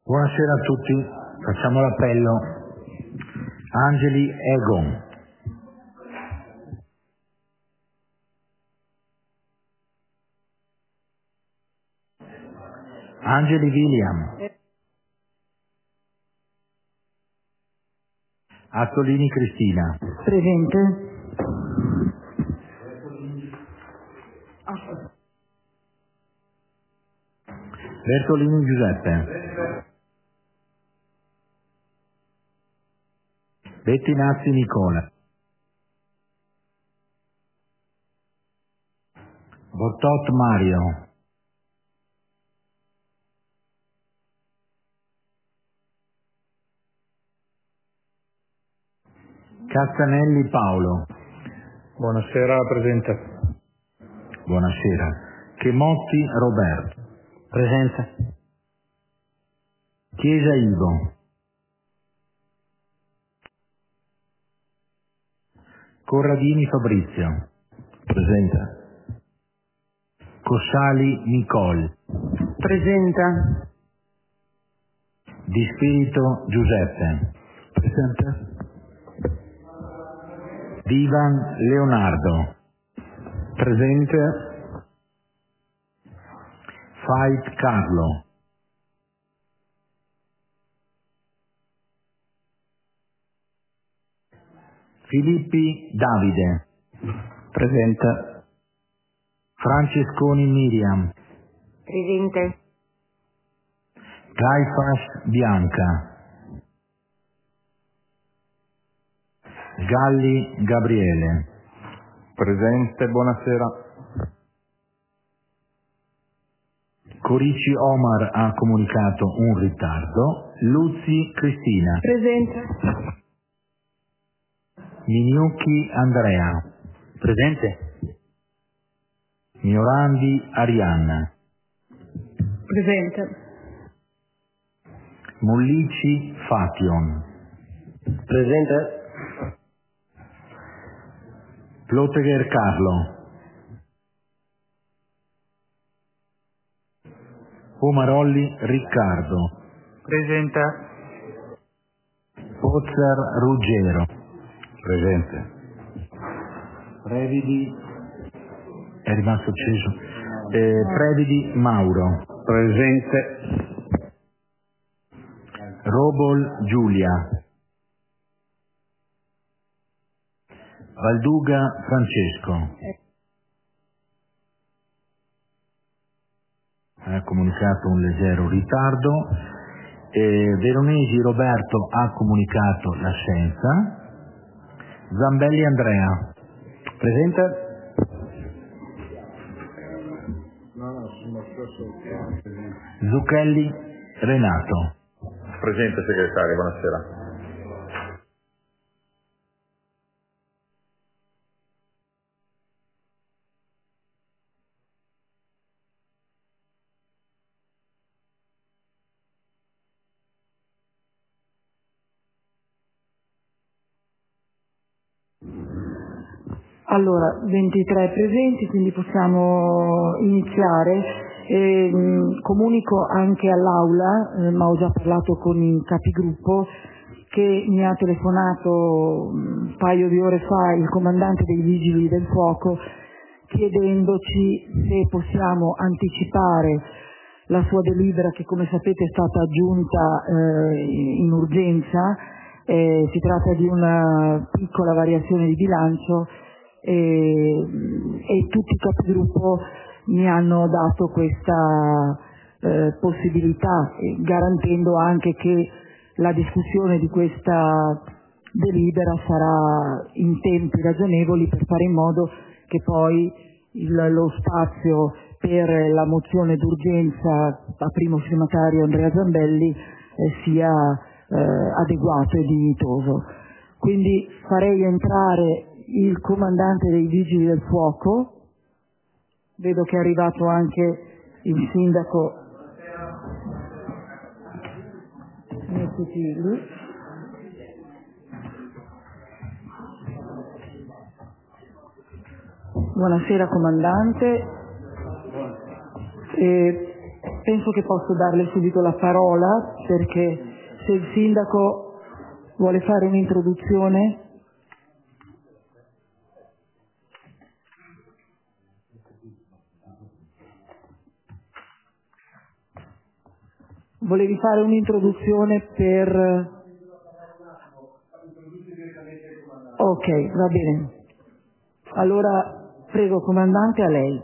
Buonasera a tutti, facciamo l'appello. Angeli Egon. Angeli William. Attolini Cristina. Presente. Bertolini Giuseppe. Bettinazzi Nicola. Bottot Mario. Castanelli Paolo. Buonasera, presente. Buonasera. Chemotti Roberto. Presente. Chiesa Ivo. Corradini Fabrizio. Presente. Cossali Nicole. Presenta. Di Spirito Giuseppe. Presente. Divan Leonardo. Presente. Fait Carlo. Filippi Davide. Presente. Francesconi Miriam. Presente. Caifas Bianca. Galli Gabriele. Presente, buonasera. Corici Omar ha comunicato un ritardo. Luzzi Cristina. Presente. Miniucchi Andrea. Presente. Miorandi Arianna. Presente. Mollici Fation. Presente. Plotegher Carlo. Pomarolli Riccardo. Presente. Pozzer Ruggero. Presente. Previdi è rimasto acceso. Previdi Mauro. Presente. Robol Giulia. Valduga Francesco. Ha comunicato un leggero ritardo. Veronesi Roberto ha comunicato l'assenza. Zambelli Andrea. Presente. Zucchelli Renato. Presente, segretario, buonasera. Allora, 23 presenti, quindi possiamo iniziare. Comunico anche all'Aula, ma ho già parlato con i capigruppo, che mi ha telefonato un paio di ore fa il comandante dei Vigili del Fuoco chiedendoci se possiamo anticipare la sua delibera, che come sapete è stata aggiunta in urgenza. Si tratta di una piccola variazione di bilancio e tutti i capigruppo mi hanno dato questa possibilità, garantendo anche che la discussione di questa delibera sarà in tempi ragionevoli per fare in modo che poi lo spazio per la mozione d'urgenza a primo firmatario Andrea Zambelli sia adeguato e dignitoso. Quindi farei entrare il comandante dei Vigili del Fuoco. Vedo che è arrivato anche il sindaco Messutilli. Buonasera comandante. Penso che posso darle subito la parola perché se il sindaco vuole fare un'introduzione. Volevi fare un'introduzione per... Ok, va bene. Allora, prego, comandante, a lei.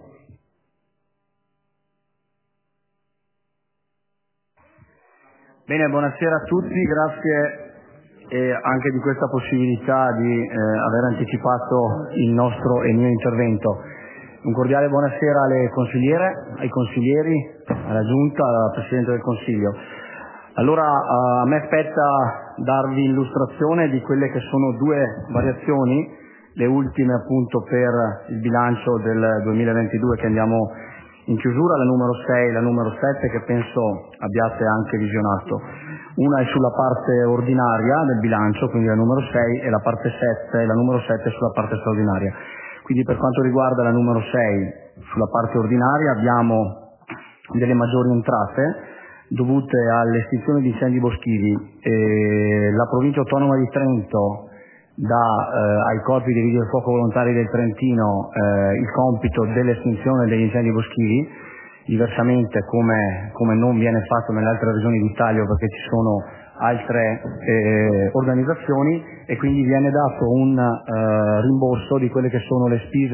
Bene, buonasera a tutti, grazie anche di questa possibilità di aver anticipato il nostro e il mio intervento. Un cordiale buonasera alle consigliere, ai consiglieri, alla Giunta, alla Presidente del Consiglio. Allora, a me spetta darvi illustrazione di quelle che sono due variazioni, le ultime appunto per il bilancio del 2022 che andiamo in chiusura, la numero 6 e la numero 7, che penso abbiate anche visionato. Una è sulla parte ordinaria del bilancio, quindi la numero 6, e la parte 7, la numero 7 sulla parte straordinaria. Quindi per quanto riguarda la numero 6, sulla parte ordinaria abbiamo delle maggiori entrate dovute all'estinzione di incendi boschivi. La provincia autonoma di Trento dà ai corpi dei vigili del fuoco volontari del Trentino il compito dell'estinzione degli incendi boschivi, diversamente come non viene fatto nelle altre regioni d'Italia, perché ci sono altre organizzazioni, e quindi viene dato un rimborso di quelle che sono le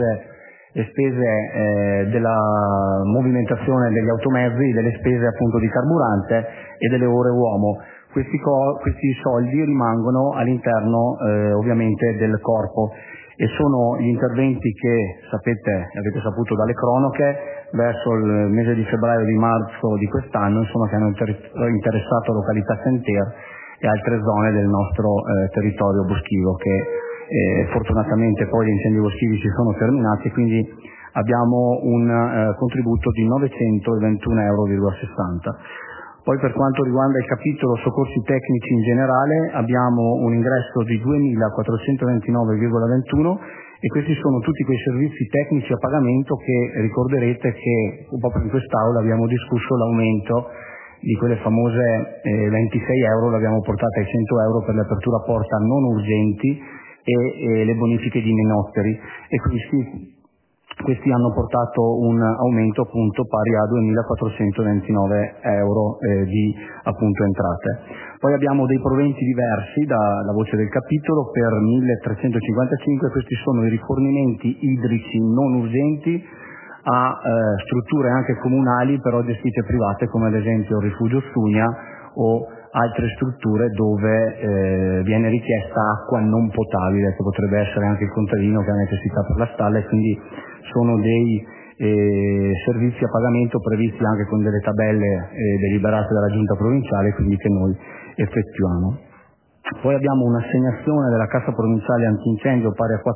spese della movimentazione degli automezzi, delle spese appunto di carburante e delle ore uomo. Questi soldi rimangono all'interno ovviamente del corpo, e sono gli interventi che avete saputo dalle cronache verso il mese di febbraio e di marzo di quest'anno, insomma, che hanno interessato località Saint-Ter e altre zone del nostro territorio boschivo, che fortunatamente poi gli incendi boschivi si sono terminati, quindi abbiamo un contributo di 921,60 euro. Poi per quanto riguarda il capitolo soccorsi tecnici in generale abbiamo un ingresso di 2.429,21, e questi sono tutti quei servizi tecnici a pagamento che ricorderete che proprio in quest'Aula abbiamo discusso l'aumento di quelle famose 26 euro, l'abbiamo portata ai 100 euro per l'apertura porta non urgenti e le bonifiche di menotteri, e questi hanno portato un aumento appunto pari a 2.429 euro di appunto entrate. Poi abbiamo dei proventi diversi dalla voce del capitolo per 1.355, questi sono i rifornimenti idrici non urgenti a strutture anche comunali però gestite private, come ad esempio il Rifugio Stugna o altre strutture dove viene richiesta acqua non potabile, che potrebbe essere anche il contadino che ha necessità per la stalla, e quindi sono dei servizi a pagamento previsti anche con delle tabelle deliberate dalla Giunta provinciale, quindi che noi effettuiamo. Poi abbiamo un'assegnazione della Cassa Provinciale Antincendio pari a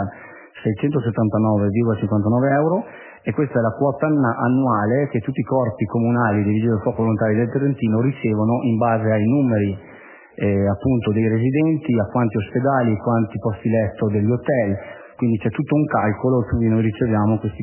4.679,59 euro, e questa è la quota annuale che tutti i corpi comunali dei vigili del fuoco volontari del Trentino ricevono in base ai numeri appunto dei residenti, a quanti ospedali, quanti posti letto degli hotel, quindi c'è tutto un calcolo, quindi noi riceviamo questi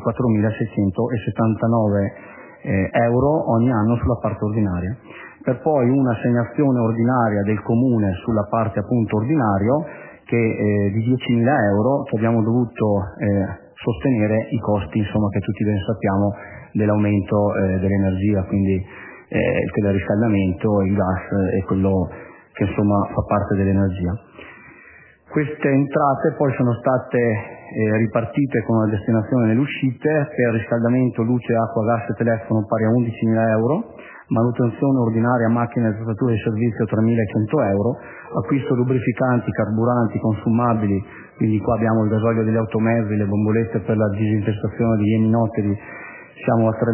4.679 euro ogni anno sulla parte ordinaria. Per poi un'assegnazione ordinaria del comune sulla parte appunto ordinario che di 10.000 euro, che abbiamo dovuto sostenere i costi, insomma, che tutti ben sappiamo dell'aumento dell'energia, quindi il teleriscaldamento, il gas e quello che insomma fa parte dell'energia. Queste entrate poi sono state ripartite con una destinazione nelle uscite per riscaldamento, luce, acqua, gas e telefono pari a 11.000 euro, manutenzione ordinaria, macchine, attrezzature di servizio 3.100 euro, acquisto lubrificanti, carburanti, consumabili, quindi qua abbiamo il gasolio degli automezzi, le bombolette per la disinfestazione degli eminotteri, siamo a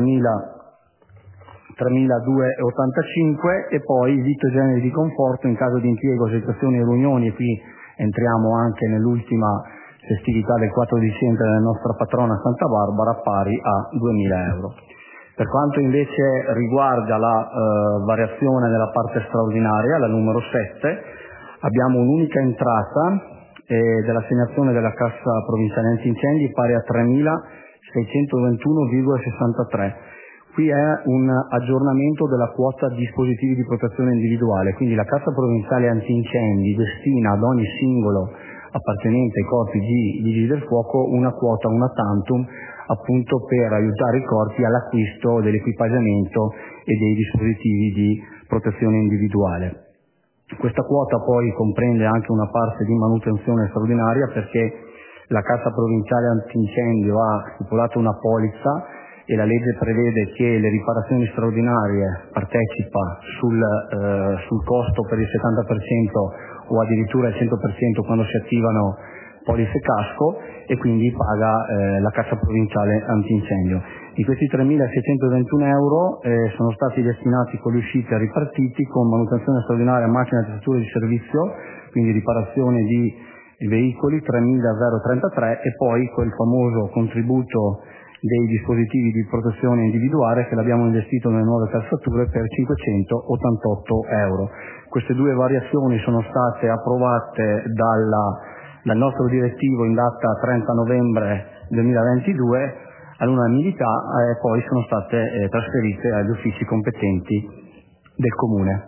3.285, e poi vitto e generi di conforto in caso di impiego, esercitazioni e riunioni, e qui entriamo anche nell'ultima festività del 4 dicembre della nostra patrona Santa Barbara, pari a 2.000 euro. Per quanto invece riguarda la variazione della parte straordinaria, la numero 7, abbiamo un'unica entrata dell'assegnazione della Cassa Provinciale Antincendi pari a 3.621,63. Qui è un aggiornamento della quota dispositivi di protezione individuale, quindi la Cassa Provinciale Antincendi destina ad ogni singolo appartenente ai corpi di Vigili del Fuoco una quota, una tantum, appunto per aiutare i corpi all'acquisto dell'equipaggiamento e dei dispositivi di protezione individuale. Questa quota poi comprende anche una parte di manutenzione straordinaria, perché la Cassa Provinciale Antincendio ha stipulato una polizza e la legge prevede che le riparazioni straordinarie partecipa sul costo per il 70% o addirittura il 100% quando si attivano polizze casco, e quindi paga la Cassa Provinciale Antincendio. Di questi 3.621 euro sono stati destinati con le uscite ripartiti con manutenzione straordinaria, macchine e attrezzature di servizio, quindi riparazione di veicoli 3.033, e poi quel famoso contributo dei dispositivi di protezione individuale che l'abbiamo investito nelle nuove calzature per 588 euro. Queste due variazioni sono state approvate dal nostro direttivo in data 30 novembre 2022 all'unanimità, e poi sono state trasferite agli uffici competenti del Comune.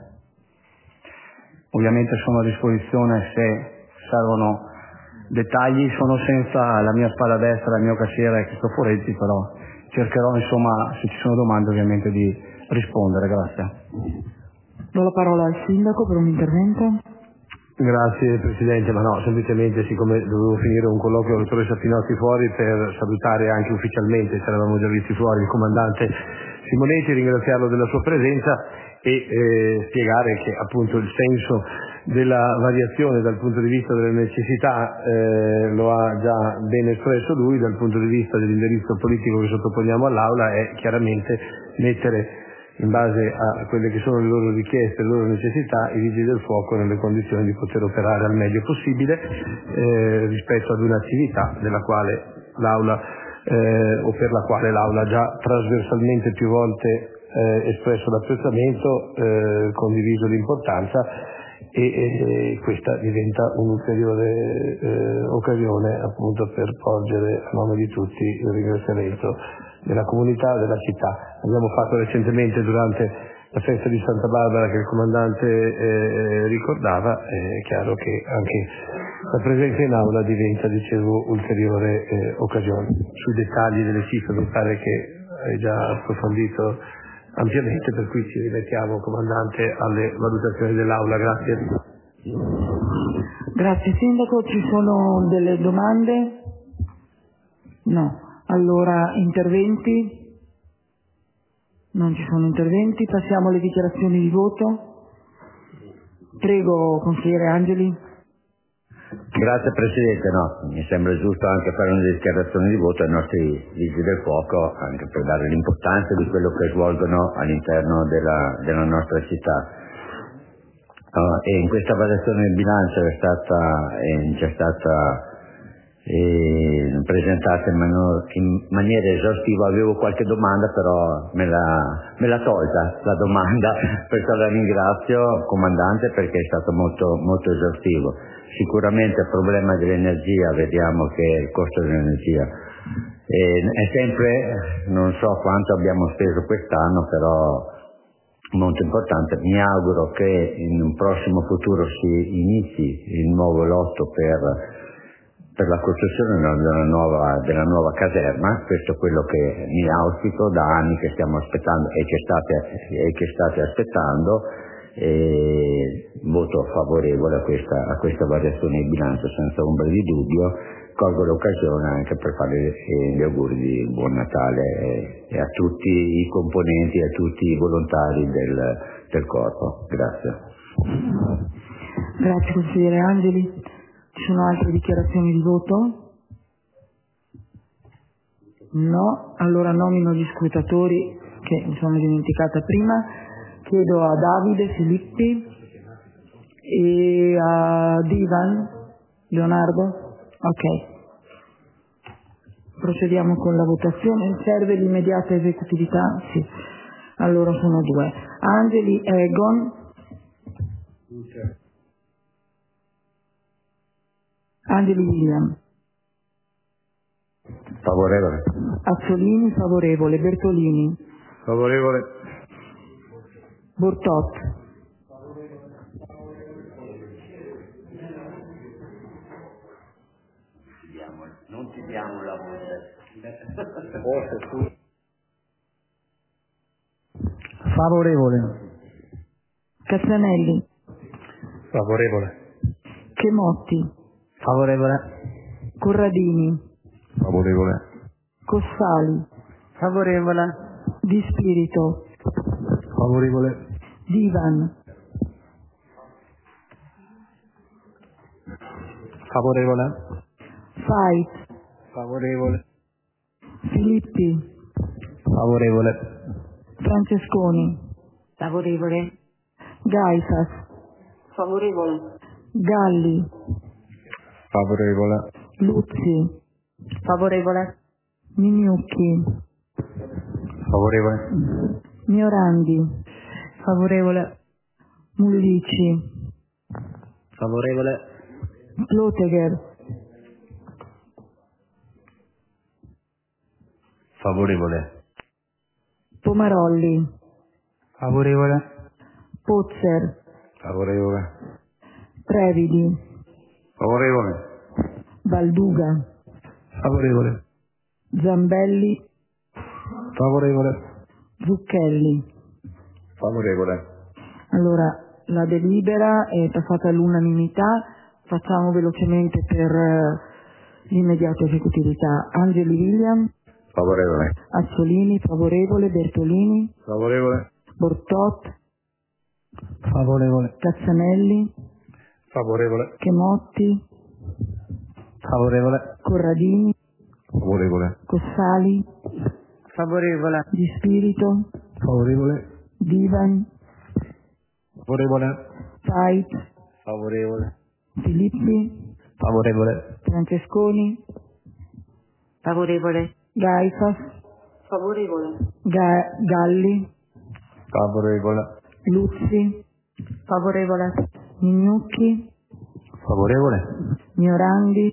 Ovviamente sono a disposizione se servono dettagli, sono senza la mia spalla destra, il mio cassiere Cristoforetti, però cercherò, insomma, se ci sono domande ovviamente di rispondere. Grazie. Do la parola al Sindaco per un intervento. Grazie Presidente, ma no, semplicemente siccome dovevo finire un colloquio con la dottoressa Pinotti fuori, per salutare anche ufficialmente, ci eravamo già visti fuori, il comandante Simonetti, ringraziarlo della sua presenza e spiegare che appunto il senso della variazione dal punto di vista delle necessità lo ha già ben espresso lui. Dal punto di vista dell'indirizzo politico che sottoponiamo all'Aula è chiaramente mettere, in base a quelle che sono le loro richieste, le loro necessità, i Vigili del Fuoco nelle condizioni di poter operare al meglio possibile rispetto ad un'attività della quale l'Aula o per la quale l'Aula ha già trasversalmente più volte espresso l'apprezzamento, condiviso l'importanza, e questa diventa un'ulteriore occasione appunto per porgere a nome di tutti il ringraziamento della comunità, della città. Abbiamo fatto recentemente durante la festa di Santa Barbara che il comandante ricordava. È chiaro che anche la presenza in aula diventa, dicevo, ulteriore occasione. Sui dettagli delle cifre mi pare che hai già approfondito ampiamente, per cui ci rimettiamo, comandante, alle valutazioni dell'aula. Grazie. Grazie Sindaco, ci sono delle domande? No. Allora, interventi? Non ci sono interventi, passiamo alle dichiarazioni di voto. Prego, consigliere Angeli. Grazie Presidente, mi sembra giusto anche fare una dichiarazione di voto ai nostri Vigili del Fuoco, anche per dare l'importanza di quello che svolgono all'interno della nostra città. E in questa variazione del bilancio è stata presentata in maniera esaustiva. Avevo qualche domanda, però me l'ha tolta la domanda, perciò la ringrazio, comandante, perché è stato molto, molto esaustivo. Sicuramente il problema dell'energia, vediamo che il costo dell'energia è sempre, non so quanto abbiamo speso quest'anno, però molto importante. Mi auguro che in un prossimo futuro si inizi il nuovo lotto per la costruzione della nuova caserma. Questo è quello che mi auspico da anni, che stiamo aspettando e che state aspettando. Voto favorevole a questa variazione di bilancio senza ombra di dubbio. Colgo l'occasione anche per fare gli auguri di buon Natale a tutti i componenti e a tutti i volontari del corpo. Grazie. Grazie consigliere Angeli. Ci sono altre dichiarazioni di voto? No? Allora nomino gli scrutatori, che mi sono dimenticata prima. Chiedo a Davide Filippi e a Divan Leonardo. Ok. Procediamo con la votazione. Serve l'immediata esecutività? Sì. Allora sono due. Angeli Egon. Angeli William. Favorevole. Azzolini favorevole. Bertolini. Favorevole. Bortot. Non ti diamo la voce. Favorevole. Cassanelli. Favorevole. Chemotti. Favorevole. Corradini. Favorevole. Cossali. Favorevole. Di Spirito. Favorevole. Divan. Favorevole. Fait. Favorevole. Filippi. Favorevole. Francesconi. Favorevole. Gaisas. Favorevole. Galli. Favorevole. Luzzi. Favorevole. Mignucchi. Favorevole. Miorandi. Favorevole. Mullici. Favorevole. Lotegher. Favorevole. Pomarolli. Favorevole. Pozzer. Favorevole. Previdi. Favorevole. Valduga. Favorevole. Zambelli. Favorevole. Zucchelli. Favorevole. Allora, la delibera è passata all'unanimità. Facciamo velocemente per l'immediata esecutività. Angeli William. Favorevole. Azzolini. Favorevole. Bertolini. Favorevole. Bortot. Favorevole. Cazzanelli. Favorevole. Chemotti. Favorevole. Corradini. Favorevole. Cossali. Favorevole. Di Spirito. Favorevole. Divan. Favorevole. Fait. Favorevole. Filippi. Favorevole. Francesconi. Favorevole. Gaisas. Favorevole. Galli. Favorevole. Luzzi. Favorevole. Mignucchi. Favorevole. Miorandi.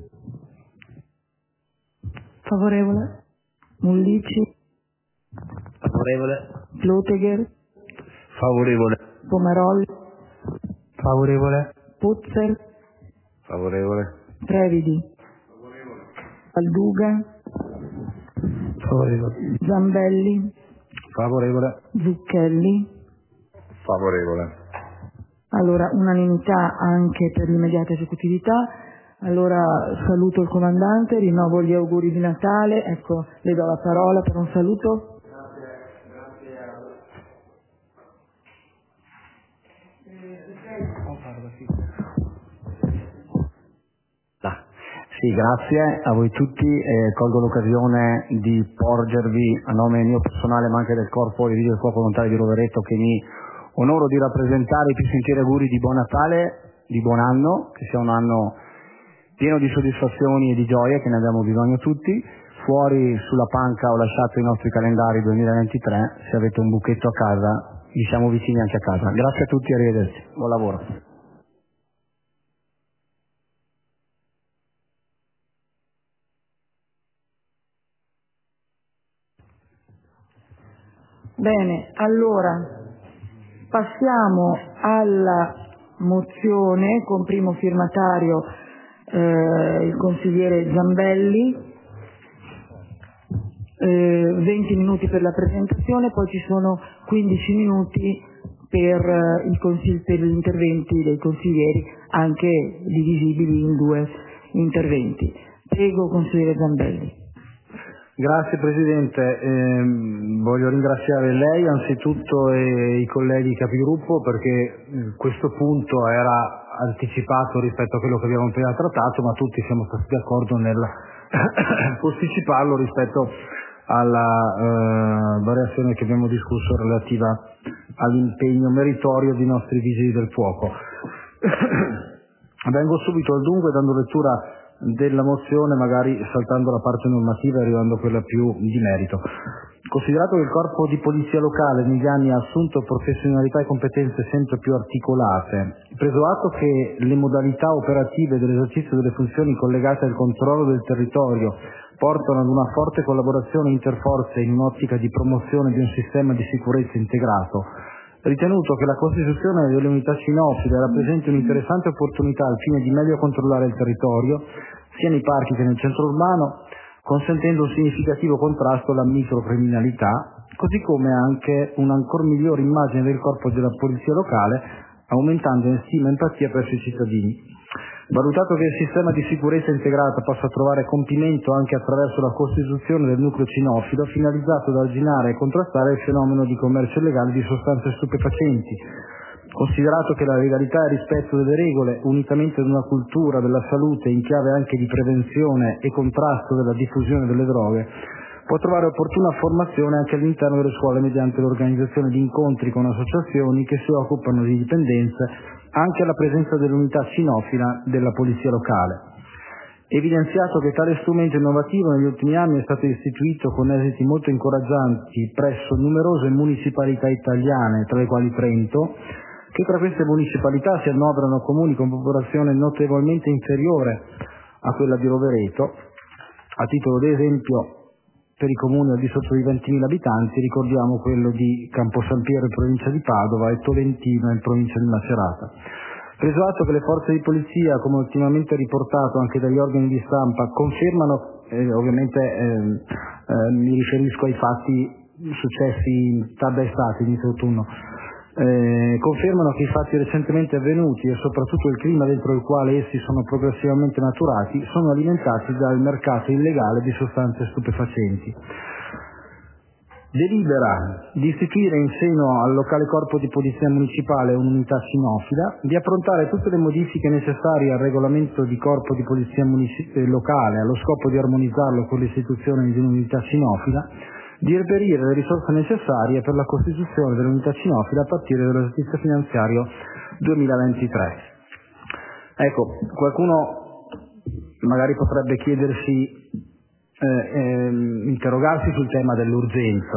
Favorevole. Mullici. Favorevole. Lotegher. Favorevole. Pomarolli. Favorevole. Pozzer. Favorevole. Previdi. Valduga. Favorevole. Zambelli. Favorevole. Zucchelli. Favorevole. Allora, unanimità anche per l'immediata esecutività. Allora, saluto il comandante, rinnovo gli auguri di Natale. Ecco, le do la parola per un saluto. Sì, grazie a voi tutti. Colgo l'occasione di porgervi a nome mio personale ma anche del Corpo dei Vigili del Fuoco Volontari di Rovereto, che mi onoro di rappresentare, i più sinceri auguri di buon Natale, di buon anno, che sia un anno pieno di soddisfazioni e di gioie, che ne abbiamo bisogno tutti. Fuori sulla panca ho lasciato i nostri calendari 2023, se avete un buchetto a casa vi siamo vicini anche a casa. Grazie a tutti e arrivederci, buon lavoro. Bene, allora passiamo alla mozione con primo firmatario il consigliere Zambelli. 20 minuti per la presentazione, poi ci sono 15 minuti per gli interventi dei consiglieri, anche divisibili in 2 interventi. Prego, consigliere Zambelli. Grazie Presidente, voglio ringraziare lei anzitutto e i colleghi capigruppo, perché questo punto era anticipato rispetto a quello che abbiamo appena trattato, ma tutti siamo stati d'accordo nel posticiparlo rispetto alla variazione che abbiamo discusso relativa all'impegno meritorio dei nostri vigili del fuoco. Vengo subito al dunque, dando lettura della mozione, magari saltando la parte normativa e arrivando a quella più di merito. Considerato che il corpo di polizia locale negli anni ha assunto professionalità e competenze sempre più articolate, preso atto che le modalità operative dell'esercizio delle funzioni collegate al controllo del territorio portano ad una forte collaborazione interforze in un'ottica di promozione di un sistema di sicurezza integrato. Ritenuto che la costituzione delle unità cinofile rappresenti un'interessante opportunità al fine di meglio controllare il territorio, sia nei parchi che nel centro urbano, consentendo un significativo contrasto alla microcriminalità, così come anche una ancor migliore immagine del corpo della polizia locale, aumentando stima e empatia verso i cittadini. Valutato che il sistema di sicurezza integrata possa trovare compimento anche attraverso la costituzione del nucleo cinofilo, finalizzato ad arginare e contrastare il fenomeno di commercio illegale di sostanze stupefacenti, considerato che la legalità e il rispetto delle regole, unitamente ad una cultura della salute in chiave anche di prevenzione e contrasto della diffusione delle droghe, può trovare opportuna formazione anche all'interno delle scuole mediante l'organizzazione di incontri con associazioni che si occupano di dipendenze, anche alla presenza dell'unità cinofila della polizia locale. Evidenziato che tale strumento innovativo negli ultimi anni è stato istituito con esiti molto incoraggianti presso numerose municipalità italiane, tra le quali Trento, che tra queste municipalità si annoverano comuni con popolazione notevolmente inferiore a quella di Rovereto. A titolo di esempio, per i comuni al di sotto di 20.000 abitanti ricordiamo quello di Camposampiero in provincia di Padova e Tolentino in provincia di Macerata. Preso atto che le forze di polizia, come ultimamente riportato anche dagli organi di stampa, confermano, ovviamente mi riferisco ai fatti successi in tarda estate, inizio autunno, confermano che i fatti recentemente avvenuti e soprattutto il clima dentro il quale essi sono progressivamente maturati sono alimentati dal mercato illegale di sostanze stupefacenti. Delibera di istituire in seno al locale corpo di polizia municipale un'unità cinofila, di approntare tutte le modifiche necessarie al regolamento di corpo di polizia locale allo scopo di armonizzarlo con l'istituzione di un'unità cinofila, di reperire le risorse necessarie per la costituzione dell'unità cinofila a partire dall'esercizio finanziario 2023. Ecco, qualcuno magari potrebbe chiedersi, interrogarsi sul tema dell'urgenza.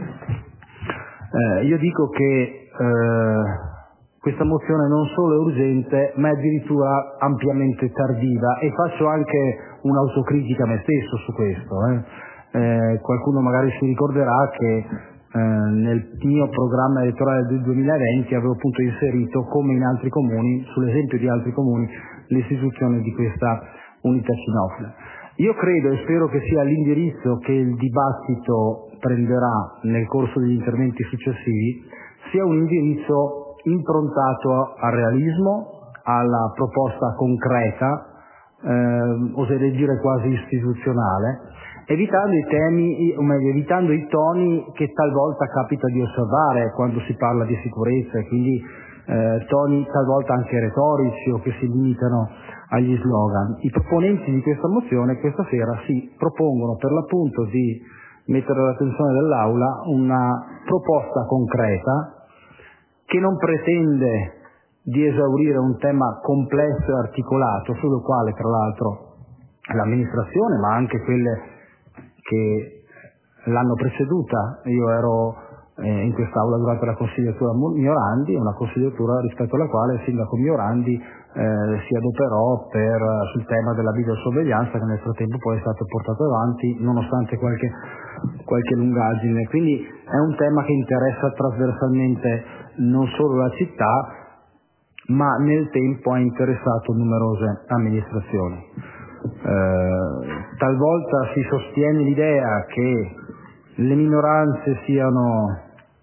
Io dico che questa mozione non solo è urgente, ma è addirittura ampiamente tardiva, e faccio anche un'autocritica a me stesso su questo. Qualcuno magari si ricorderà che nel mio programma elettorale del 2020 avevo appunto inserito, come in altri comuni, sull'esempio di altri comuni, l'istituzione di questa unità cinofila. Io credo e spero che sia l'indirizzo che il dibattito prenderà nel corso degli interventi successivi, sia un indirizzo improntato al realismo, alla proposta concreta, oserei dire quasi istituzionale, evitando i temi, o meglio, evitando i toni che talvolta capita di osservare quando si parla di sicurezza, e quindi toni talvolta anche retorici o che si limitano agli slogan. I proponenti di questa mozione questa sera si propongono per l'appunto di mettere all'attenzione dell'Aula una proposta concreta che non pretende di esaurire un tema complesso e articolato, sul quale tra l'altro l'amministrazione, ma anche quelle che l'hanno preceduta, io ero in quest'Aula durante la consigliatura Miorandi, una consigliatura rispetto alla quale il sindaco Miorandi si adoperò sul tema della videosorveglianza, che nel frattempo poi è stato portato avanti nonostante qualche lungaggine. Quindi è un tema che interessa trasversalmente non solo la città, ma nel tempo ha interessato numerose amministrazioni. Talvolta si sostiene l'idea che le minoranze siano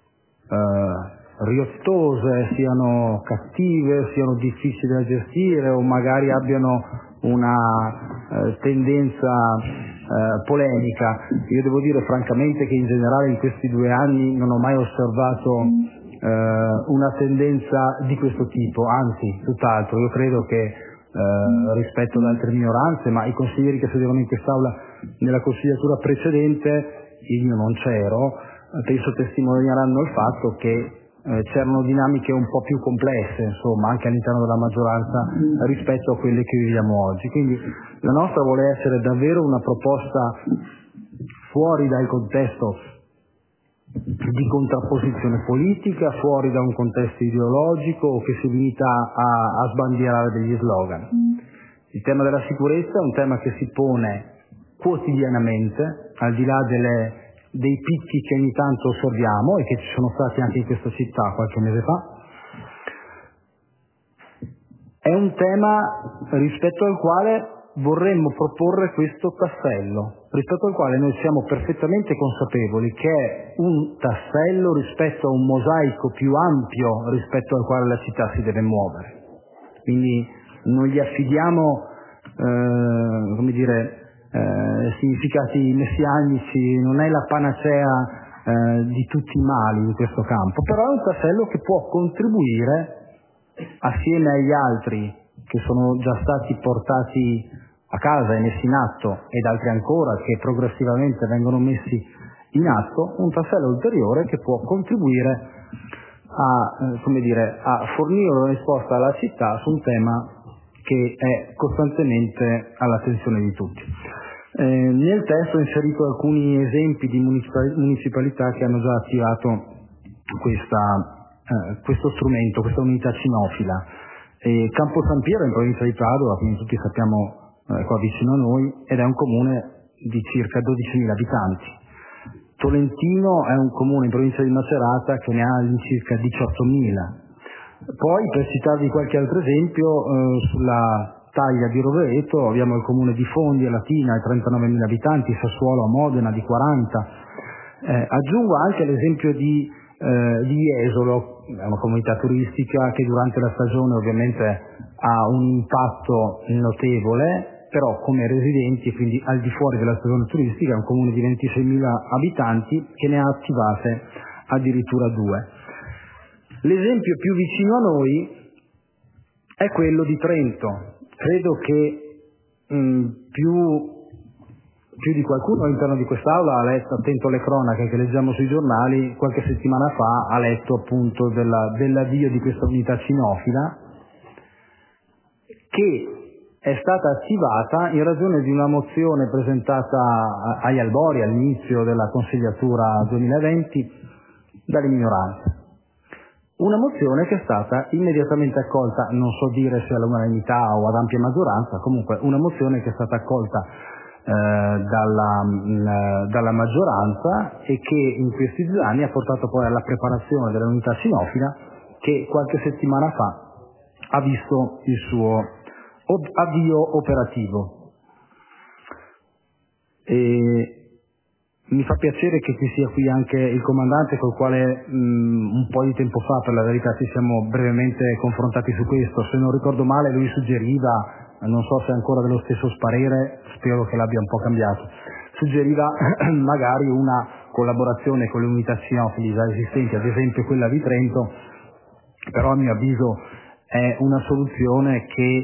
riottose, siano cattive, siano difficili da gestire o magari abbiano una tendenza polemica. Io devo dire francamente che in generale in questi 2 anni non ho mai osservato una tendenza di questo tipo, anzi tutt'altro. Io credo che rispetto ad altre minoranze, ma i consiglieri che sedevano in quest'Aula nella consigliatura precedente, io non c'ero, penso testimonieranno il fatto che c'erano dinamiche un po' più complesse, insomma, anche all'interno della maggioranza rispetto a quelle che viviamo oggi. Quindi la nostra vuole essere davvero una proposta fuori dal contesto di contrapposizione politica, fuori da un contesto ideologico che si limita a sbandierare degli slogan. Il tema della sicurezza è un tema che si pone quotidianamente, al di là dei picchi che ogni tanto osserviamo e che ci sono stati anche in questa città qualche mese fa. È un tema rispetto al quale vorremmo proporre questo tassello, rispetto al quale noi siamo perfettamente consapevoli che è un tassello rispetto a un mosaico più ampio rispetto al quale la città si deve muovere. Quindi non gli affidiamo significati messianici, non è la panacea di tutti i mali in questo campo, però è un tassello che può contribuire assieme agli altri che sono già stati portati a casa e messi in atto ed altri ancora che progressivamente vengono messi in atto, un tassello ulteriore che può contribuire a fornire una risposta alla città su un tema che è costantemente all'attenzione di tutti. Nel testo ho inserito alcuni esempi di municipalità che hanno già attivato questo strumento, questa unità cinofila. Campo San Piero in provincia di Padova, quindi tutti sappiamo qua vicino a noi, ed è un comune di circa 12.000 abitanti. Tolentino è un comune in provincia di Macerata che ne ha all'incirca 18.000. Poi, per citarvi qualche altro esempio, sulla taglia di Rovereto abbiamo il comune di Fondi a Latina, 39.000 abitanti, Sassuolo a Modena di 40. Aggiungo anche l'esempio di Jesolo, è una comunità turistica che durante la stagione ovviamente ha un impatto notevole, però come residenti, quindi al di fuori della stagione turistica, è un comune di 26.000 abitanti che ne ha attivate addirittura 2. L'esempio più vicino a noi è quello di Trento. Credo che più di qualcuno all'interno di quest'Aula ha letto, attento alle cronache che leggiamo sui giornali, qualche settimana fa ha letto appunto dell'avvio di questa unità cinofila che è stata attivata in ragione di una mozione presentata agli albori, all'inizio della consigliatura 2020, dalle minoranze. Una mozione che è stata immediatamente accolta, non so dire se all'unanimità o ad ampia maggioranza, comunque una mozione che è stata accolta dalla maggioranza e che in questi 2 anni ha portato poi alla preparazione dell'unità cinofila che qualche settimana fa ha visto il suo avvio operativo. E mi fa piacere che ci sia qui anche il comandante col quale un po' di tempo fa, per la verità, ci siamo brevemente confrontati su questo. Se non ricordo male lui suggeriva, non so se è ancora dello stesso parere, spero che l'abbia un po' cambiato, suggeriva magari una collaborazione con le unità cinofili già esistenti, ad esempio quella di Trento, però a mio avviso è una soluzione che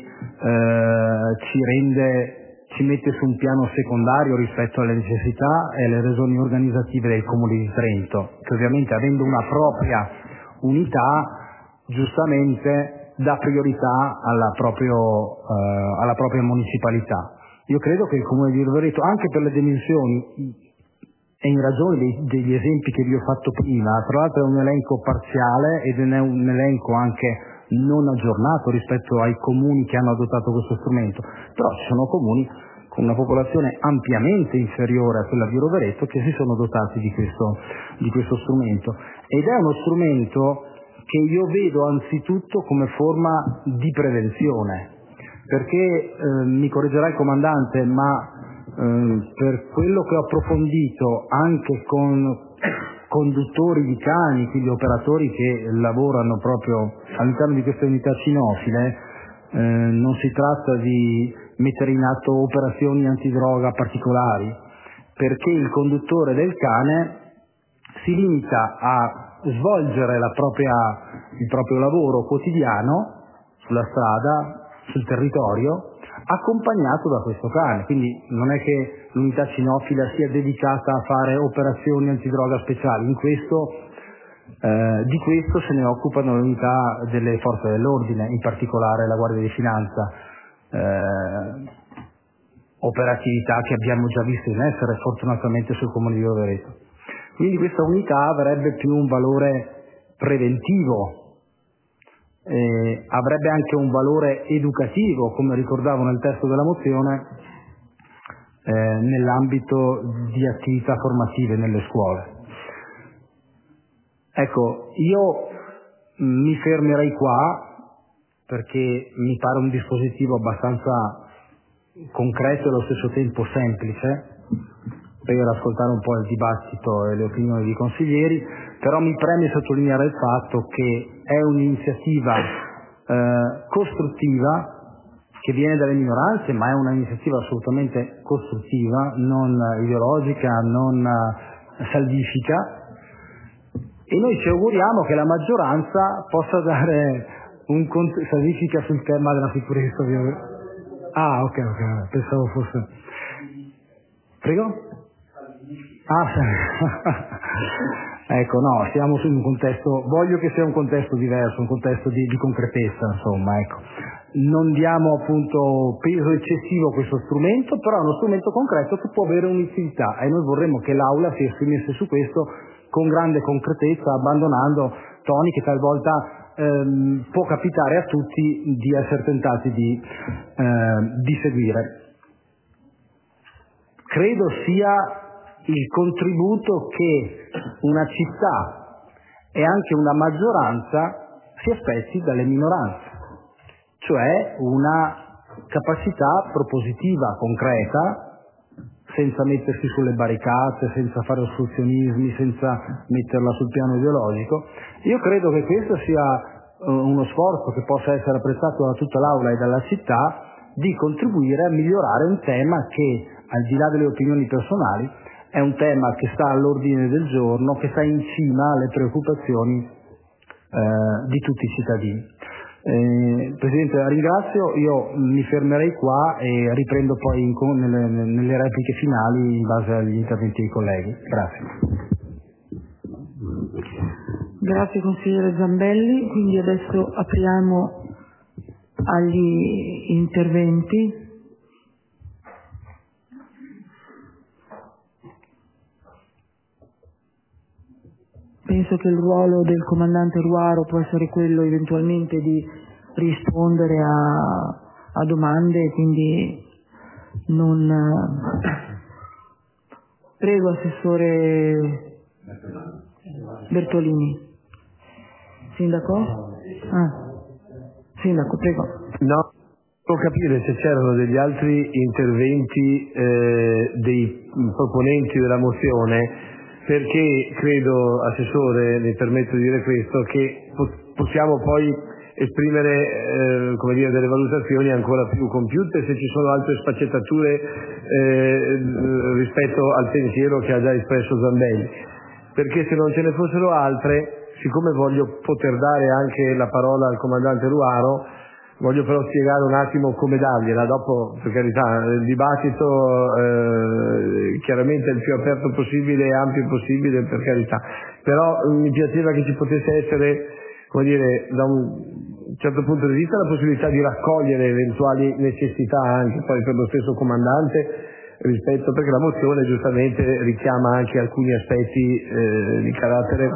ci mette su un piano secondario rispetto alle necessità e alle ragioni organizzative del Comune di Trento, che ovviamente avendo una propria unità giustamente dà priorità alla propria municipalità. Io credo che il Comune di Rovereto, anche per le dimensioni e in ragione degli esempi che vi ho fatto prima, tra l'altro è un elenco parziale ed è un elenco anche non aggiornato rispetto ai comuni che hanno adottato questo strumento, però ci sono comuni con una popolazione ampiamente inferiore a quella di Rovereto che si sono dotati di questo strumento, ed è uno strumento che io vedo anzitutto come forma di prevenzione, perché mi correggerà il comandante, ma per quello che ho approfondito anche con conduttori di cani, quindi operatori che lavorano proprio all'interno di queste unità cinofile, non si tratta di mettere in atto operazioni antidroga particolari, perché il conduttore del cane si limita a svolgere il proprio lavoro quotidiano sulla strada, sul territorio, accompagnato da questo cane. Quindi non è che l'unità cinofila sia dedicata a fare operazioni antidroga speciali, di questo se ne occupano le unità delle forze dell'ordine, in particolare la Guardia di Finanza, operatività che abbiamo già visto in essere fortunatamente sul Comune di Rovereto. Quindi questa unità avrebbe più un valore preventivo, avrebbe anche un valore educativo, come ricordavo nel testo della mozione, nell'ambito di attività formative nelle scuole. Ecco, io mi fermerei qua perché mi pare un dispositivo abbastanza concreto e allo stesso tempo semplice per ascoltare un po' il dibattito e le opinioni dei consiglieri, però mi preme sottolineare il fatto che è un'iniziativa costruttiva che viene dalle minoranze, ma è un'iniziativa assolutamente costruttiva, non ideologica, non salvifica, e noi ci auguriamo che la maggioranza possa dare un salvifica sul tema della sicurezza. Ah, ok, pensavo fosse... Prego? Ecco, no, siamo in un contesto, voglio che sia un contesto diverso, un contesto di concretezza, insomma, ecco. Non diamo appunto peso eccessivo a questo strumento, però è uno strumento concreto che può avere un'utilità e noi vorremmo che l'Aula si esprimesse su questo con grande concretezza, abbandonando toni che talvolta può capitare a tutti di essere tentati di seguire. Credo sia il contributo che una città e anche una maggioranza si aspetti dalle minoranze, cioè una capacità propositiva, concreta, senza mettersi sulle barricate, senza fare ostruzionismi, senza metterla sul piano ideologico. Io credo che questo sia uno sforzo che possa essere apprezzato da tutta l'Aula e dalla città, di contribuire a migliorare un tema che, al di là delle opinioni personali, è un tema che sta all'ordine del giorno, che sta in cima alle preoccupazioni di tutti i cittadini. Presidente, la ringrazio, io mi fermerei qua e riprendo poi nelle repliche finali in base agli interventi dei colleghi. Grazie. Grazie consigliere Zambelli, quindi adesso apriamo agli interventi. Penso che il ruolo del comandante Ruaro può essere quello eventualmente di rispondere a domande, quindi non... Prego, Assessore Bertolini. Sindaco? Sindaco, prego. No, devo capire se c'erano degli altri interventi dei proponenti della mozione, perché credo, Assessore, mi permetto di dire questo, che possiamo poi esprimere delle valutazioni ancora più compiute se ci sono altre sfaccettature rispetto al pensiero che ha già espresso Zambelli, perché se non ce ne fossero altre, siccome voglio poter dare anche la parola al comandante Ruaro, voglio però spiegare un attimo come dargliela. Dopo, per carità, il dibattito chiaramente è il più aperto possibile e ampio possibile, per carità, però mi piaceva che ci potesse essere, da un certo punto di vista, la possibilità di raccogliere eventuali necessità anche poi per lo stesso comandante, rispetto, perché la mozione giustamente richiama anche alcuni aspetti di carattere.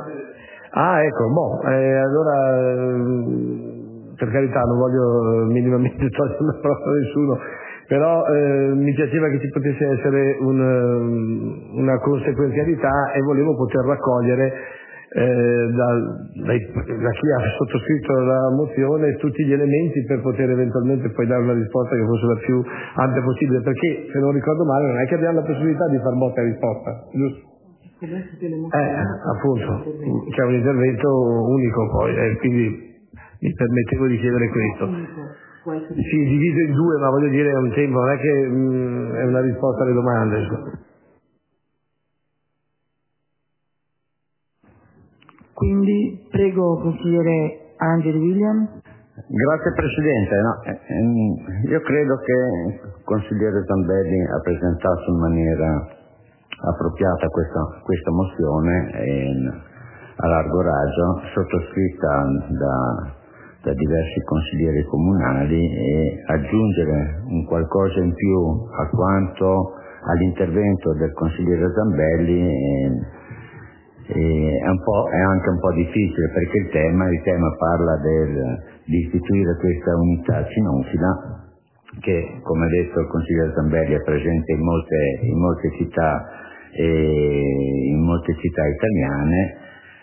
Allora per carità, non voglio minimamente togliere la parola a nessuno, però mi piaceva che ci potesse essere una conseguenzialità e volevo poter raccogliere da chi ha sottoscritto la mozione tutti gli elementi per poter eventualmente poi dare una risposta che fosse la più ampia possibile, perché se non ricordo male non è che abbiamo la possibilità di far botta e risposta, giusto? Appunto, c'è un intervento unico poi, quindi mi permettevo di chiedere questo. Sì, diviso in due, ma voglio dire, è un tempo, non è che è una risposta alle domande. Quindi prego consigliere Angeli William. Grazie Presidente. Io credo che il consigliere Zambelli ha presentato in maniera appropriata questa mozione a largo raggio, sottoscritta da diversi consiglieri comunali, e aggiungere un qualcosa in più a quanto all'intervento del consigliere Zambelli è anche un po' difficile, perché il tema parla di istituire questa unità cinofila che, come ha detto il consigliere Zambelli, è presente in molte città italiane.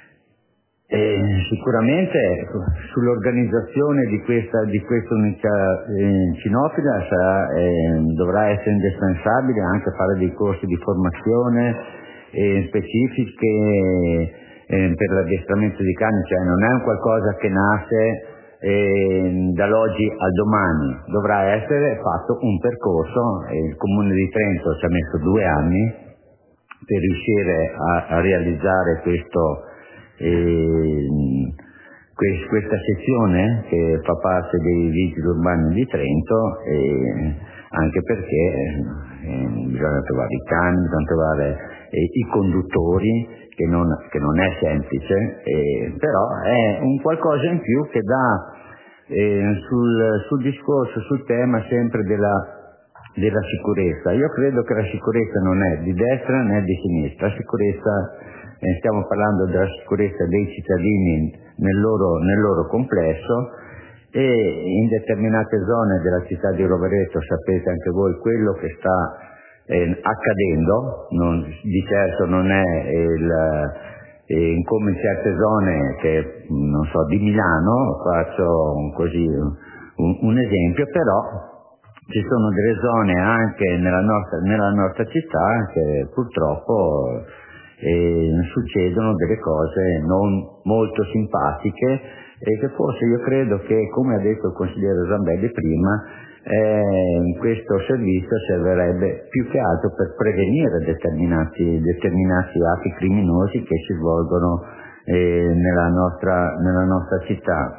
Sicuramente sull'organizzazione di questa unità cinofila dovrà essere indispensabile anche fare dei corsi di formazione specifiche per l'addestramento di cani, cioè non è un qualcosa che nasce dall'oggi al domani, dovrà essere fatto un percorso. Il Comune di Trento ci ha messo 2 anni per riuscire a realizzare questa sezione che fa parte dei vigili urbani di Trento, anche perché bisogna trovare i cani, bisogna trovare i conduttori, che non è semplice, però è un qualcosa in più che dà sul discorso, sul tema sempre della sicurezza. Io credo che la sicurezza non è di destra né di sinistra, la sicurezza, stiamo parlando della sicurezza dei cittadini nel loro complesso, e in determinate zone della città di Rovereto sapete anche voi quello che sta accadendo, di certo non è come in certe zone che non so di Milano, faccio così un esempio, però ci sono delle zone anche nella nostra città che purtroppo succedono delle cose non molto simpatiche, e che forse io credo che, come ha detto il consigliere Zambelli prima, questo servizio servirebbe più che altro per prevenire determinati atti criminosi che si svolgono nella nostra città,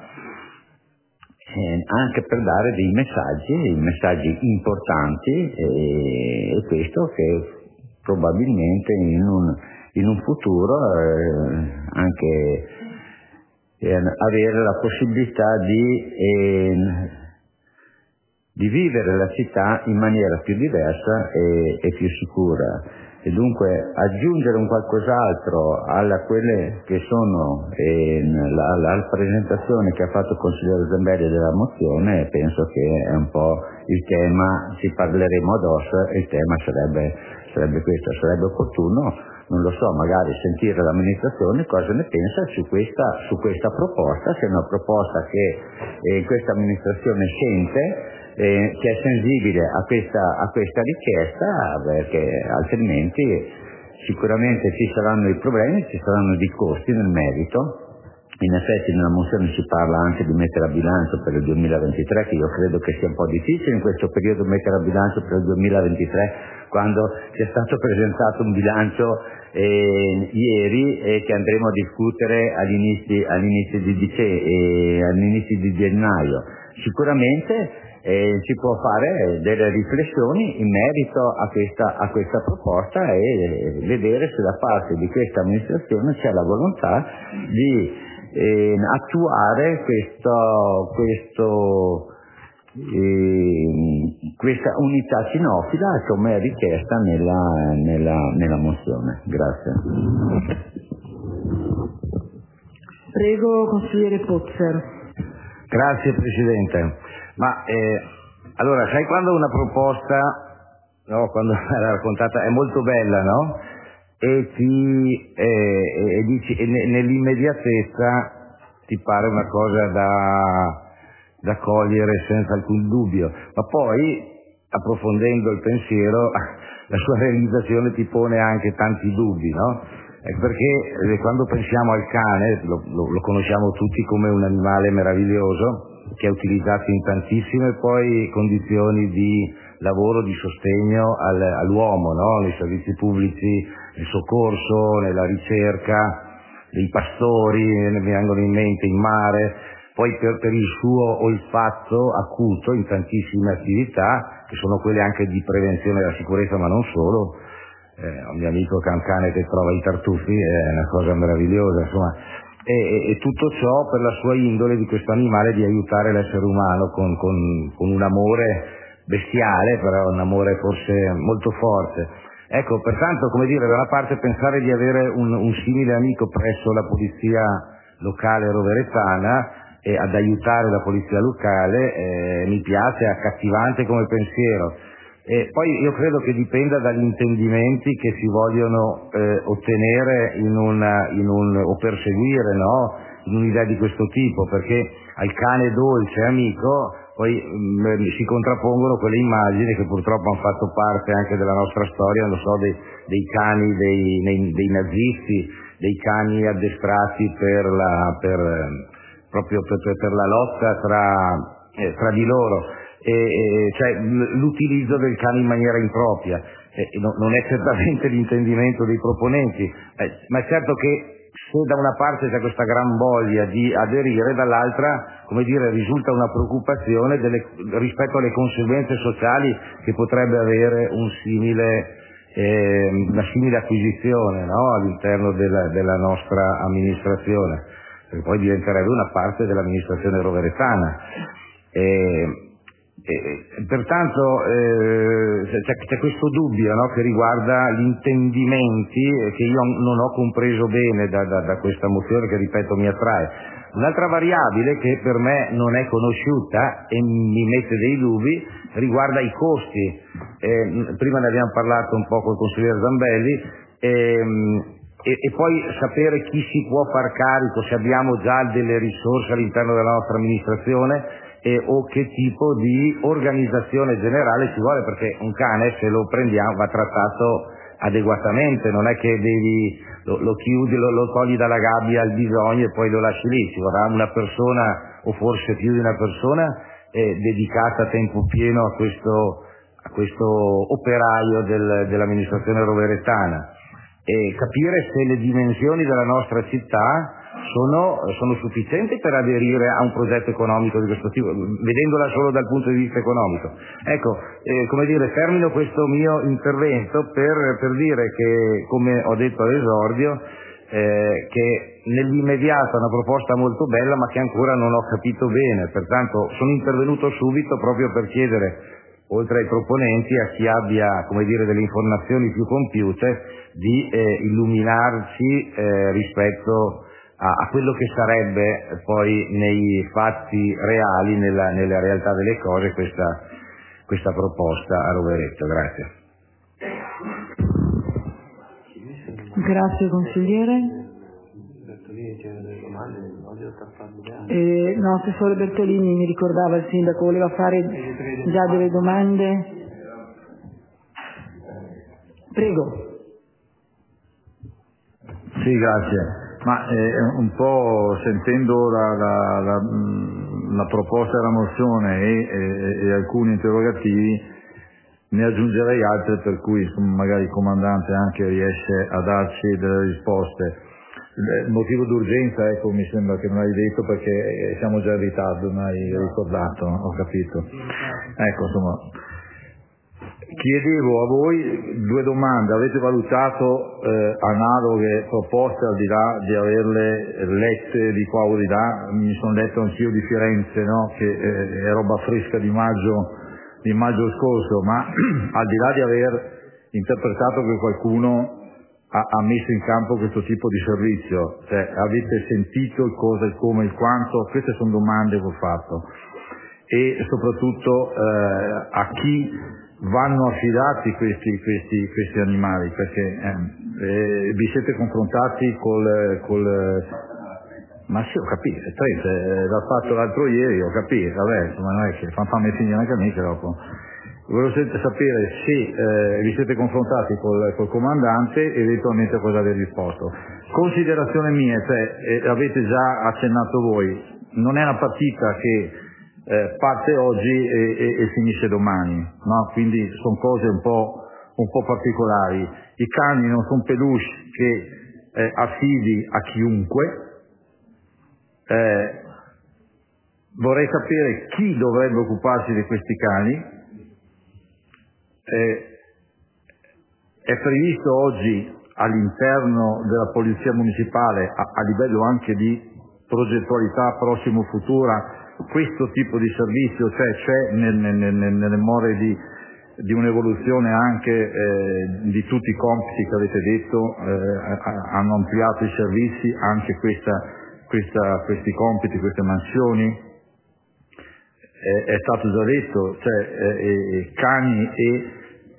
anche per dare dei messaggi importanti, e questo che probabilmente in un futuro anche avere la possibilità di vivere la città in maniera più diversa e più sicura, e dunque aggiungere un qualcos'altro alla quelle che sono alla presentazione che ha fatto il consigliere Zambelli della mozione. Penso che è un po' il tema, ci parleremo addosso, il tema sarebbe questo. Sarebbe opportuno, non lo so, magari sentire l'amministrazione cosa ne pensa su questa proposta, se è una proposta che questa amministrazione sente, che è sensibile a questa richiesta, perché altrimenti sicuramente ci saranno i problemi, ci saranno dei costi nel merito. In effetti nella mozione si parla anche di mettere a bilancio per il 2023, che io credo che sia un po' difficile in questo periodo mettere a bilancio per il 2023, quando ci è stato presentato un bilancio ieri, e che andremo a discutere all'inizio di gennaio. Sicuramente si può fare delle riflessioni in merito a questa proposta, e vedere se da parte di questa amministrazione c'è la volontà di attuare questa unità cinofila come è richiesta nella mozione. Grazie. Prego, consigliere Pozzer. Grazie Presidente. Ma allora, sai quando una proposta, no, quando era raccontata, è molto bella, no? E dici, nell'immediatezza ti pare una cosa da cogliere senza alcun dubbio, ma poi approfondendo il pensiero la sua realizzazione ti pone anche tanti dubbi, no? Perché quando pensiamo al cane lo conosciamo tutti come un animale meraviglioso che è utilizzato in tantissime poi condizioni di lavoro, di sostegno all'uomo, no? Nei servizi pubblici, nel soccorso, nella ricerca, dei pastori, mi vengono in mente in mare, poi per il suo olfatto acuto in tantissime attività, che sono quelle anche di prevenzione della sicurezza, ma non solo. Un mio amico che ha un cane che trova i tartufi, è una cosa meravigliosa, insomma. E tutto ciò per la sua indole di questo animale di aiutare l'essere umano con un amore bestiale, però un amore forse molto forte. Ecco, pertanto, come dire, da una parte pensare di avere un simile amico presso la polizia locale roveretana e ad aiutare la polizia locale, mi piace, è accattivante come pensiero. E poi io credo che dipenda dagli intendimenti che si vogliono ottenere o perseguire, no? In un'idea di questo tipo, perché al cane dolce amico poi si contrappongono quelle immagini che purtroppo hanno fatto parte anche della nostra storia, non so, dei cani dei nazisti, dei cani addestrati proprio per la lotta tra di loro, cioè l'utilizzo del cane in maniera impropria. Non è certamente l'intendimento dei proponenti, ma è certo che se da una parte c'è questa gran voglia di aderire, dall'altra, come dire, risulta una preoccupazione rispetto alle conseguenze sociali che potrebbe avere una simile acquisizione, no? All'interno della nostra amministrazione, perché poi diventerebbe una parte dell'amministrazione roveretana. Pertanto c'è questo dubbio, no, che riguarda gli intendimenti che io non ho compreso bene da questa mozione, che ripeto mi attrae. Un'altra variabile che per me non è conosciuta e mi mette dei dubbi riguarda i costi. Prima ne abbiamo parlato un po' col consigliere Zambelli, e poi sapere chi si può far carico, se abbiamo già delle risorse all'interno della nostra amministrazione, o che tipo di organizzazione generale ci vuole, perché un cane, se lo prendiamo, va trattato adeguatamente, non è che lo chiudi, lo togli dalla gabbia al bisogno e poi lo lasci lì. Ci vorrà una persona, o forse più di una persona, dedicata a tempo pieno a questo operaio dell'amministrazione roveretana, e capire se le dimensioni della nostra città sono sufficienti per aderire a un progetto economico di questo tipo, vedendola solo dal punto di vista economico. Ecco, come dire, termino questo mio intervento per dire che, come ho detto all'esordio, che nell'immediato è una proposta molto bella, ma che ancora non ho capito bene. Pertanto sono intervenuto subito proprio per chiedere, oltre ai proponenti, a chi abbia, come dire, delle informazioni più compiute, di illuminarci rispetto a quello che sarebbe poi nei fatti reali, nella realtà delle cose, questa proposta a Rovereto. Grazie. Grazie consigliere. No, Assessore Bertolini, mi ricordava il sindaco, voleva fare già delle domande. Prego. Sì, grazie. Ma un po' sentendo la proposta della mozione e alcuni interrogativi, ne aggiungerei altri, per cui magari il comandante anche riesce a darci delle risposte. Il motivo d'urgenza, ecco, mi sembra che non hai detto, perché siamo già in ritardo, non hai ricordato, ho capito. Ecco, insomma, chiedevo a voi due domande: avete valutato analoghe proposte, al di là di averle lette di qua o di là? Mi sono letto anch'io di Firenze, no? Che è roba fresca di maggio scorso, ma al di là di aver interpretato che qualcuno ha messo in campo questo tipo di servizio, cioè avete sentito il cosa, il come, il quanto? Queste sono domande che ho fatto. E soprattutto a chi vanno affidati questi animali, perché vi siete confrontati ma sì, ho capito, l'ha fatto l'altro ieri, ho capito, vabbè, insomma, non è che fammi finire anche a me che dopo. Volevo sapere se vi siete confrontati col comandante e eventualmente cosa avete risposto. Considerazione mia, cioè, avete già accennato voi, non è una partita che parte oggi e finisce domani, no? Quindi sono cose un po' particolari. I cani non sono peluche che affidi a chiunque. Vorrei sapere chi dovrebbe occuparsi di questi cani. È previsto oggi all'interno della Polizia Municipale, a livello anche di progettualità prossimo futura, questo tipo di servizio, cioè c'è nelle more di un'evoluzione anche di tutti i compiti che avete detto, hanno ampliato i servizi, anche questi compiti, queste mansioni. È stato già detto, cioè cani e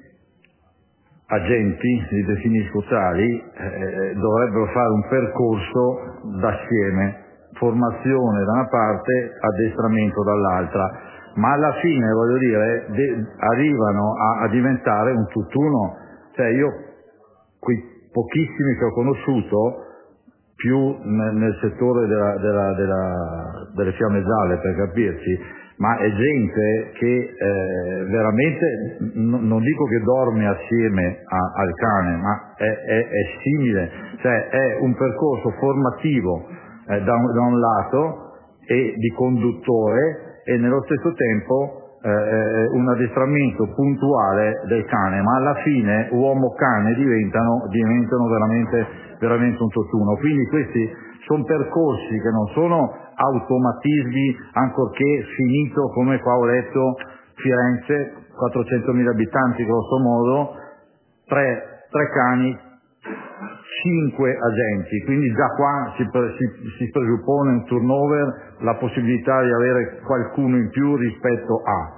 agenti, li definisco tali, dovrebbero fare un percorso d'assieme, formazione da una parte, addestramento dall'altra, ma alla fine, voglio dire, arrivano a diventare un tutt'uno. Cioè io, quei pochissimi che ho conosciuto, più nel settore delle fiamme gialle, per capirci, ma è gente che veramente, non dico che dorme assieme al cane, ma è simile, cioè è un percorso formativo da un lato e di conduttore, e nello stesso tempo un addestramento puntuale del cane, ma alla fine uomo-cane diventano veramente un tutt'uno. Quindi questi sono percorsi che non sono automatismi, ancorché finito, come qua ho letto, Firenze, 400.000 abitanti grosso modo, 3 cani, 5 agenti, quindi già qua si presuppone un turnover, la possibilità di avere qualcuno in più rispetto a.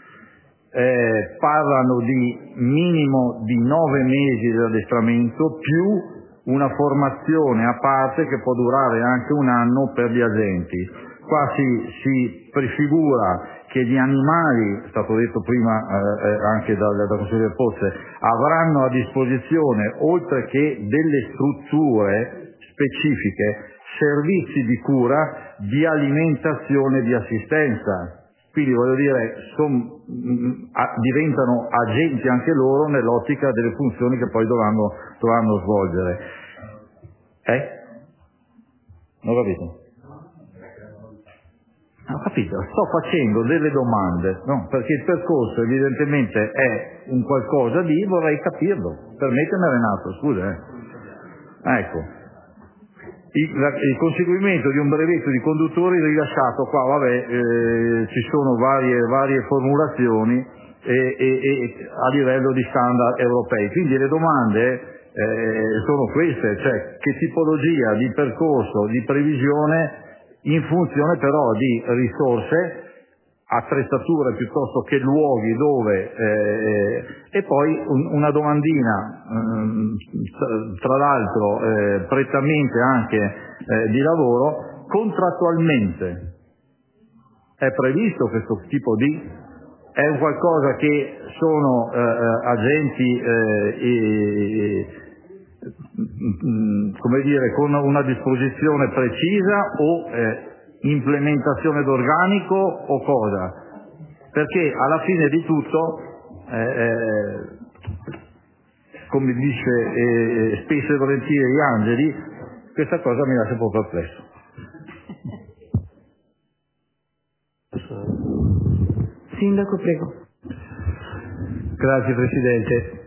Parlano di minimo di 9 mesi di addestramento più una formazione a parte che può durare anche un anno per gli agenti. Qua si prefigura che gli animali, è stato detto prima anche dal consigliere Pozze, avranno a disposizione, oltre che delle strutture specifiche, servizi di cura, di alimentazione e di assistenza. Quindi voglio dire, diventano agenti anche loro nell'ottica delle funzioni che poi dovranno svolgere. Non ho capito? Ho capito, sto facendo delle domande, no? Perché il percorso evidentemente è un qualcosa di, vorrei capirlo. Permettimi Renato, scusa. Ecco. Il conseguimento di un brevetto di conduttori rilasciato qua, ci sono varie formulazioni a livello di standard europei. Quindi le domande sono queste, cioè che tipologia di percorso, di previsione in funzione però di risorse, attrezzature piuttosto che luoghi dove e poi una domandina tra l'altro prettamente anche di lavoro. Contrattualmente è previsto questo tipo di, è un qualcosa che sono agenti come dire, con una disposizione precisa o implementazione d'organico o cosa? Perché alla fine di tutto, come dice spesso e volentieri Angeli, questa cosa mi lascia un po' perplesso. Sindaco, prego. Grazie Presidente.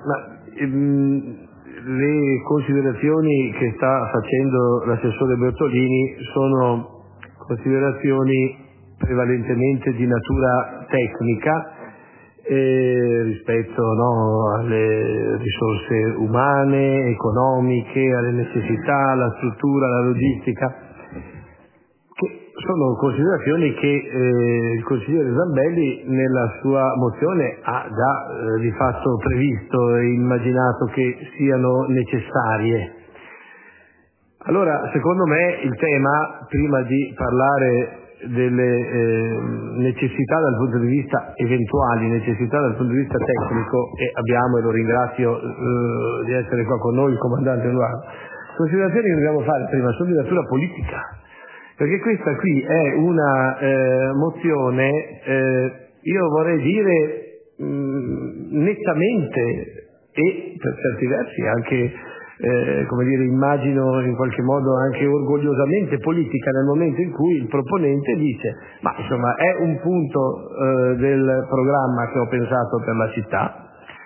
Le considerazioni che sta facendo l'assessore Bertolini sono considerazioni prevalentemente di natura tecnica rispetto alle risorse umane, economiche, alle necessità, alla struttura, alla logistica, che sono considerazioni che il consigliere Zambelli nella sua mozione ha già di fatto previsto e immaginato che siano necessarie. Allora, secondo me il tema, prima di parlare delle necessità dal punto di vista, eventuali necessità dal punto di vista tecnico, e abbiamo, e lo ringrazio di essere qua con noi, il comandante Eduardo, considerazioni che dobbiamo fare prima sono di natura politica, perché questa qui è una mozione, io vorrei dire nettamente e per certi versi anche come dire, immagino in qualche modo anche orgogliosamente politica, nel momento in cui il proponente dice ma insomma è un punto del programma che ho pensato per la città,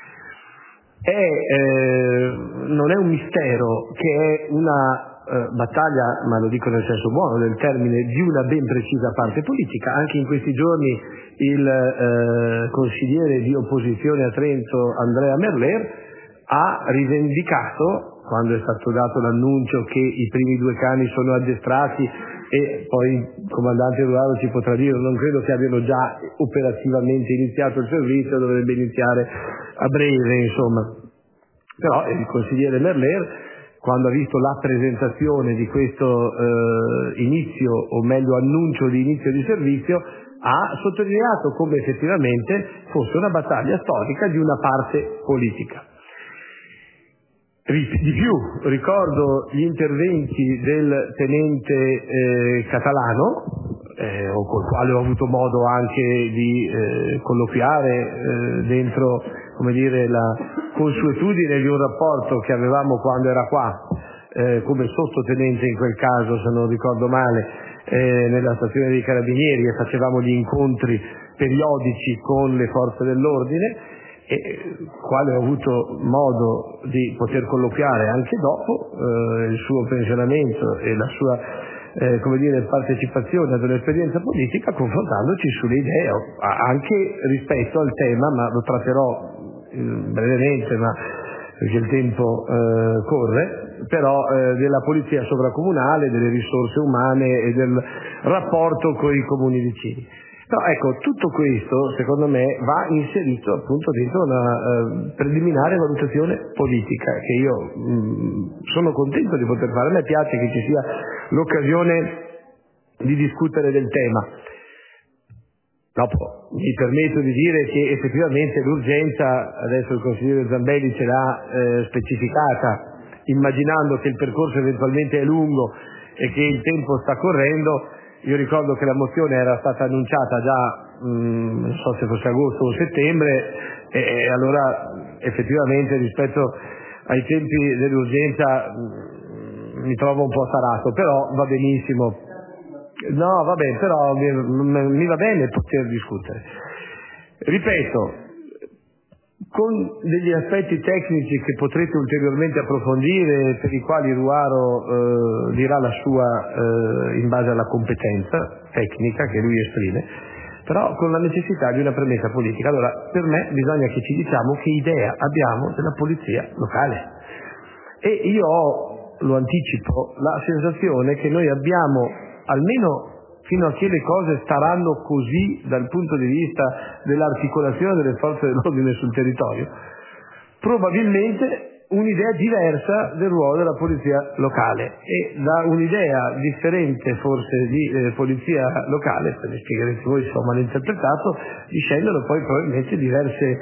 non è un mistero che è una battaglia, ma lo dico nel senso buono del termine, di una ben precisa parte politica. Anche in questi giorni il consigliere di opposizione a Trento Andrea Merler ha rivendicato quando è stato dato l'annuncio che i primi 2 cani sono addestrati, e poi il comandante Ruaro ci potrà dire, non credo che abbiano già operativamente iniziato il servizio, dovrebbe iniziare a breve, insomma. Però il consigliere Merler, quando ha visto la presentazione di questo inizio, o meglio annuncio di inizio di servizio, ha sottolineato come effettivamente fosse una battaglia storica di una parte politica. Di più, ricordo gli interventi del tenente Catalano, col quale ho avuto modo anche di colloquiare dentro, come dire, la consuetudine di un rapporto che avevamo quando era qua, come sottotenente in quel caso, se non ricordo male, nella stazione dei Carabinieri, e facevamo gli incontri periodici con le forze dell'ordine, e quale ho avuto modo di poter colloquiare anche dopo il suo pensionamento e la sua partecipazione ad un'esperienza politica, confrontandoci sulle idee anche rispetto al tema, ma lo tratterò brevemente, perché il tempo corre, però della polizia sovracomunale, delle risorse umane e del rapporto con i comuni vicini. No, ecco, tutto questo secondo me va inserito appunto dentro una preliminare valutazione politica, che io sono contento di poter fare. A me piace che ci sia l'occasione di discutere del tema. Dopo mi permetto di dire che effettivamente l'urgenza, adesso il consigliere Zambelli ce l'ha specificata, immaginando che il percorso eventualmente è lungo e che il tempo sta correndo. Io ricordo che la mozione era stata annunciata già, non so se fosse agosto o settembre, e allora effettivamente rispetto ai tempi dell'urgenza mi trovo un po' tarato, però va benissimo. No, va bene, però mi va bene poter discutere. Ripeto, con degli aspetti tecnici che potrete ulteriormente approfondire, per i quali Ruaro dirà la sua in base alla competenza tecnica che lui esprime, però con la necessità di una premessa politica. Allora, per me bisogna che ci diciamo che idea abbiamo della polizia locale, e io ho, lo anticipo, la sensazione che noi abbiamo, almeno fino a che le cose staranno così dal punto di vista dell'articolazione delle forze dell'ordine sul territorio, probabilmente un'idea diversa del ruolo della polizia locale, e da un'idea differente forse di polizia locale, poi mi spiegherete voi se ho malinterpretato, discendono poi probabilmente diverse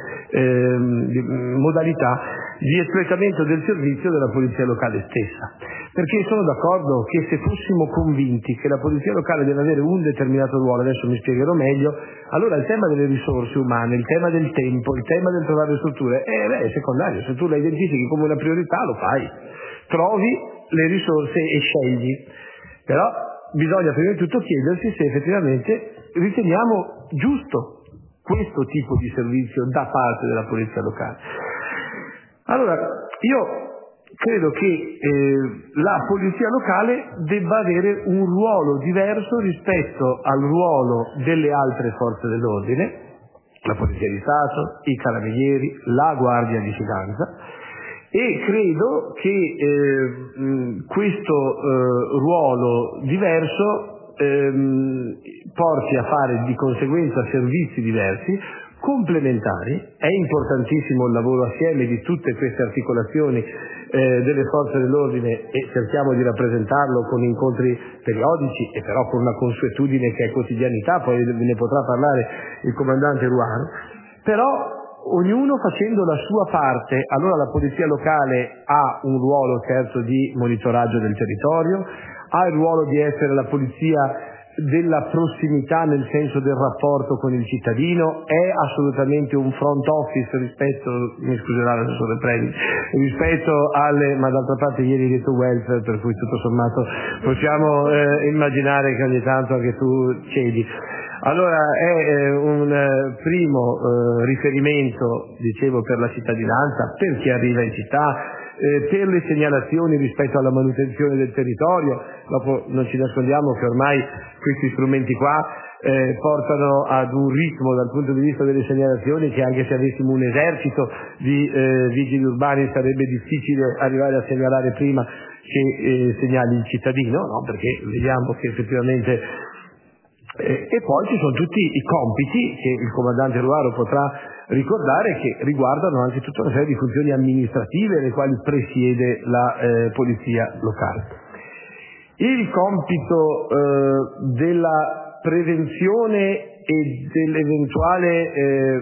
modalità di espletamento del servizio della polizia locale stessa. Perché sono d'accordo che se fossimo convinti che la polizia locale deve avere un determinato ruolo, adesso mi spiegherò meglio, allora il tema delle risorse umane, il tema del tempo, il tema del trovare strutture è secondario. Se tu la identifichi come una priorità lo fai, trovi le risorse e scegli. Però bisogna prima di tutto chiedersi se effettivamente riteniamo giusto questo tipo di servizio da parte della polizia locale. Allora, io credo che la polizia locale debba avere un ruolo diverso rispetto al ruolo delle altre forze dell'ordine, la Polizia di Stato, i Carabinieri, la Guardia di Finanza, e credo che questo ruolo diverso porti a fare di conseguenza servizi diversi, complementari. È importantissimo il lavoro assieme di tutte queste articolazioni delle forze dell'ordine, e cerchiamo di rappresentarlo con incontri periodici e però con una consuetudine che è quotidianità, poi ne potrà parlare il comandante Ruaro, però ognuno facendo la sua parte. Allora la polizia locale ha un ruolo certo di monitoraggio del territorio, ha il ruolo di essere la polizia della prossimità nel senso del rapporto con il cittadino, è assolutamente un front office rispetto, mi scuserà l'assessore Predi, rispetto alle, ma d'altra parte ieri hai detto welfare, per cui tutto sommato possiamo immaginare che ogni tanto anche tu cedi. Allora è un primo riferimento, dicevo, per la cittadinanza, per chi arriva in città, per le segnalazioni rispetto alla manutenzione del territorio. Dopo non ci nascondiamo che ormai questi strumenti qua portano ad un ritmo dal punto di vista delle segnalazioni che anche se avessimo un esercito di vigili urbani sarebbe difficile arrivare a segnalare prima che segnali il cittadino, no? Perché vediamo che effettivamente e poi ci sono tutti i compiti che il comandante Ruaro potrà ricordare, che riguardano anche tutta una serie di funzioni amministrative le quali presiede la polizia locale. Il compito della prevenzione e dell'eventuale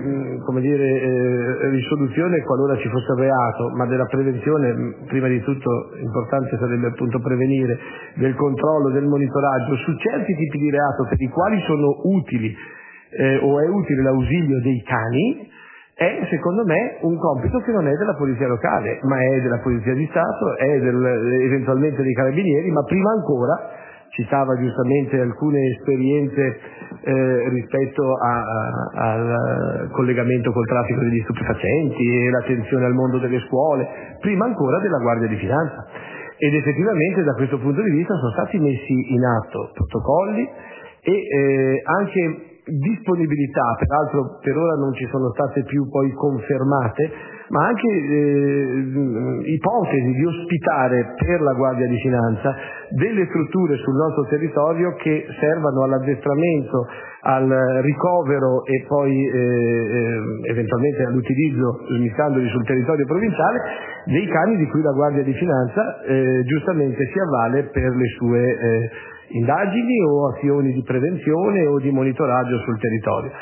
risoluzione qualora ci fosse reato, ma della prevenzione prima di tutto importante sarebbe appunto prevenire, del controllo, del monitoraggio su certi tipi di reato per i quali sono utili o è utile l'ausilio dei cani, è secondo me un compito che non è della polizia locale, ma è della polizia di Stato, è eventualmente dei carabinieri, ma prima ancora citava giustamente alcune esperienze rispetto al collegamento col traffico degli stupefacenti e l'attenzione al mondo delle scuole, prima ancora della Guardia di Finanza. Ed effettivamente da questo punto di vista sono stati messi in atto protocolli e anche disponibilità, peraltro per ora non ci sono state più poi confermate, ma anche ipotesi di ospitare per la Guardia di Finanza delle strutture sul nostro territorio che servano all'addestramento, al ricovero e poi eventualmente all'utilizzo, smizzandoli sul territorio provinciale, dei cani di cui la Guardia di Finanza giustamente si avvale per le sue indagini o azioni di prevenzione o di monitoraggio sul territorio.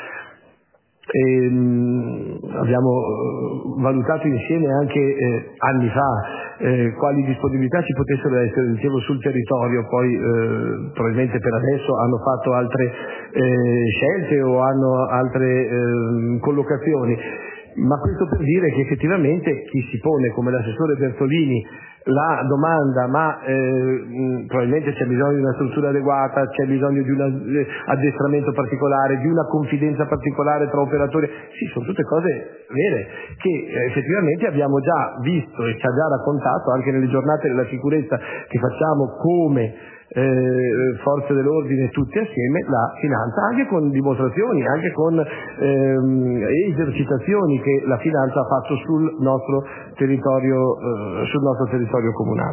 Abbiamo valutato insieme anche anni fa quali disponibilità ci potessero essere, dicevo, sul territorio, poi probabilmente per adesso hanno fatto altre scelte o hanno altre collocazioni, ma questo per dire che effettivamente chi si pone come l'assessore Bertolini la domanda probabilmente c'è bisogno di una struttura adeguata, c'è bisogno di un addestramento particolare, di una confidenza particolare tra operatori, sì, sono tutte cose vere che effettivamente abbiamo già visto e ci ha già raccontato anche nelle giornate della sicurezza che facciamo come forze dell'ordine tutti assieme, la finanza, anche con dimostrazioni, anche con esercitazioni che la finanza ha fatto sul nostro territorio comunale.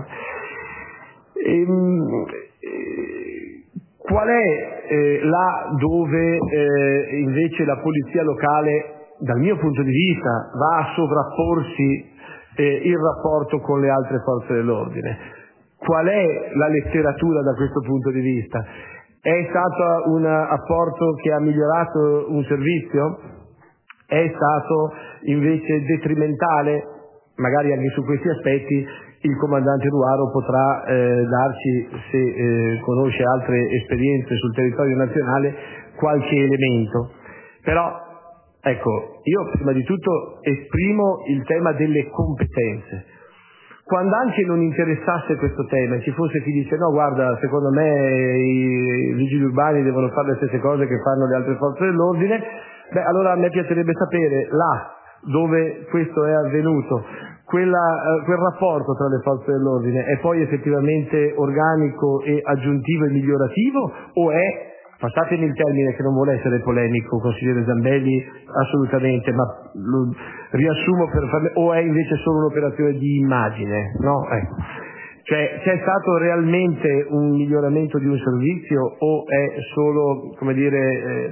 Qual è là dove invece la polizia locale, dal mio punto di vista, va a sovrapporsi il rapporto con le altre forze dell'ordine? Qual è la letteratura da questo punto di vista? È stato un apporto che ha migliorato un servizio? È stato invece detrimentale? Magari anche su questi aspetti il comandante Ruaro potrà darci, se conosce altre esperienze sul territorio nazionale, qualche elemento. Però, ecco, io prima di tutto esprimo il tema delle competenze. Quando anche non interessasse questo tema, ci fosse chi dice no, guarda, secondo me i vigili urbani devono fare le stesse cose che fanno le altre forze dell'ordine, allora a me piacerebbe sapere là dove questo è avvenuto, quel rapporto tra le forze dell'ordine è poi effettivamente organico e aggiuntivo e migliorativo o è, passatemi il termine che non vuole essere polemico, consigliere Zambelli, assolutamente, ma lo riassumo per farle, o è invece solo un'operazione di immagine, no? Ecco. Cioè, c'è stato realmente un miglioramento di un servizio o è solo, come dire,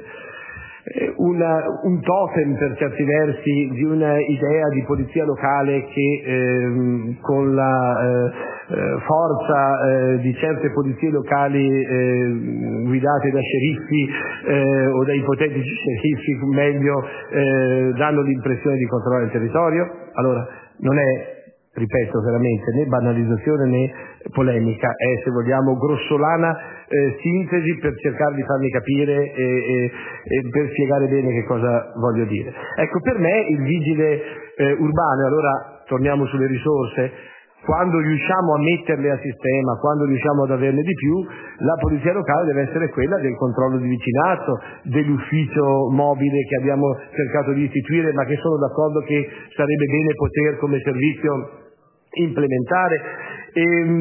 un totem per certi versi di un'idea di polizia locale che con la forza di certe polizie locali guidate da sceriffi o da ipotetici sceriffi meglio danno l'impressione di controllare il territorio? Allora, non è, ripeto, veramente né banalizzazione né polemica, è, se vogliamo, grossolana sintesi per cercare di farmi capire e per spiegare bene che cosa voglio dire. Ecco, per me il vigile urbano, allora torniamo sulle risorse, quando riusciamo a metterle a sistema, quando riusciamo ad averne di più, la polizia locale deve essere quella del controllo di vicinato, dell'ufficio mobile che abbiamo cercato di istituire, ma che sono d'accordo che sarebbe bene poter come servizio implementare.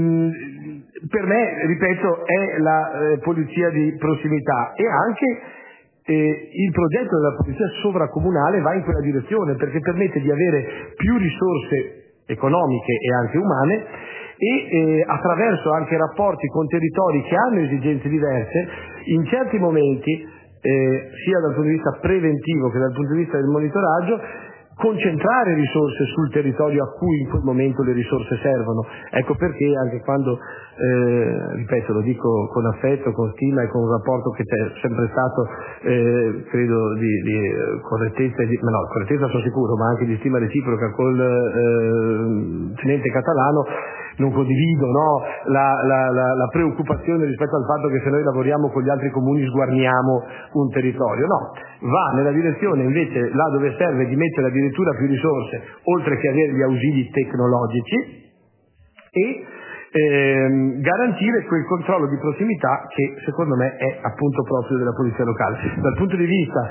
Per me, ripeto, è la polizia di prossimità e anche il progetto della polizia sovracomunale va in quella direzione, perché permette di avere più risorse economiche e anche umane e attraverso anche rapporti con territori che hanno esigenze diverse, in certi momenti, sia dal punto di vista preventivo che dal punto di vista del monitoraggio, concentrare risorse sul territorio a cui in quel momento le risorse servono. Ecco perché anche quando, ripeto, lo dico con affetto, con stima e con un rapporto che c'è sempre stato, credo di correttezza, correttezza sono sicuro, ma anche di stima reciproca col tenente Catalano, non condivido la preoccupazione rispetto al fatto che se noi lavoriamo con gli altri comuni sguarniamo un territorio. No, va nella direzione invece, là dove serve, di mettere addirittura più risorse, oltre che avere gli ausili tecnologici, e garantire quel controllo di prossimità che secondo me è appunto proprio della polizia locale. Dal punto di vista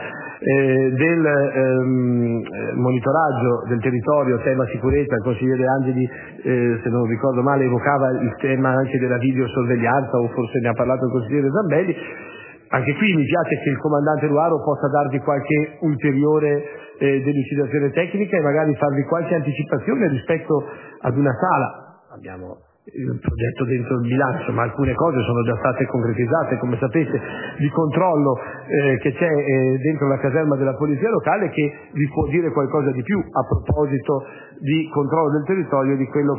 del monitoraggio del territorio, tema sicurezza, il consigliere Angeli, se non ricordo male, evocava il tema anche della videosorveglianza, o forse ne ha parlato il consigliere Zambelli. Anche qui mi piace che il comandante Luaro possa darvi qualche ulteriore delucidazione tecnica e magari farvi qualche anticipazione rispetto ad una sala. Abbiamo il progetto dentro il bilancio, ma alcune cose sono già state concretizzate, come sapete, di controllo che c'è dentro la caserma della polizia locale, che vi può dire qualcosa di più a proposito di controllo del territorio di quello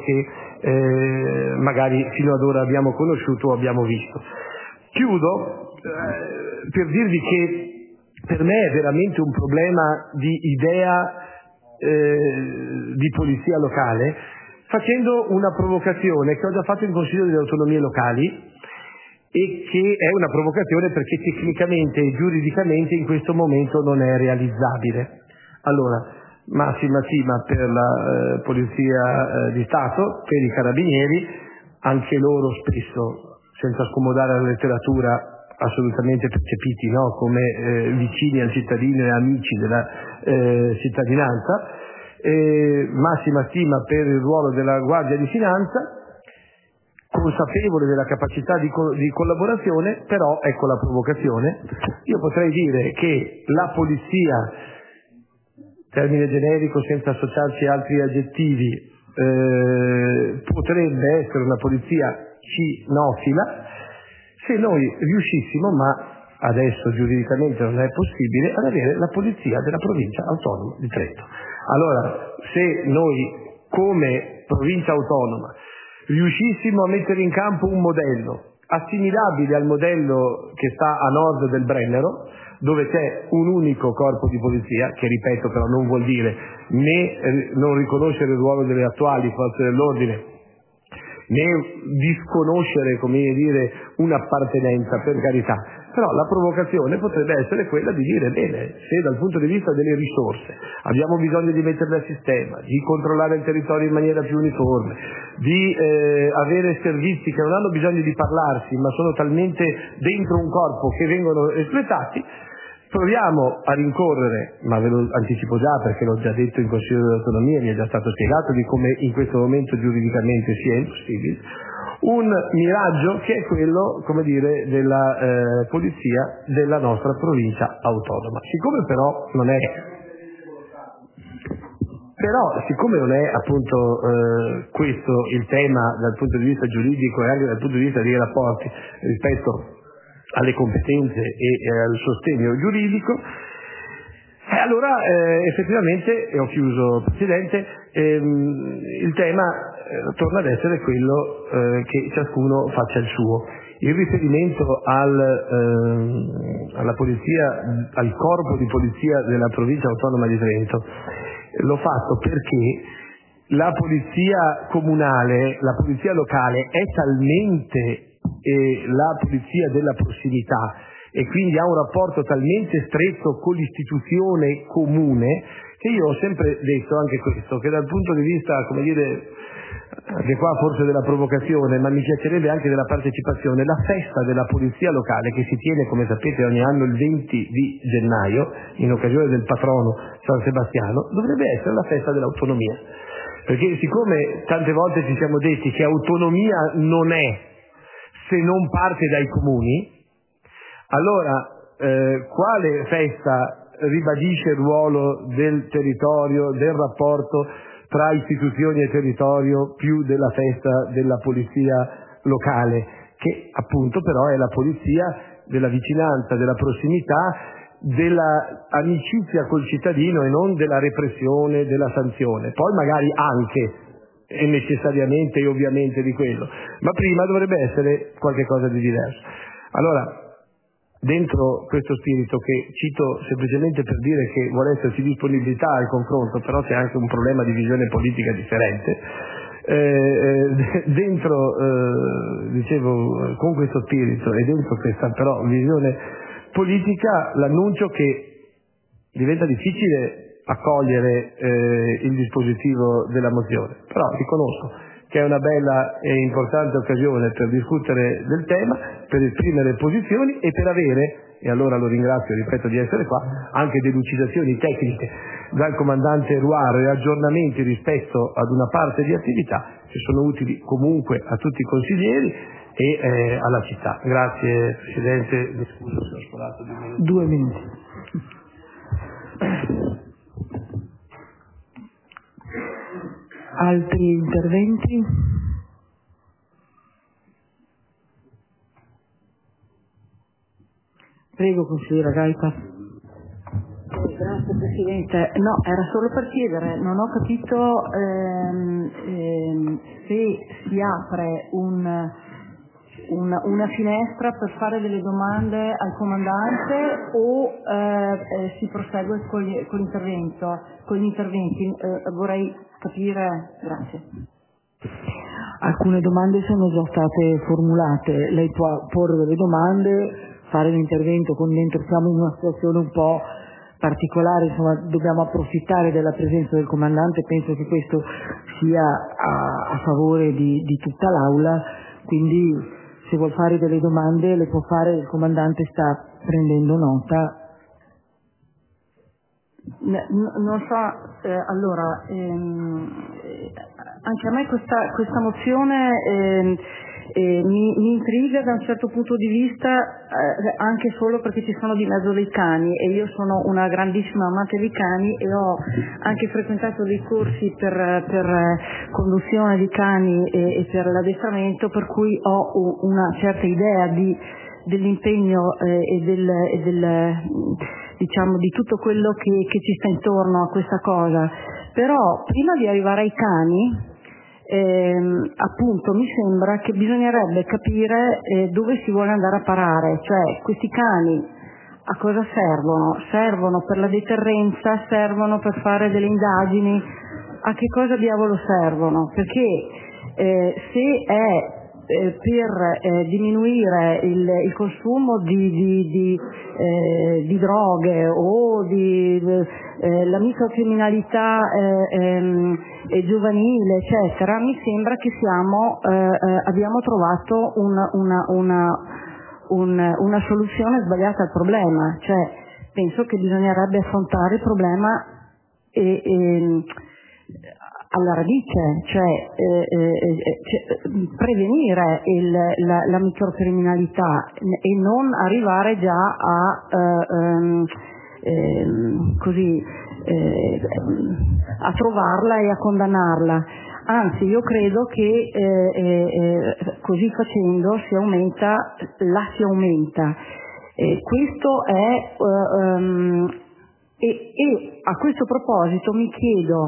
che magari fino ad ora abbiamo conosciuto o abbiamo visto. Chiudo per dirvi che per me è veramente un problema di idea di polizia locale, facendo una provocazione che ho già fatto in Consiglio delle Autonomie Locali e che è una provocazione perché tecnicamente e giuridicamente in questo momento non è realizzabile. Allora, massima stima per la Polizia di Stato, per i Carabinieri, anche loro spesso, senza scomodare la letteratura, assolutamente percepiti come vicini al cittadino e amici della cittadinanza. Massima stima per il ruolo della Guardia di Finanza, consapevole della capacità di collaborazione, però ecco la provocazione. Io potrei dire che la polizia, termine generico senza associarci altri aggettivi, potrebbe essere una polizia cinofila se noi riuscissimo, ma adesso giuridicamente non è possibile, ad avere la polizia della provincia autonoma di Trento. Allora, se noi come provincia autonoma riuscissimo a mettere in campo un modello assimilabile al modello che sta a nord del Brennero, dove c'è un unico corpo di polizia, che ripeto però non vuol dire né non riconoscere il ruolo delle attuali forze dell'ordine, né disconoscere, come dire, un'appartenenza, per carità. Però la provocazione potrebbe essere quella di dire, bene, se dal punto di vista delle risorse abbiamo bisogno di metterle a sistema, di controllare il territorio in maniera più uniforme, di avere servizi che non hanno bisogno di parlarsi, ma sono talmente dentro un corpo che vengono espletati, proviamo a rincorrere, ma ve lo anticipo già perché l'ho già detto in Consiglio dell'Autonomia, mi è già stato spiegato di come in questo momento giuridicamente sia impossibile, un miraggio che è quello, come dire, della polizia della nostra provincia autonoma. Siccome però non è appunto questo il tema dal punto di vista giuridico e anche dal punto di vista dei rapporti rispetto alle competenze e al sostegno giuridico, allora effettivamente, e ho chiuso Presidente, il tema torna ad essere quello che ciascuno faccia il suo. Il riferimento alla polizia, al corpo di polizia della provincia autonoma di Trento, l'ho fatto perché la polizia comunale, la polizia locale è talmente la polizia della prossimità e quindi ha un rapporto talmente stretto con l'istituzione comune che io ho sempre detto anche questo, che dal punto di vista, come dire, anche qua forse della provocazione, ma mi piacerebbe anche della partecipazione, la festa della polizia locale che si tiene, come sapete, ogni anno il 20 di gennaio in occasione del patrono San Sebastiano, dovrebbe essere la festa dell'autonomia, perché siccome tante volte ci siamo detti che autonomia non è se non parte dai comuni, allora quale festa ribadisce il ruolo del territorio, del rapporto tra istituzioni e territorio più della festa della polizia locale, che appunto però è la polizia della vicinanza, della prossimità, della amicizia col cittadino e non della repressione, della sanzione. Poi magari anche e necessariamente e ovviamente di quello, ma prima dovrebbe essere qualche cosa di diverso. Allora, dentro questo spirito, che cito semplicemente per dire che vuole esserci disponibilità al confronto, però c'è anche un problema di visione politica differente, dicevo, con questo spirito e dentro questa però visione politica, l'annuncio che diventa difficile accogliere il dispositivo della mozione, però riconosco che è una bella e importante occasione per discutere del tema, per esprimere posizioni e per avere, e allora lo ringrazio, ripeto, di essere qua, anche delucidazioni tecniche dal comandante Ruaro e aggiornamenti rispetto ad una parte di attività che sono utili comunque a tutti i consiglieri e alla città. Grazie Presidente, mi scuso se ho sforato 2 minuti. 2 minuti. Altri interventi? Prego, consigliera Gaita. Grazie Presidente. No, era solo per chiedere, non ho capito se si apre una finestra per fare delle domande al comandante o si prosegue con gli interventi. Vorrei capire, grazie. Alcune domande sono già state formulate, lei può porre delle domande, fare l'intervento con dentro, siamo in una situazione un po' particolare, insomma dobbiamo approfittare della presenza del comandante, penso che questo sia a favore di tutta l'Aula, quindi se vuol fare delle domande le può fare, il comandante sta prendendo nota. Non so, allora, anche a me questa mozione mi intriga da un certo punto di vista, anche solo perché ci sono di mezzo dei cani e io sono una grandissima amante dei cani e ho anche frequentato dei corsi per conduzione di cani e per l'addestramento, per cui ho una certa idea dell'impegno diciamo di tutto quello che ci sta intorno a questa cosa. Però prima di arrivare ai cani appunto mi sembra che bisognerebbe capire dove si vuole andare a parare, cioè questi cani a cosa servono? Servono per la deterrenza, servono per fare delle indagini, a che cosa diavolo servono? Perché se è per diminuire il consumo di droghe o la microcriminalità giovanile, eccetera, mi sembra che abbiamo trovato una soluzione sbagliata al problema. Cioè, penso che bisognerebbe affrontare il problema alla radice, cioè prevenire la microcriminalità e non arrivare già a trovarla e a condannarla. Anzi, io credo che così facendo si aumenta. Questo è e a questo proposito mi chiedo,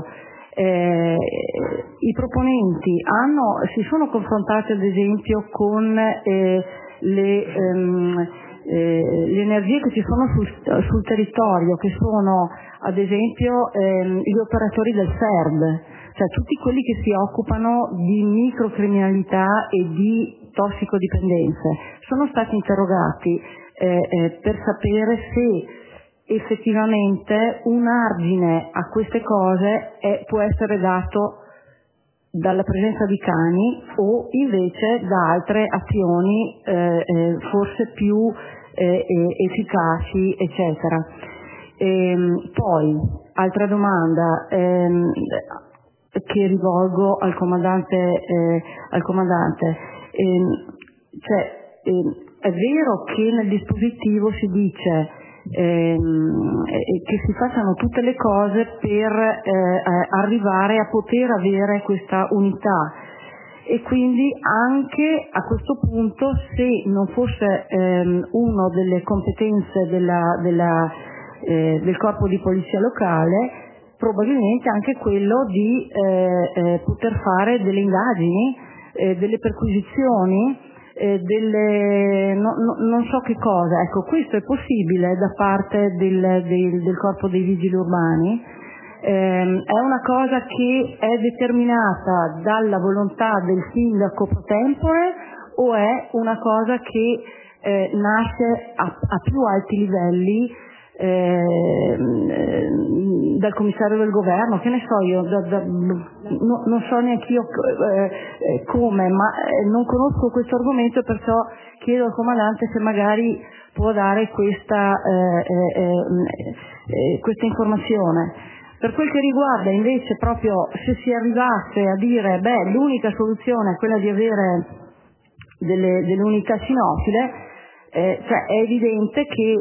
i proponenti si sono confrontati ad esempio con le energie che ci sono sul territorio, che sono ad esempio gli operatori del SERD, cioè tutti quelli che si occupano di microcriminalità e di tossicodipendenze. Sono stati interrogati per sapere se effettivamente un argine a queste cose può essere dato dalla presenza di cani o invece da altre azioni forse più efficaci, eccetera. Poi, altra domanda che rivolgo al comandante, cioè è vero che nel dispositivo si dice che si facciano tutte le cose per arrivare a poter avere questa unità, e quindi anche a questo punto, se non fosse uno delle competenze del corpo di polizia locale, probabilmente anche quello di poter fare delle indagini, delle perquisizioni, non so che cosa. Ecco, questo è possibile da parte del corpo dei vigili urbani. È una cosa che è determinata dalla volontà del sindaco pro tempore, o è una cosa che nasce a più alti livelli dal commissario del governo, che ne so io, non so neanche io come, ma non conosco questo argomento, perciò chiedo al comandante se magari può dare questa informazione. Per quel che riguarda invece proprio se si arrivasse a dire l'unica soluzione è quella di avere delle unità cinofile, cioè è evidente che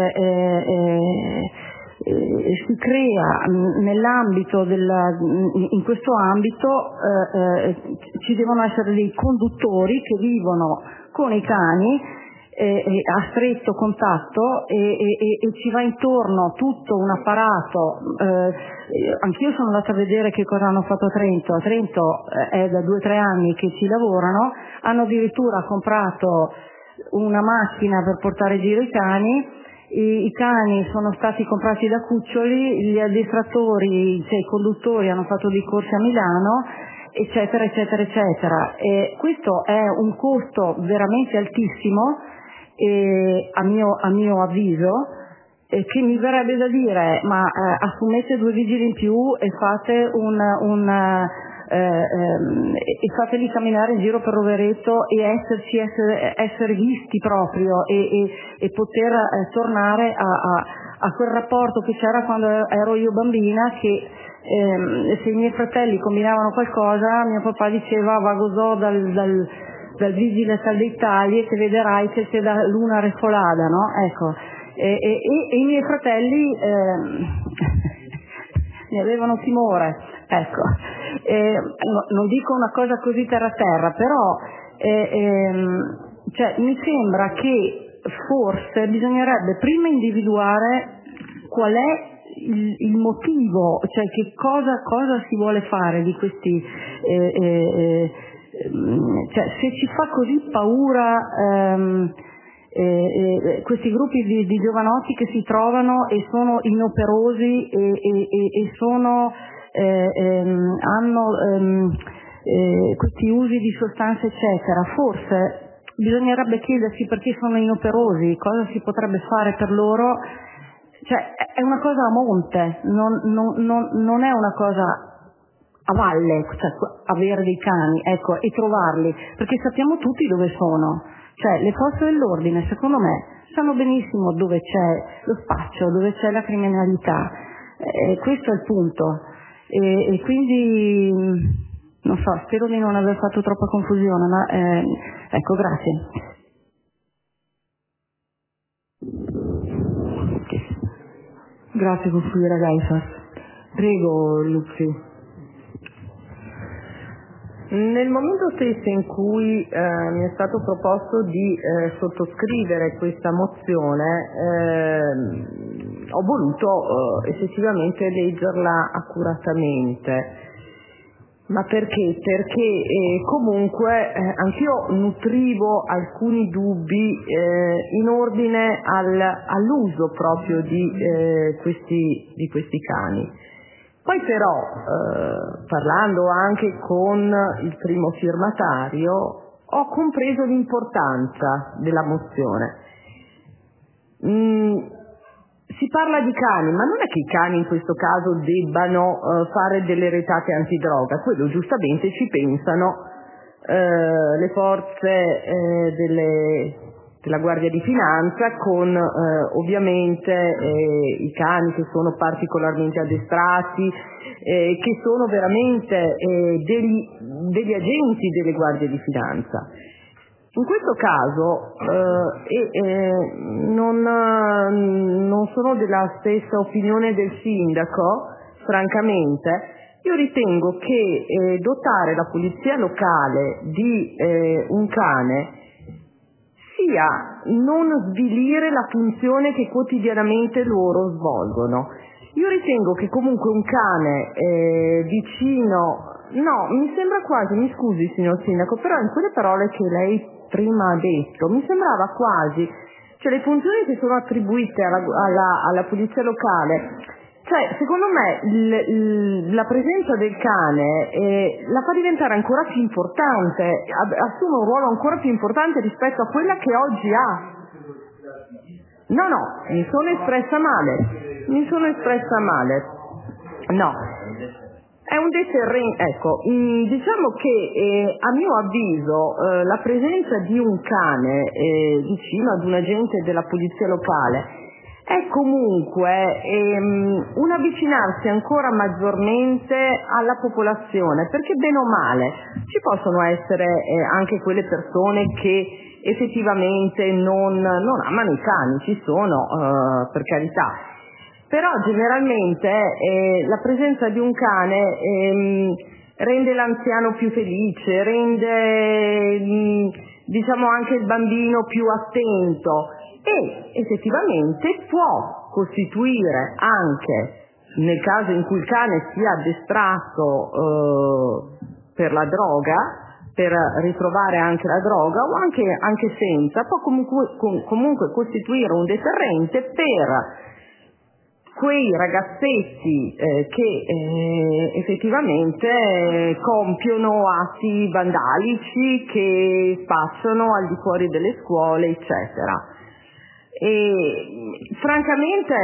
si crea nell'ambito in questo ambito ci devono essere dei conduttori che vivono con i cani a stretto contatto, e ci va intorno tutto un apparato. Anch'io sono andata a vedere che cosa hanno fatto a Trento. È da 2 o 3 anni che ci lavorano, hanno addirittura comprato una macchina per portare in giro i cani. I cani sono stati comprati da cuccioli, gli addestratori, cioè i conduttori, hanno fatto dei corsi a Milano, eccetera eccetera eccetera. E questo è un costo veramente altissimo, a mio avviso, che mi verrebbe da dire: ma assumete 2 vigili in più e fate e fateli camminare in giro per Rovereto e essere visti proprio, e poter tornare a quel rapporto che c'era quando ero io bambina, che se i miei fratelli combinavano qualcosa, mio papà diceva: vago dal vigile tal dei tagli e te vedrai che c'è da l'una refolada, no? Ecco, e i miei fratelli ne avevano timore, ecco. Non dico una cosa così terra, però cioè, mi sembra che forse bisognerebbe prima individuare qual è il motivo, cioè che cosa si vuole fare di questi, cioè se ci fa così paura questi gruppi di giovanotti che si trovano e sono inoperosi e sono hanno questi usi di sostanze eccetera. Forse bisognerebbe chiedersi perché sono inoperosi, cosa si potrebbe fare per loro. Cioè è una cosa a monte, non è una cosa a valle, cioè avere dei cani, ecco, e trovarli, perché sappiamo tutti dove sono. Cioè le forze dell'ordine, secondo me, sanno benissimo dove c'è lo spaccio, dove c'è la criminalità, questo è il punto, e quindi non so, spero di non aver fatto troppa confusione, ma ecco, grazie. Grazie consigliera Gaifas. Prego Luzzi. Nel momento stesso in cui mi è stato proposto di sottoscrivere questa mozione, ho voluto effettivamente leggerla accuratamente. Ma perché? Perché comunque anch'io nutrivo alcuni dubbi in ordine all'uso proprio di questi cani. Poi però, parlando anche con il primo firmatario, ho compreso l'importanza della mozione. Si parla di cani, ma non è che i cani in questo caso debbano fare delle retate antidroga, quello giustamente ci pensano le forze della Guardia di Finanza, con ovviamente i cani che sono particolarmente addestrati, che sono veramente degli agenti delle Guardie di Finanza. In questo caso non sono della stessa opinione del sindaco, francamente. Io ritengo che dotare la polizia locale di un cane sia non svilire la funzione che quotidianamente loro svolgono. Io ritengo che comunque un cane vicino... No, mi sembra quasi, mi scusi signor Sindaco, però in quelle parole che lei prima ha detto, mi sembrava quasi, cioè le funzioni che sono attribuite alla polizia locale... Cioè, secondo me la presenza del cane la fa diventare ancora più importante, assume un ruolo ancora più importante rispetto a quella che oggi ha. No, mi sono espressa male. No, è un deterrente. Ecco, diciamo che a mio avviso la presenza di un cane vicino ad un agente della polizia locale è comunque un avvicinarsi ancora maggiormente alla popolazione, perché bene o male ci possono essere anche quelle persone che effettivamente non amano i cani, ci sono, per carità, però generalmente la presenza di un cane rende l'anziano più felice, rende diciamo anche il bambino più attento, e effettivamente può costituire anche, nel caso in cui il cane sia addestrato per la droga, per ritrovare anche la droga o anche senza, può comunque costituire un deterrente per quei ragazzetti che effettivamente compiono atti vandalici, che spacciano al di fuori delle scuole, eccetera. E francamente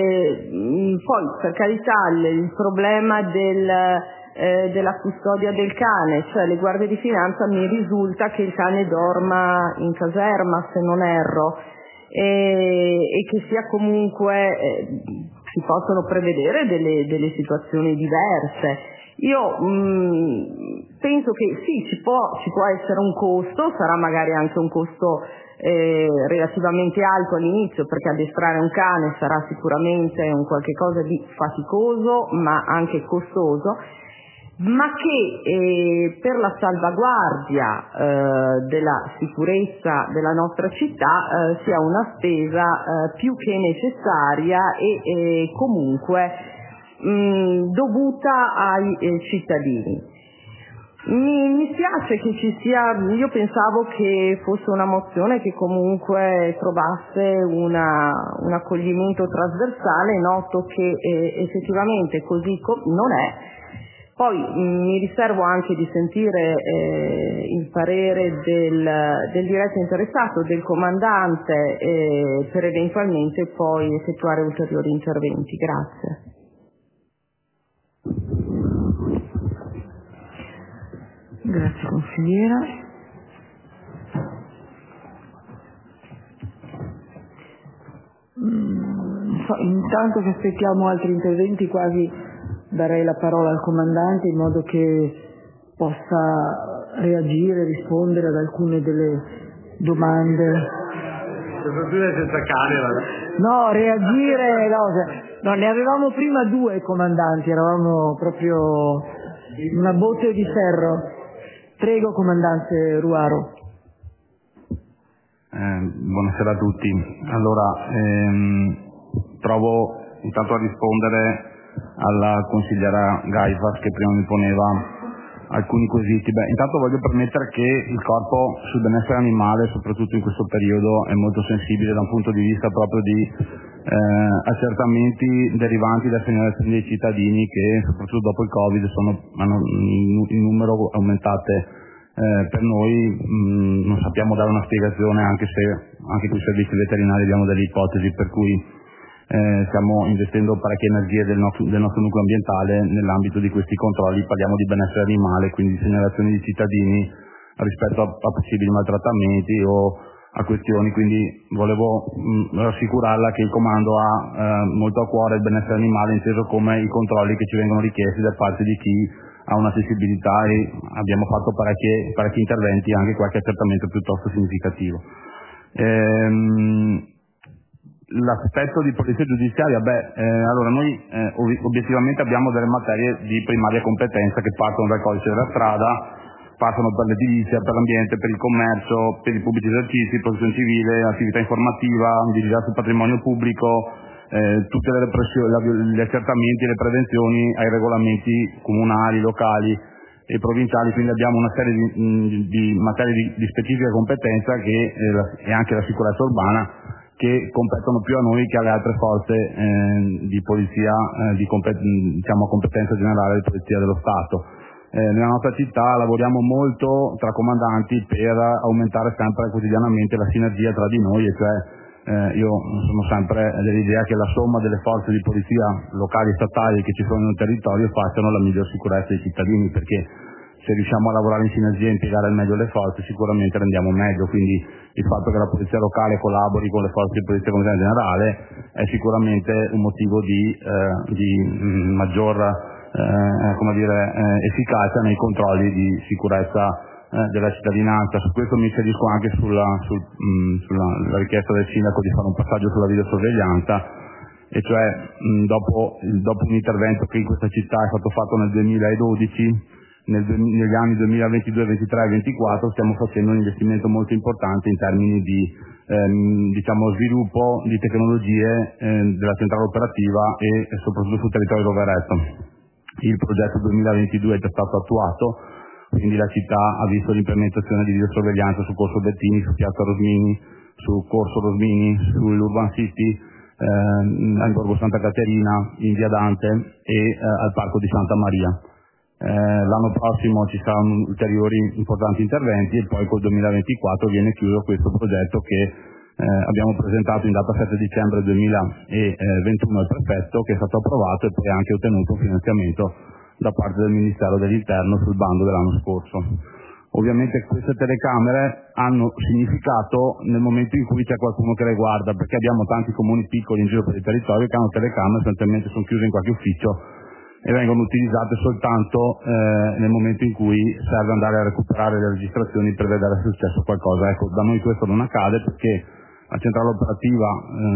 poi per carità il problema della custodia del cane, cioè le guardie di finanza, mi risulta che il cane dorma in caserma, se non erro, e che sia comunque si possono prevedere delle situazioni diverse. Io penso che sì, ci può essere un costo, sarà magari anche un costo relativamente alto all'inizio, perché addestrare un cane sarà sicuramente un qualche cosa di faticoso ma anche costoso, ma che per la salvaguardia della sicurezza della nostra città sia una spesa più che necessaria e comunque dovuta ai cittadini. Mi spiace che ci sia, io pensavo che fosse una mozione che comunque trovasse un accoglimento trasversale, noto che effettivamente così non è. Poi mi riservo anche di sentire il parere del diretto interessato, del comandante, per eventualmente poi effettuare ulteriori interventi. Grazie. Grazie consigliera. Intanto che aspettiamo altri interventi, quasi darei la parola al comandante in modo che possa reagire, rispondere ad alcune delle domande. Senza cane, no, reagire, no, ne avevamo prima due comandanti, eravamo proprio una botte di ferro. Prego, comandante Ruaro. Buonasera a tutti. Allora, provo intanto a rispondere alla consigliera Gaivas che prima mi poneva alcuni quesiti. Intanto voglio permettere che il corpo sul benessere animale, soprattutto in questo periodo, è molto sensibile da un punto di vista proprio di accertamenti derivanti da segnalazioni dei cittadini che soprattutto dopo il Covid hanno in numero aumentate. Per noi non sappiamo dare una spiegazione, anche se anche con i servizi veterinari abbiamo delle ipotesi, per cui stiamo investendo parecchie energie del nostro nucleo ambientale nell'ambito di questi controlli. Parliamo di benessere animale, quindi di segnalazioni di cittadini rispetto a possibili maltrattamenti o a questioni, quindi volevo rassicurarla che il comando ha molto a cuore il benessere animale, inteso come i controlli che ci vengono richiesti da parte di chi ha una sensibilità e abbiamo fatto parecchi interventi, anche qualche accertamento piuttosto significativo. L'aspetto di polizia giudiziaria, allora noi obiettivamente abbiamo delle materie di primaria competenza che partono dal codice della strada, passano per l'edilizia, per l'ambiente, per il commercio, per i pubblici esercizi, protezione civile, attività informativa, vigilanza sul patrimonio pubblico, tutte le repressioni, gli accertamenti e le prevenzioni ai regolamenti comunali, locali e provinciali, quindi abbiamo una serie di materie di specifica competenza e anche la sicurezza urbana che competono più a noi che alle altre forze di polizia diciamo competenza generale di polizia dello Stato. Nella nostra città lavoriamo molto tra comandanti per aumentare sempre quotidianamente la sinergia tra di noi, e cioè io sono sempre dell'idea che la somma delle forze di polizia locali e statali che ci sono nel territorio facciano la miglior sicurezza dei cittadini, perché se riusciamo a lavorare in sinergia e impiegare al meglio le forze sicuramente rendiamo meglio, quindi il fatto che la polizia locale collabori con le forze di polizia comunitaria in generale è sicuramente un motivo di maggior efficacia nei controlli di sicurezza della cittadinanza. Su questo mi inserisco anche sulla richiesta del sindaco di fare un passaggio sulla videosorveglianza, e cioè dopo un intervento che in questa città è stato fatto nel 2012, negli anni 2022, 23 e 24 stiamo facendo un investimento molto importante in termini di sviluppo di tecnologie della centrale operativa e soprattutto sul territorio di Rovereto. Il progetto 2022 è già stato attuato, quindi la città ha visto l'implementazione di videosorveglianza su Corso Bettini, su Piazza Rosmini, su Corso Rosmini, sull'Urban City, al Borgo Santa Caterina, in Via Dante e al Parco di Santa Maria. L'anno prossimo ci saranno ulteriori importanti interventi e poi col 2024 viene chiuso questo progetto che abbiamo presentato in data 7 dicembre 2021 al prefetto, che è stato approvato e poi anche ottenuto un finanziamento da parte del Ministero dell'Interno sul bando dell'anno scorso. Ovviamente queste telecamere hanno significato nel momento in cui c'è qualcuno che le guarda, perché abbiamo tanti comuni piccoli in giro per il territorio che hanno telecamere, sostanzialmente sono chiuse in qualche ufficio e vengono utilizzate soltanto nel momento in cui serve andare a recuperare le registrazioni per vedere se è successo qualcosa. Ecco, da noi questo non accade perché la centrale operativa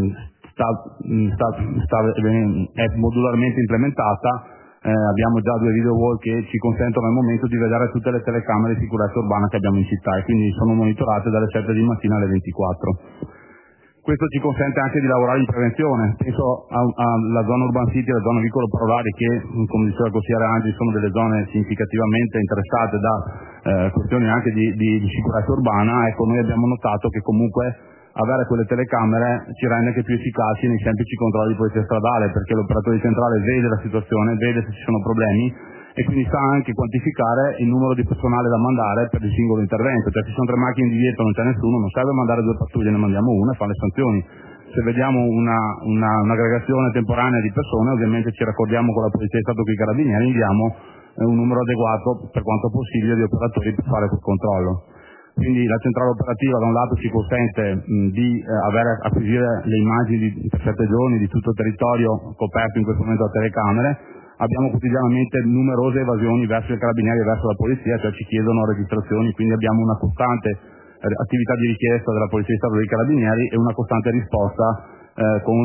è modularmente implementata. Abbiamo già 2 video wall che ci consentono al momento di vedere tutte le telecamere di sicurezza urbana che abbiamo in città e quindi sono monitorate dalle 7 di mattina alle 24. Questo ci consente anche di lavorare in prevenzione. Penso alla zona Urban City e alla zona Vicolo Parolari che, come diceva il consigliere Angeli, sono delle zone significativamente interessate da questioni anche di sicurezza urbana. Ecco, noi abbiamo notato che comunque avere quelle telecamere ci rende anche più efficaci nei semplici controlli di polizia stradale, perché l'operatore centrale vede la situazione, vede se ci sono problemi e quindi sa anche quantificare il numero di personale da mandare per il singolo intervento. Cioè, se ci sono 3 macchine di dietro, non c'è nessuno, non serve mandare 2 pattuglie, ne mandiamo una e fa le sanzioni. Se vediamo un'aggregazione temporanea di persone, ovviamente ci raccordiamo con la Polizia di Stato e con i Carabinieri, inviamo un numero adeguato per quanto possibile di operatori per fare quel controllo. Quindi la centrale operativa da un lato ci consente di acquisire le immagini per 7 giorni di tutto il territorio coperto in questo momento da telecamere. Abbiamo quotidianamente numerose evasioni verso i Carabinieri e verso la Polizia, cioè ci chiedono registrazioni, quindi abbiamo una costante attività di richiesta della Polizia di Stato e dei Carabinieri e una costante risposta con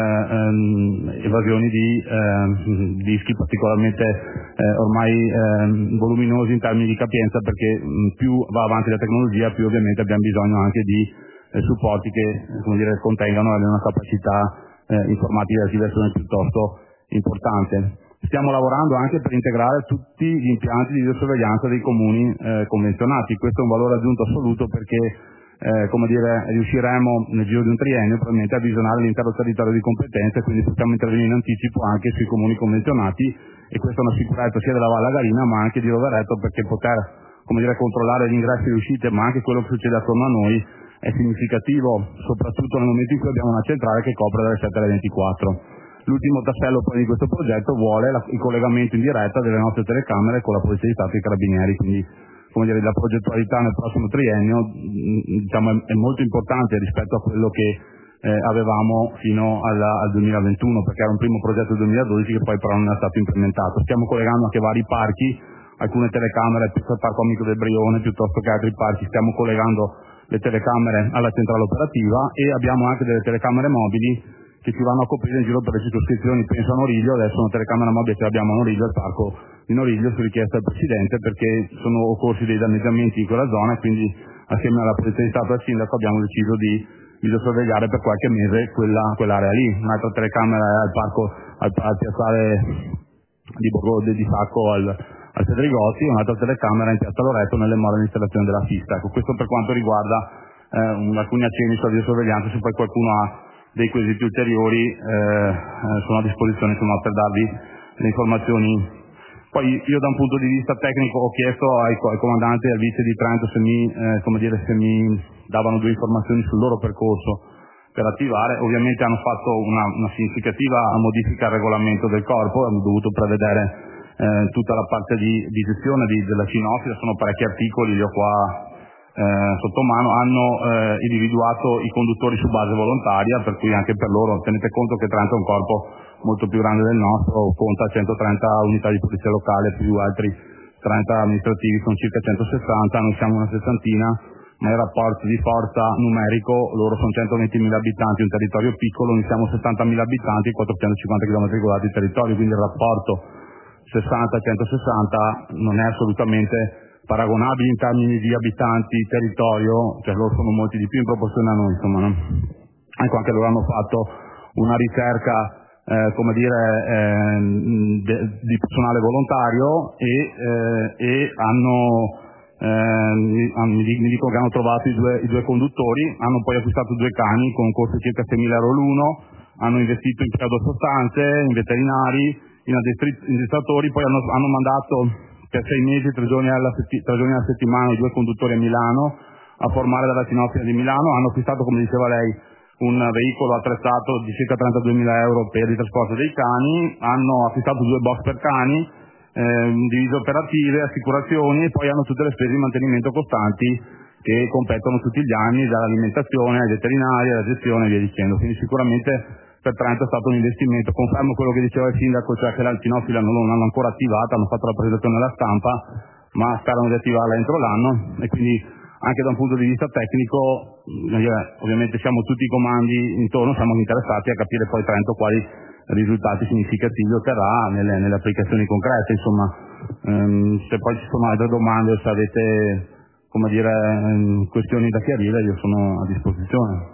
evasioni di rischi particolarmente ormai voluminosi in termini di capienza, perché più va avanti la tecnologia più ovviamente abbiamo bisogno anche di supporti che contengano una capacità informatica di versione piuttosto importante. Stiamo lavorando anche per integrare tutti gli impianti di videosorveglianza dei comuni convenzionati. Questo è un valore aggiunto assoluto perché riusciremo nel giro di un triennio probabilmente a visionare l'intero territorio di competenza e quindi possiamo intervenire in anticipo anche sui comuni convenzionati, e questa è una sicurezza sia della Valle Garina ma anche di Rovereto, perché poter controllare gli ingressi e le uscite ma anche quello che succede attorno a noi è significativo, soprattutto nel momento in cui abbiamo una centrale che copre dalle 7 alle 24. L'ultimo tassello poi di questo progetto vuole il collegamento in diretta delle nostre telecamere con la Polizia di Stato e i Carabinieri, quindi la progettualità nel prossimo triennio è molto importante rispetto a quello che avevamo fino al 2021, perché era un primo progetto del 2012 che poi però non è stato implementato. Stiamo collegando anche vari parchi alcune telecamere per il parco amico del Brione piuttosto che altri parchi. Stiamo collegando le telecamere alla centrale operativa e abbiamo anche delle telecamere mobili che ci vanno a coprire in giro per le circoscrizioni. Penso a Noriglio, adesso una telecamera mobile che abbiamo a Noriglio, al parco di Noriglio, su richiesta del Presidente, perché sono occorsi dei danneggiamenti in quella zona, e quindi assieme alla Polizia di Stato e al Sindaco abbiamo deciso di videosorvegliare per qualche mese quell'area lì. Un'altra telecamera è al piazzale di Borgode di Sacco al Federigotti, un'altra telecamera in piazza Loreto nelle more dell'installazione della pista. Ecco, questo per quanto riguarda alcuni accenni sulla videosorveglianza. Se poi qualcuno ha dei quesiti ulteriori sono a disposizione per darvi le informazioni. Poi io da un punto di vista tecnico ho chiesto ai comandanti e al vice di Trento se mi davano 2 informazioni sul loro percorso per attivare. Ovviamente hanno fatto una significativa modifica al regolamento del corpo, hanno dovuto prevedere tutta la parte di gestione della cinofila. Sono parecchi articoli, li ho qua sotto mano. Hanno individuato i conduttori su base volontaria, per cui anche per loro tenete conto che Trento è un corpo molto più grande del nostro, conta 130 unità di polizia locale più altri 30 amministrativi, sono circa 160, noi siamo una sessantina, ma il rapporto di forza numerico, loro sono 120.000 abitanti, un territorio piccolo, noi siamo 70.000 abitanti, 450 km quadrati di territorio, quindi il rapporto 60-160 non è assolutamente paragonabile in termini di abitanti, territorio, cioè loro sono molti di più in proporzione a noi, insomma, no? Ecco, anche loro hanno fatto una ricerca di personale volontario e mi dicono che hanno trovato i due conduttori, hanno poi acquistato 2 cani con un costo di circa 6.000 euro l'uno, hanno investito in pseudosostanze, in veterinari, in addestratori, poi hanno mandato per 6 mesi, 3 giorni alla settimana, i 2 conduttori a Milano a formare dalla Cinofila di Milano. Hanno acquistato, come diceva lei, un veicolo attrezzato di circa 32.000 euro per il trasporto dei cani, hanno acquistato 2 box per cani, divise operative, assicurazioni, e poi hanno tutte le spese di mantenimento costanti che competono tutti gli anni, dall'alimentazione ai veterinari, alla gestione e via dicendo. Quindi sicuramente per Trento è stato un investimento. Confermo quello che diceva il Sindaco, cioè che la Cinofila non l'hanno ancora attivata, hanno fatto la presentazione alla stampa, ma sperano di attivarla entro l'anno, e quindi anche da un punto di vista tecnico, ovviamente siamo tutti i comandi intorno, siamo interessati a capire poi Trento quali risultati significativi otterrà nelle applicazioni concrete. Insomma, se poi ci sono altre domande o se avete questioni da chiarire, io sono a disposizione.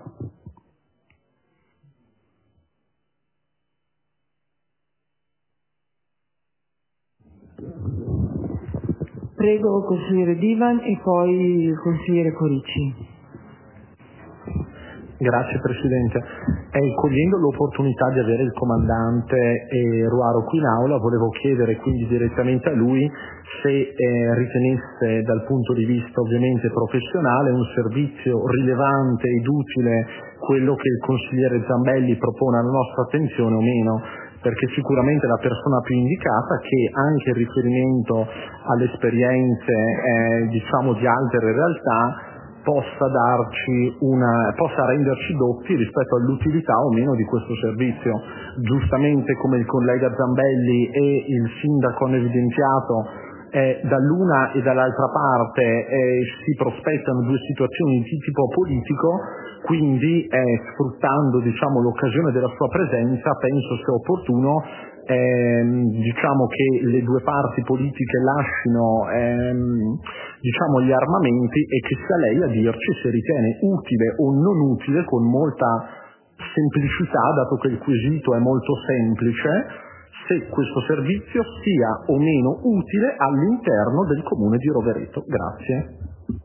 Prego il consigliere Divan e poi il consigliere Corici. Grazie Presidente. Cogliendo l'opportunità di avere il comandante Ruaro qui in aula, volevo chiedere quindi direttamente a lui se ritenesse dal punto di vista ovviamente professionale un servizio rilevante ed utile quello che il consigliere Zambelli propone alla nostra attenzione o meno, perché sicuramente è la persona più indicata che anche in riferimento alle esperienze di altre realtà possa renderci dotti rispetto all'utilità o meno di questo servizio. Giustamente, come il collega Zambelli e il Sindaco hanno evidenziato, dall'una e dall'altra parte si prospettano 2 situazioni di tipo politico, quindi sfruttando l'occasione della sua presenza penso sia opportuno che le 2 parti politiche lasciano gli armamenti e che sia lei a dirci se ritiene utile o non utile, con molta semplicità, dato che il quesito è molto semplice, se questo servizio sia o meno utile all'interno del comune di Rovereto. Grazie.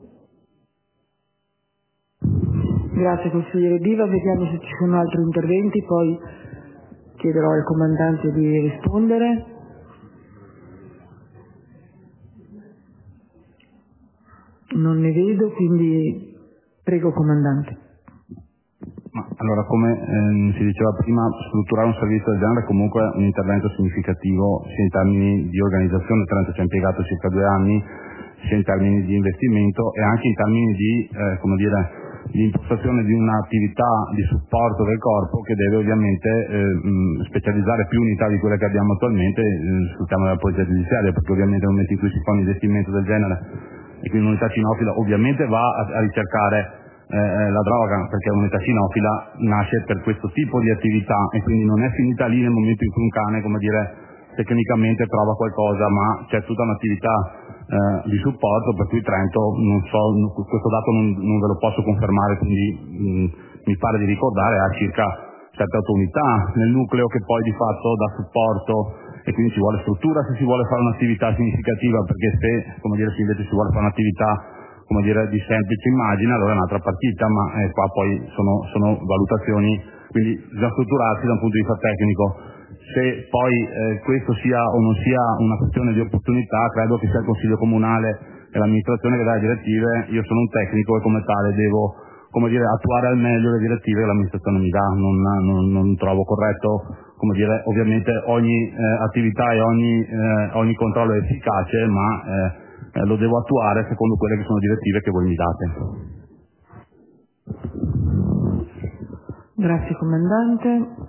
Grazie consigliere Diva, vediamo se ci sono altri interventi, poi chiederò al comandante di rispondere. Non ne vedo, quindi prego comandante. Allora, come si diceva prima, strutturare un servizio del genere è comunque un intervento significativo sia in termini di organizzazione, Trento ci ha impiegato circa 2 anni, sia in termini di investimento e anche in termini di di impostazione di un'attività di supporto del corpo che deve ovviamente specializzare più unità di quelle che abbiamo attualmente sul tema della polizia giudiziaria, perché ovviamente nel momento in cui si fa un investimento del genere e quindi un'unità cinofila ovviamente va a ricercare la droga, perché un'unità cinofila nasce per questo tipo di attività e quindi non è finita lì nel momento in cui un cane, come dire, tecnicamente trova qualcosa, ma c'è tutta un'attività di supporto, per cui Trento, non so, questo dato non ve lo posso confermare, quindi mi pare di ricordare, ha circa 7-8 unità nel nucleo che poi di fatto dà supporto, e quindi ci vuole struttura se si vuole fare un'attività significativa, perché se, come dire, se invece si vuole fare un'attività, come dire, di semplice immagine, allora è un'altra partita, ma qua poi sono valutazioni, quindi bisogna strutturarsi da un punto di vista tecnico. Se poi questo sia o non sia una questione di opportunità, credo che sia il Consiglio Comunale e l'amministrazione che dà le direttive. Io sono un tecnico e come tale devo, come dire, attuare al meglio le direttive che l'amministrazione mi dà. Non trovo corretto, come dire, ovviamente ogni attività e ogni controllo è efficace, ma lo devo attuare secondo quelle che sono direttive che voi mi date. Grazie Comandante.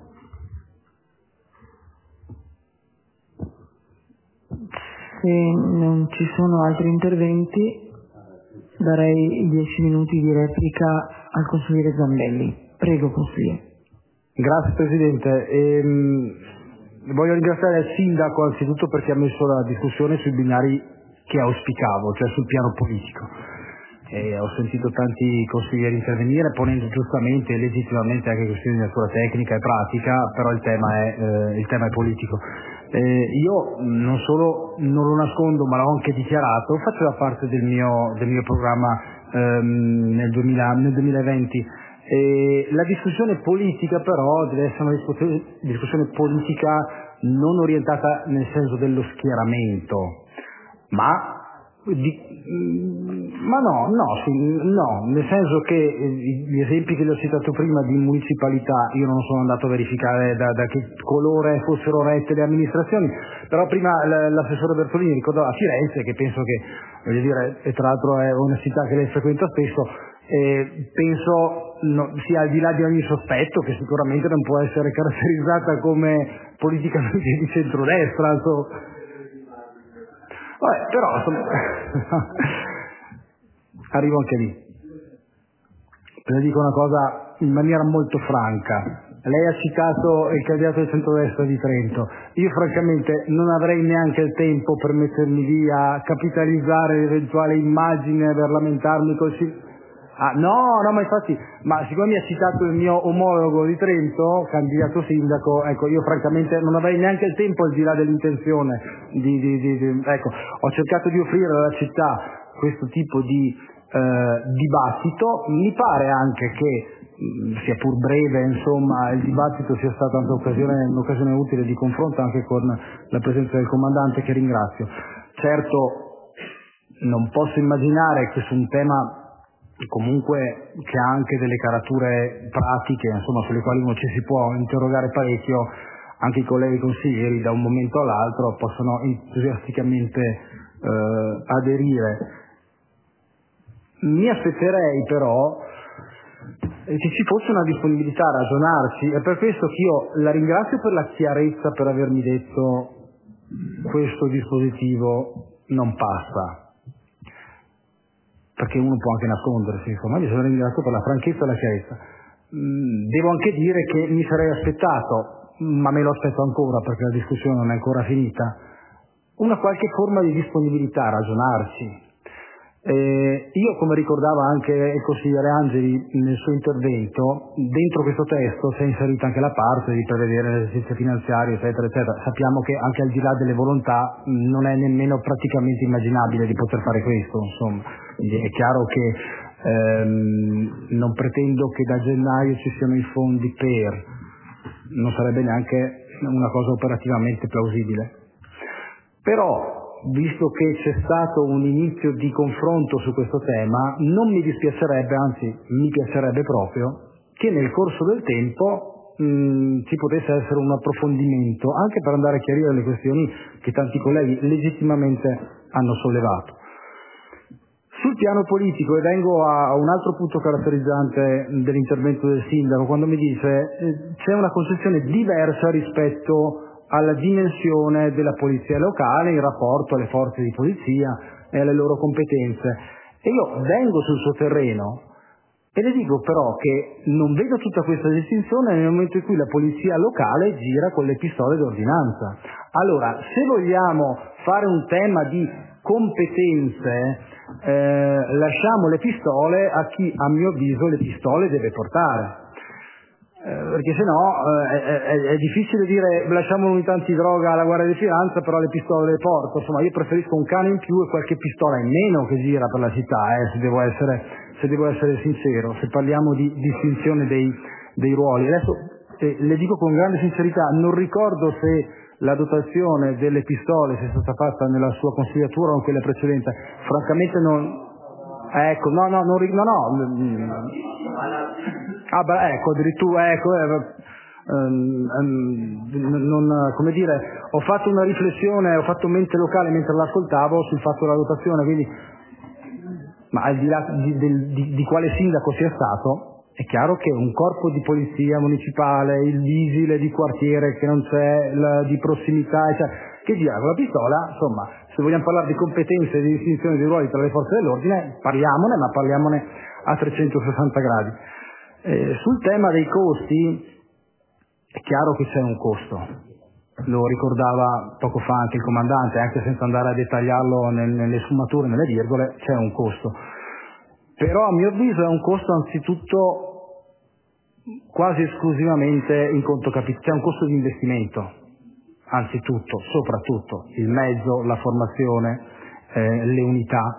Se non ci sono altri interventi, darei 10 minuti di replica al consigliere Zambelli. Prego, consigliere. Grazie Presidente. Voglio ringraziare il Sindaco anzitutto perché ha messo la discussione sui binari che auspicavo, cioè sul piano politico. Ho sentito tanti consiglieri intervenire ponendo giustamente e legittimamente anche questioni di natura tecnica e pratica, però il tema è politico. Io non solo non lo nascondo, ma l'ho anche dichiarato, faceva parte del mio programma nel 2020. La discussione politica però deve essere una discussione politica non orientata nel senso dello schieramento, ma nel senso che gli esempi che le ho citato prima di municipalità, io non sono andato a verificare da che colore fossero rette le amministrazioni, però prima l'assessore Bertolini ricordava a Firenze, che penso che, voglio dire, e tra l'altro è una città che lei frequenta spesso, penso sia al di là di ogni sospetto che sicuramente non può essere caratterizzata come politicamente di centrodestra, però arrivo anche lì. Le dico una cosa in maniera molto franca. Lei ha citato il candidato del centrodestra di Trento. Io francamente non avrei neanche il tempo per mettermi lì a capitalizzare l'eventuale immagine per lamentarmi col ma infatti, siccome mi ha citato il mio omologo di Trento, candidato sindaco, ecco, io francamente non avrei neanche il tempo, al di là dell'intenzione ecco, ho cercato di offrire alla città questo tipo di dibattito. Mi pare anche che sia pur breve, insomma, il dibattito sia stata un'occasione utile di confronto anche con la presenza del comandante, che ringrazio. Certo, non posso immaginare che su un tema comunque che ha anche delle carature pratiche, insomma, sulle quali uno ci si può interrogare parecchio, anche i colleghi consiglieri da un momento all'altro possono entusiasticamente aderire. Mi aspetterei però che ci fosse una disponibilità a ragionarci, è per questo che io la ringrazio per la chiarezza, per avermi detto questo dispositivo non passa, perché uno può anche nascondersi, insomma. Io sono ringraziato per la franchezza e la chiarezza. Devo anche dire che mi sarei aspettato, ma me lo aspetto ancora perché la discussione non è ancora finita, una qualche forma di disponibilità a ragionarci. Io, come ricordava anche il consigliere Angeli nel suo intervento, dentro questo testo si è inserita anche la parte di prevedere l'esercizio finanziario, eccetera, eccetera. Sappiamo che anche al di là delle volontà non è nemmeno praticamente immaginabile di poter fare questo, insomma. Quindi è chiaro che non pretendo che da gennaio ci siano i fondi non sarebbe neanche una cosa operativamente plausibile. Però, visto che c'è stato un inizio di confronto su questo tema, non mi dispiacerebbe, anzi mi piacerebbe proprio, che nel corso del tempo ci potesse essere un approfondimento, anche per andare a chiarire le questioni che tanti colleghi legittimamente hanno sollevato. Sul piano politico, e vengo a un altro punto caratterizzante dell'intervento del sindaco, quando mi dice c'è una concezione diversa rispetto alla dimensione della polizia locale in rapporto alle forze di polizia e alle loro competenze. E io vengo sul suo terreno e le dico però che non vedo tutta questa distinzione nel momento in cui la polizia locale gira con le pistole d'ordinanza. Allora, se vogliamo fare un tema di competenze, lasciamo le pistole a chi, a mio avviso, le pistole deve portare. Perché se no è difficile dire lasciamo un'unità antidroga alla Guardia di Finanza, però le pistole le porto. Insomma, io preferisco un cane in più e qualche pistola in meno che gira per la città, se devo essere sincero, se parliamo di distinzione dei ruoli. Adesso le dico con grande sincerità, non ricordo se la dotazione delle pistole sia stata fatta nella sua consigliatura o in quella precedente. Francamente non... Ecco, addirittura, come dire, ho fatto una riflessione, ho fatto mente locale mentre l'ascoltavo sul fatto della dotazione, quindi, ma al di là di quale sindaco sia stato, è chiaro che un corpo di polizia municipale, il vigile di quartiere che non c'è, di prossimità, che gira con la pistola, insomma, se vogliamo parlare di competenze e di distinzione dei ruoli tra le forze dell'ordine, parliamone, ma parliamone a 360 gradi. Sul tema dei costi, è chiaro che c'è un costo, lo ricordava poco fa anche il comandante, anche senza andare a dettagliarlo nelle sfumature, nelle virgole, c'è un costo. Però a mio avviso è un costo anzitutto quasi esclusivamente in conto capitale, c'è un costo di investimento, anzitutto, soprattutto, il mezzo, la formazione, le unità.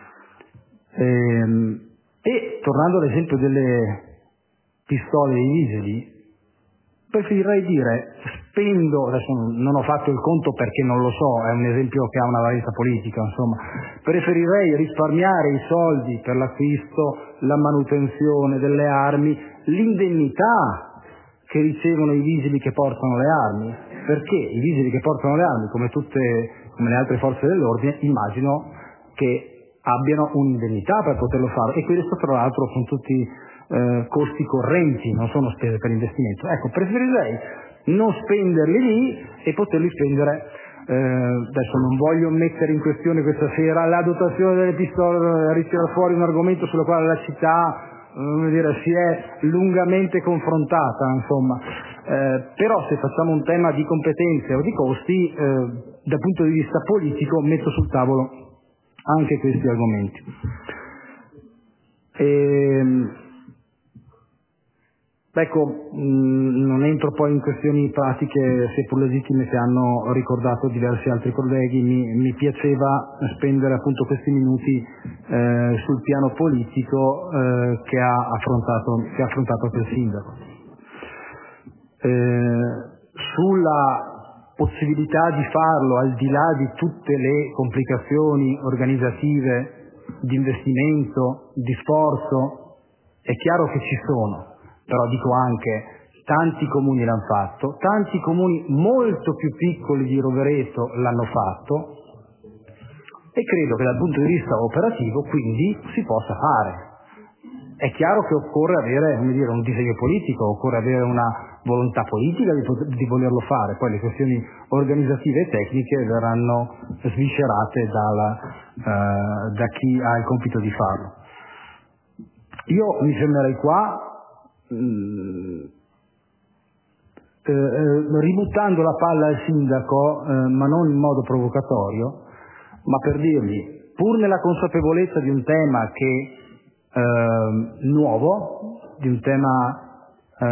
E tornando all'esempio delle pistole dei vigili, preferirei dire spendo, adesso non ho fatto il conto perché non lo so, è un esempio che ha una valenza politica, insomma, preferirei risparmiare i soldi per l'acquisto, la manutenzione delle armi, l'indennità che ricevono i vigili che portano le armi, perché i vigili che portano le armi, come le altre forze dell'ordine, immagino che abbiano un'indennità per poterlo fare, e questo tra l'altro sono tutti costi correnti, non sono spese per investimento. Ecco, preferirei non spenderli lì e poterli spendere, adesso non voglio mettere in questione questa sera la dotazione delle pistole, ritirare fuori un argomento sulla quale la città si è lungamente confrontata, insomma, però se facciamo un tema di competenze o di costi, dal punto di vista politico metto sul tavolo anche questi argomenti. Ecco, non entro poi in questioni pratiche, seppur legittime, che hanno ricordato diversi altri colleghi. Mi piaceva spendere appunto questi minuti sul piano politico che ha affrontato quel sindaco. Sulla possibilità di farlo al di là di tutte le complicazioni organizzative, di investimento, di sforzo, è chiaro che ci sono. Però dico anche, tanti comuni l'hanno fatto, tanti comuni molto più piccoli di Rovereto l'hanno fatto, e credo che dal punto di vista operativo quindi si possa fare. È chiaro che occorre avere, un disegno politico, occorre avere una volontà politica di volerlo fare, poi le questioni organizzative e tecniche verranno sviscerate da chi ha il compito di farlo. Io mi fermerei qua, ributtando la palla al sindaco, ma non in modo provocatorio, ma per dirgli, pur nella consapevolezza di un tema che nuovo, di un tema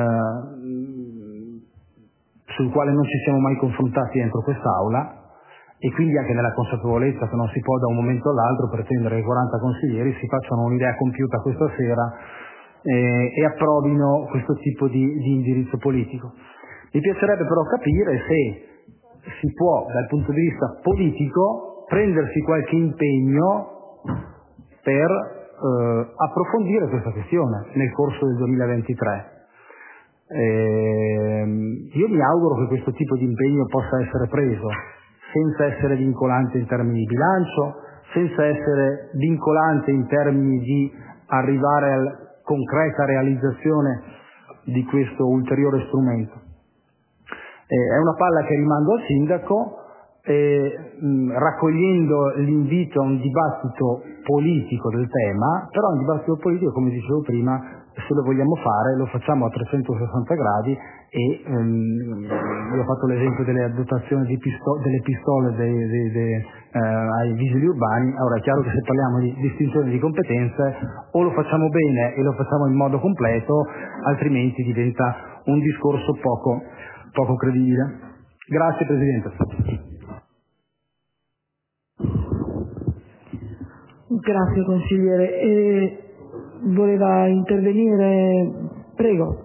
sul quale non ci siamo mai confrontati dentro quest'Aula, e quindi anche nella consapevolezza che non si può da un momento all'altro pretendere che 40 consiglieri si facciano un'idea compiuta questa sera e approvino questo tipo di indirizzo politico. Mi piacerebbe però capire se si può, dal punto di vista politico, prendersi qualche impegno per approfondire questa questione nel corso del 2023. Io mi auguro che questo tipo di impegno possa essere preso senza essere vincolante in termini di bilancio, senza essere vincolante in termini di arrivare alla concreta realizzazione di questo ulteriore strumento. È una palla che rimando al Sindaco, raccogliendo l'invito a un dibattito politico del tema, però un dibattito politico, come dicevo prima, se lo vogliamo fare lo facciamo a 360 gradi e io ho fatto l'esempio delle dotazioni delle pistole ai vigili urbani. Ora è chiaro che se parliamo di distinzione di competenze o lo facciamo bene e lo facciamo in modo completo, altrimenti diventa un discorso poco credibile. Grazie Presidente. Grazie consigliere. Voleva intervenire? Prego.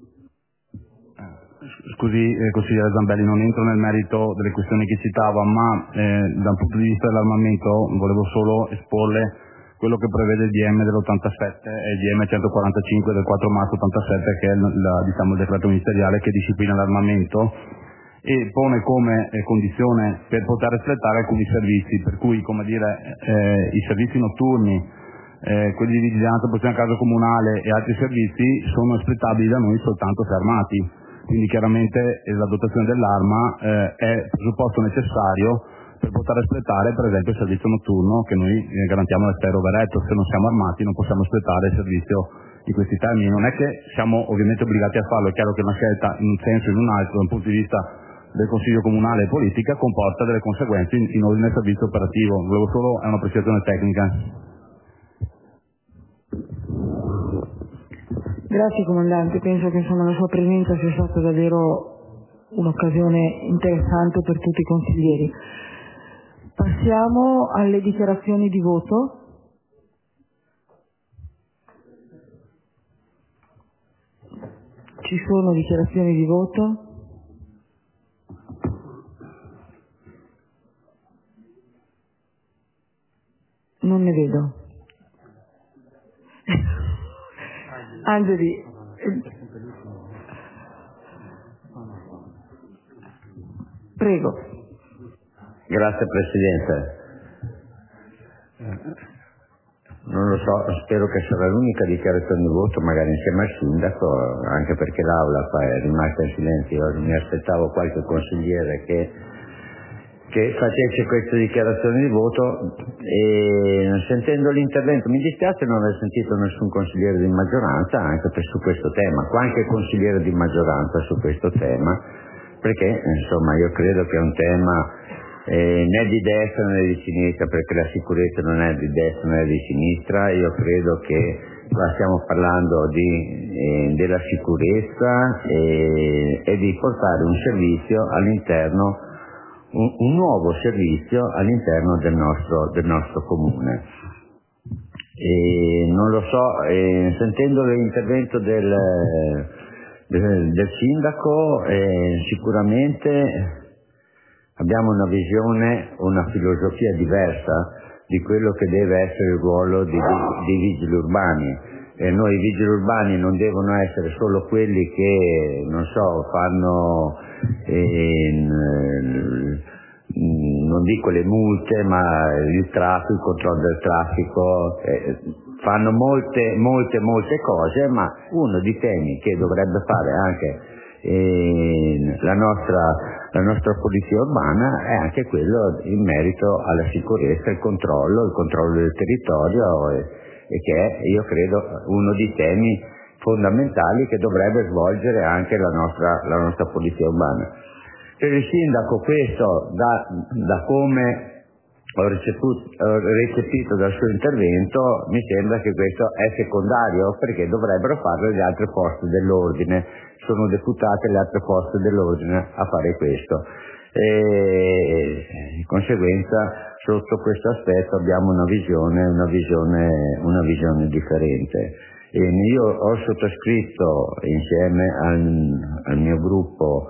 Scusi consigliere Zambelli, non entro nel merito delle questioni che citava, ma dal punto di vista dell'armamento volevo solo esporle quello che prevede il DM dell'87 e il DM 145 del 4 marzo 87, che è il decreto ministeriale che disciplina l'armamento e pone come condizione per poter espletare alcuni servizi, per cui i servizi notturni, quelli di vigilanza, protezione a casa comunale e altri servizi sono espletabili da noi soltanto se armati, quindi chiaramente la dotazione dell'arma è presupposto necessario per poter espletare per esempio il servizio notturno che noi garantiamo all'estero veretto. Se non siamo armati non possiamo espletare il servizio in questi termini. Non è che siamo ovviamente obbligati a farlo, è chiaro che una scelta in un senso o in un altro da un punto di vista del Consiglio Comunale e politica comporta delle conseguenze in ordine al servizio operativo. Volevo solo, è una precisazione tecnica. Grazie Comandante, penso che la sua presenza sia stata davvero un'occasione interessante per tutti i consiglieri. Passiamo alle dichiarazioni di voto. Ci sono dichiarazioni di voto? Non ne vedo. Angeli. Prego. Grazie Presidente. Non lo so, spero che sarà l'unica dichiarazione di voto, magari insieme al Sindaco, anche perché l'Aula è rimasta in silenzio. Io mi aspettavo qualche consigliere che facesse questa dichiarazione di voto e sentendo l'intervento mi dispiace non aver sentito nessun consigliere di maggioranza anche su questo tema, qualche consigliere di maggioranza su questo tema, perché insomma io credo che è un tema né di destra né di sinistra, perché la sicurezza non è di destra né di sinistra. Io credo che qua stiamo parlando della sicurezza e di portare un servizio all'interno, un nuovo servizio all'interno del nostro comune. Non lo so, sentendo l'intervento del Sindaco, sicuramente abbiamo una visione, una filosofia diversa di quello che deve essere il ruolo dei vigili urbani. Noi i vigili urbani non devono essere solo quelli che, non so, fanno, non dico le multe, ma il traffico, il controllo del traffico, fanno molte cose, ma uno dei temi che dovrebbe fare anche la nostra polizia urbana è anche quello in merito alla sicurezza, il controllo del territorio e che è, io credo, uno dei temi fondamentali che dovrebbe svolgere anche la nostra polizia urbana. Per il Sindaco questo, da come ho recepito dal suo intervento, mi sembra che questo è secondario, perché dovrebbero farlo le altre forze dell'ordine, sono deputate le altre forze dell'ordine a fare questo. Di conseguenza sotto questo aspetto abbiamo una visione differente. Io ho sottoscritto insieme al mio gruppo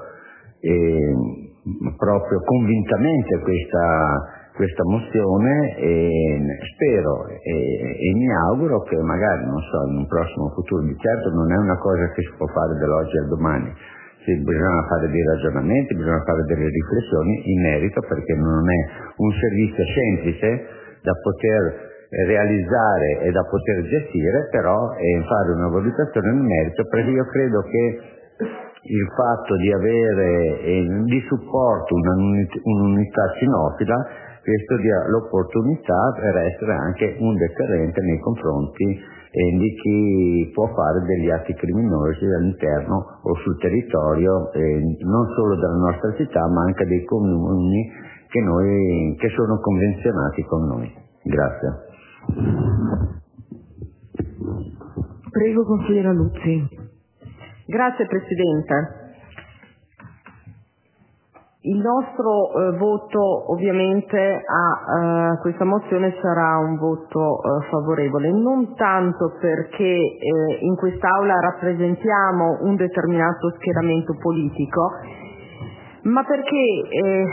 proprio convintamente questa mozione e spero e mi auguro che magari, non so, in un prossimo futuro, di certo non è una cosa che si può fare dall'oggi al domani, bisogna fare dei ragionamenti, bisogna fare delle riflessioni in merito, perché non è un servizio semplice da poter realizzare e da poter gestire, però fare una valutazione nel merito, perché io credo che il fatto di avere di supporto un'unità cinofila, questo dia l'opportunità per essere anche un deterrente nei confronti di chi può fare degli atti criminosi all'interno o sul territorio non solo della nostra città, ma anche dei comuni che sono convenzionati con noi. Grazie. Prego, consigliera Luzzi. Grazie Presidente. Il nostro voto ovviamente a questa mozione sarà un voto favorevole, non tanto perché in quest'Aula rappresentiamo un determinato schieramento politico, ma perché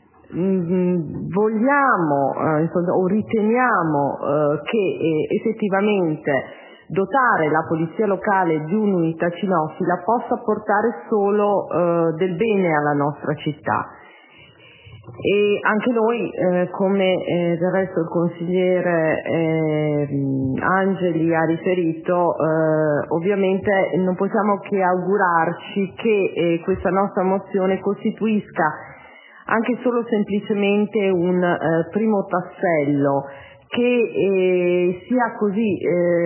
vogliamo o riteniamo che effettivamente dotare la polizia locale di un'unità cinofila possa portare solo del bene alla nostra città. E anche noi, come del resto il consigliere Angeli ha riferito, ovviamente non possiamo che augurarci che questa nostra mozione costituisca anche solo semplicemente un primo tassello che sia così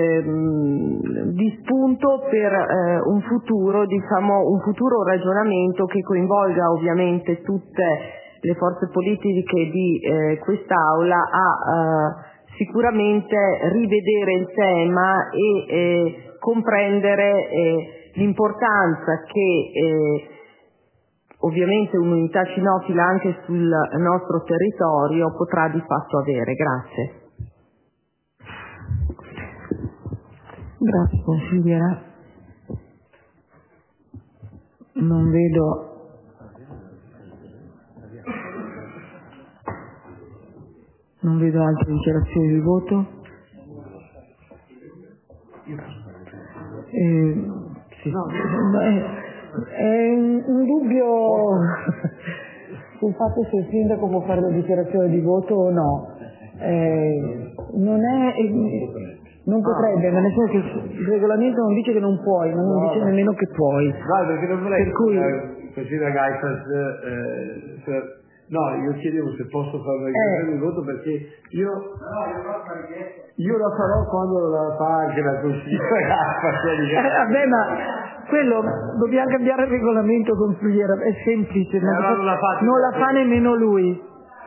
di spunto per un futuro ragionamento che coinvolga ovviamente tutte le forze politiche di quest'Aula a sicuramente rivedere il tema e comprendere l'importanza che ovviamente un'unità cinofila anche sul nostro territorio potrà di fatto avere. Grazie. Grazie consigliera. Non vedo altre dichiarazioni di voto. Sì. È un dubbio sul fatto se il sindaco può fare la dichiarazione di voto o no. Non potrebbe, ma nel senso che il regolamento non dice che non puoi, ma non dice nemmeno che puoi. No, perché non vorrei, per cui consigliera Geifert, no, io chiedevo se posso fare una dichiarazione di voto perché io la farò quando la fa anche la consigliera Geifert. Vabbè, ma quello dobbiamo cambiare il regolamento, consigliera, è semplice, non la fa nemmeno lui.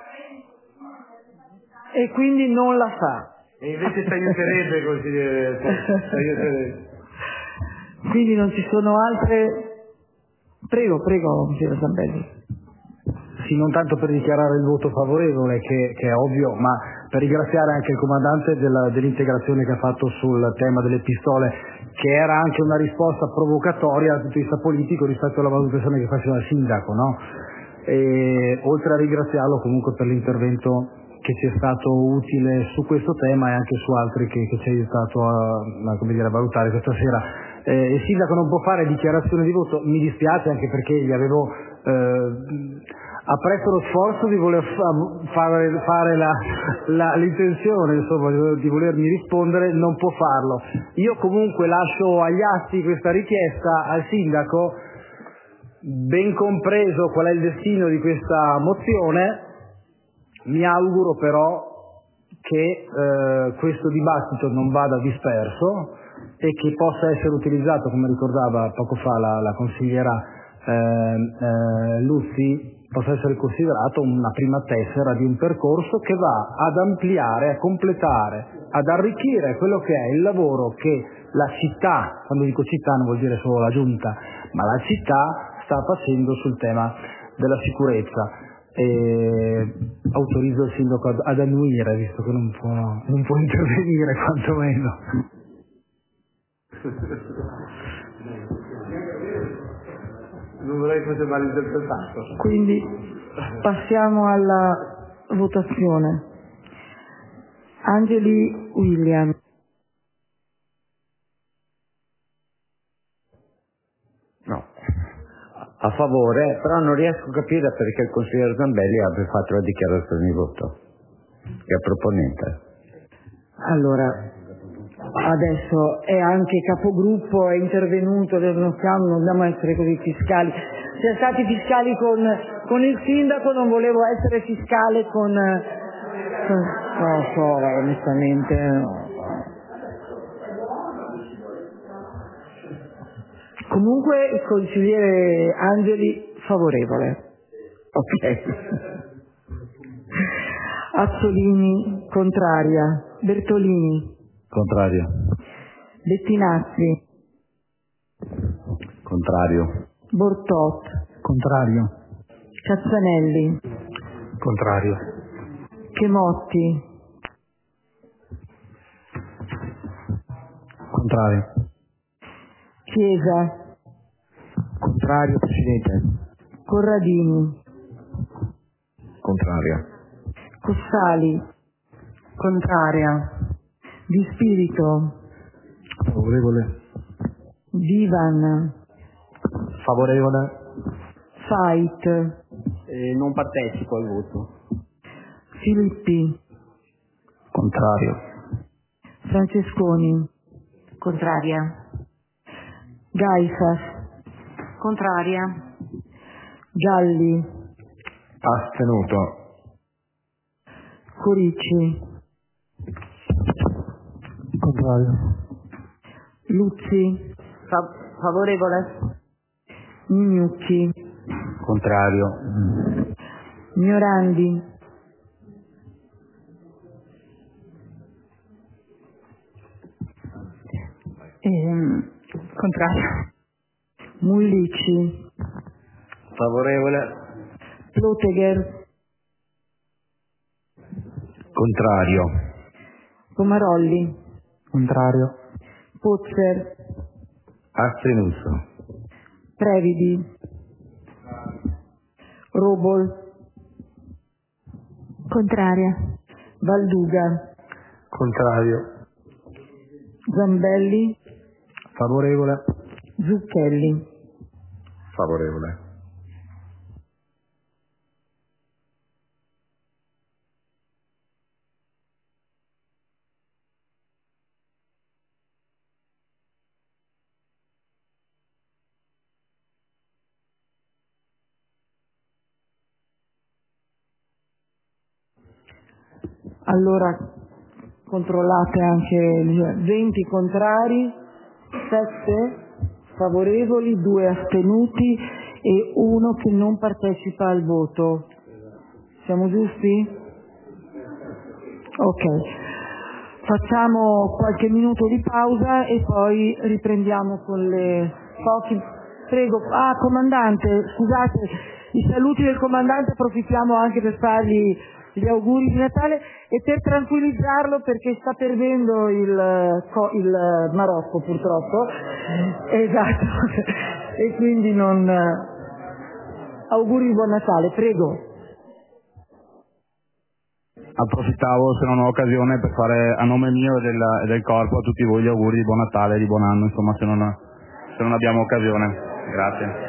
E quindi non la fa. E invece ti aiuterebbe, consigliere. Quindi non ci sono altre. Prego, consigliere Zambelli. Sì, non tanto per dichiarare il voto favorevole, che è ovvio, ma per ringraziare anche il comandante dell'integrazione che ha fatto sul tema delle pistole, che era anche una risposta provocatoria dal punto di vista politico rispetto alla valutazione che faceva il sindaco, no? E oltre a ringraziarlo comunque per l'intervento che ci è stato utile su questo tema e anche su altri che ci ha aiutato a valutare questa sera. Il sindaco non può fare dichiarazione di voto, mi dispiace, anche perché gli avevo apprezzo lo sforzo di voler fare l'intenzione, insomma, di volermi rispondere, non può farlo. Io comunque lascio agli atti questa richiesta al sindaco, ben compreso qual è il destino di questa mozione. Mi auguro però che questo dibattito non vada disperso e che possa essere utilizzato, come ricordava poco fa la consigliera Luzzi, possa essere considerato una prima tessera di un percorso che va ad ampliare, a completare, ad arricchire quello che è il lavoro che la città, quando dico città non vuol dire solo la giunta, ma la città sta facendo sul tema della sicurezza. E autorizzo il sindaco ad annuire, visto che non può intervenire quantomeno. Non vorrei fosse malinterpretato. Quindi passiamo alla votazione. Angeli William. No, a favore, però non riesco a capire perché il consigliere Zambelli abbia fatto la dichiarazione di voto. che è proponente. Allora, adesso è anche capogruppo, è intervenuto, non dobbiamo essere così fiscali. Siamo stati fiscali con il sindaco, non volevo essere fiscale con non so, onestamente. No. Comunque il consigliere Angeli favorevole. Ok. Azzolini contraria. Bertolini Contrario. Bettinazzi Contrario. Bortot Contrario. Cazzanelli Contrario. Chemotti Contrario. Chiesa Contrario, Presidente. Corradini Contrario. Cossali contraria. Di Spirito Favorevole. Divan Favorevole. Fait Non partecipo al voto. Filippi Contrario. Francesconi contraria. Gaifas Contraria. Galli Astenuto. Corici Contrario. Luzzi Favorevole. Mignucchi Contrario. Ignorandi Contrario. Mullici Favorevole. Plotegher Contrario. Pomarolli Contrario. Pozzer Astenuto. Previdi Robol Contraria. Valduga Contrario. Zambelli Favorevole. Zucchelli. Favorevole. Allora controllate anche 20 contrari, 7 favorevoli, 2 astenuti e 1 che non partecipa al voto. Siamo giusti? Ok. Facciamo qualche minuto di pausa e poi riprendiamo con le pochi. Prego. Ah, comandante, scusate, i saluti del comandante approfittiamo anche per fargli gli auguri di Natale e per tranquillizzarlo perché sta perdendo il Marocco purtroppo. Esatto. E quindi non. Auguri di buon Natale, prego. Approfittavo, se non ho occasione, per fare a nome mio e del corpo a tutti voi gli auguri di buon Natale e di buon anno, insomma, se non abbiamo occasione. Grazie.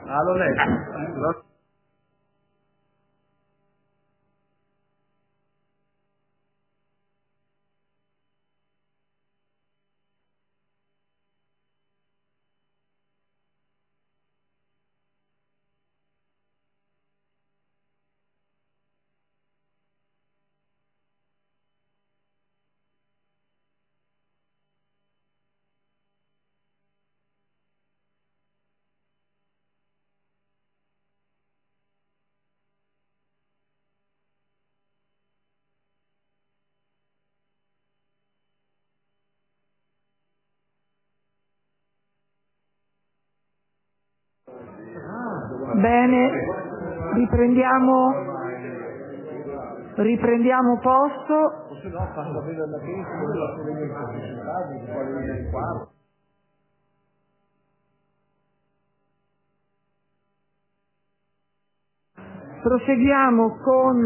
L'ho letto. Bene, riprendiamo posto. Proseguiamo con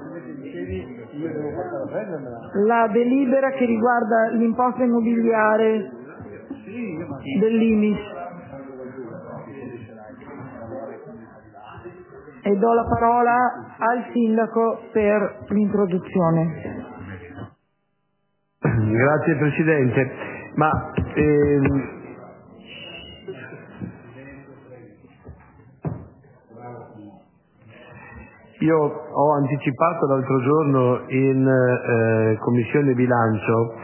la delibera che riguarda l'imposta immobiliare dell'IMIS. E do la parola al sindaco per l'introduzione. Grazie Presidente. Io ho anticipato l'altro giorno in Commissione Bilancio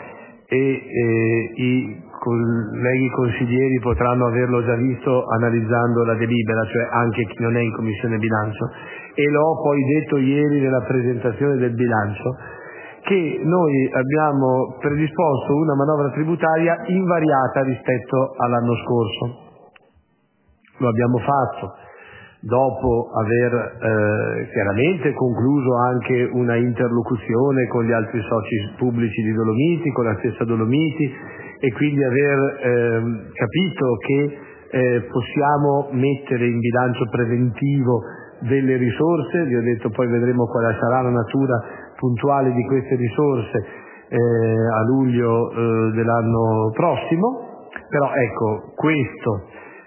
e i colleghi consiglieri potranno averlo già visto analizzando la delibera, cioè anche chi non è in Commissione Bilancio, e l'ho poi detto ieri nella presentazione del bilancio, che noi abbiamo predisposto una manovra tributaria invariata rispetto all'anno scorso. Lo abbiamo fatto dopo aver chiaramente concluso anche una interlocuzione con gli altri soci pubblici di Dolomiti, con la stessa Dolomiti, e quindi aver capito che possiamo mettere in bilancio preventivo delle risorse. Vi ho detto poi vedremo quale sarà la natura puntuale di queste risorse a luglio dell'anno prossimo, però ecco, questo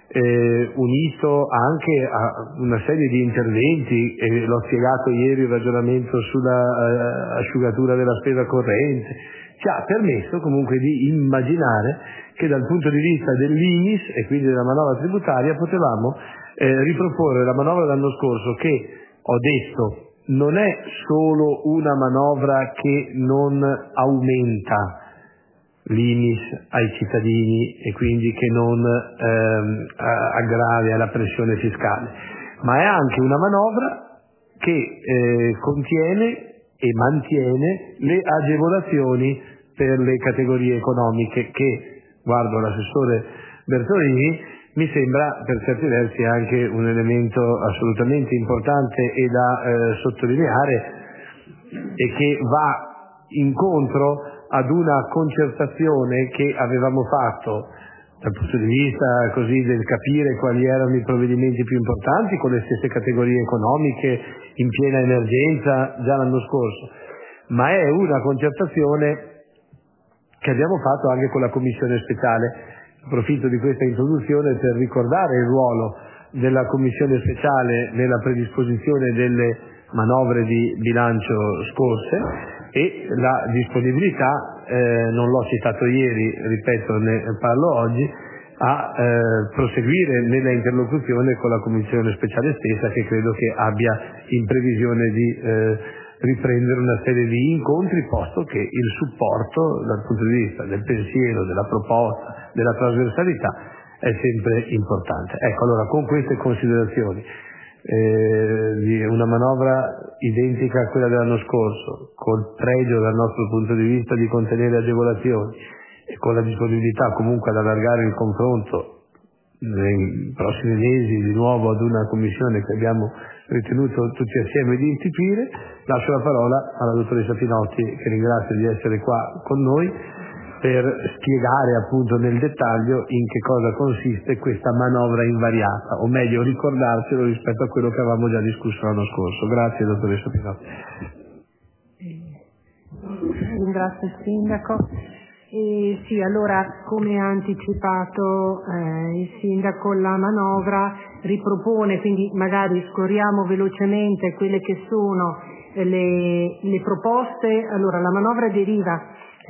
unito anche a una serie di interventi, e l'ho spiegato ieri il ragionamento sulla asciugatura della spesa corrente, ci ha permesso comunque di immaginare che dal punto di vista dell'IMIS e quindi della manovra tributaria potevamo riproporre la manovra dell'anno scorso, che ho detto non è solo una manovra che non aumenta l'IMIS ai cittadini e quindi che non aggravia la pressione fiscale, ma è anche una manovra che contiene e mantiene le agevolazioni per le categorie economiche che, guardo l'assessore Bertolini, mi sembra per certi versi anche un elemento assolutamente importante e da sottolineare, e che va incontro ad una concertazione che avevamo fatto dal punto di vista così del capire quali erano i provvedimenti più importanti con le stesse categorie economiche in piena emergenza già l'anno scorso, ma è una concertazione che abbiamo fatto anche con la Commissione speciale. Approfitto di questa introduzione per ricordare il ruolo della Commissione speciale nella predisposizione delle manovre di bilancio scorse e la disponibilità, non l'ho citato ieri, ripeto, ne parlo oggi, a proseguire nella interlocuzione con la Commissione speciale stessa, che credo che abbia in previsione di riprendere una serie di incontri, posto che il supporto dal punto di vista del pensiero, della proposta, della trasversalità è sempre importante. Ecco, allora, con queste considerazioni di una manovra identica a quella dell'anno scorso, col pregio dal nostro punto di vista di contenere agevolazioni e con la disponibilità comunque ad allargare il confronto nei prossimi mesi di nuovo ad una commissione che abbiamo ritenuto tutti assieme di istituire, lascio la parola alla dottoressa Pinotti, che ringrazio di essere qua con noi per spiegare appunto nel dettaglio in che cosa consiste questa manovra invariata, o meglio ricordarselo rispetto a quello che avevamo già discusso l'anno scorso. Grazie dottoressa Pinotti. Ringrazio il Sindaco. Sì, allora, come ha anticipato il Sindaco, la manovra ripropone, quindi magari scorriamo velocemente quelle che sono le proposte. Allora, la manovra deriva,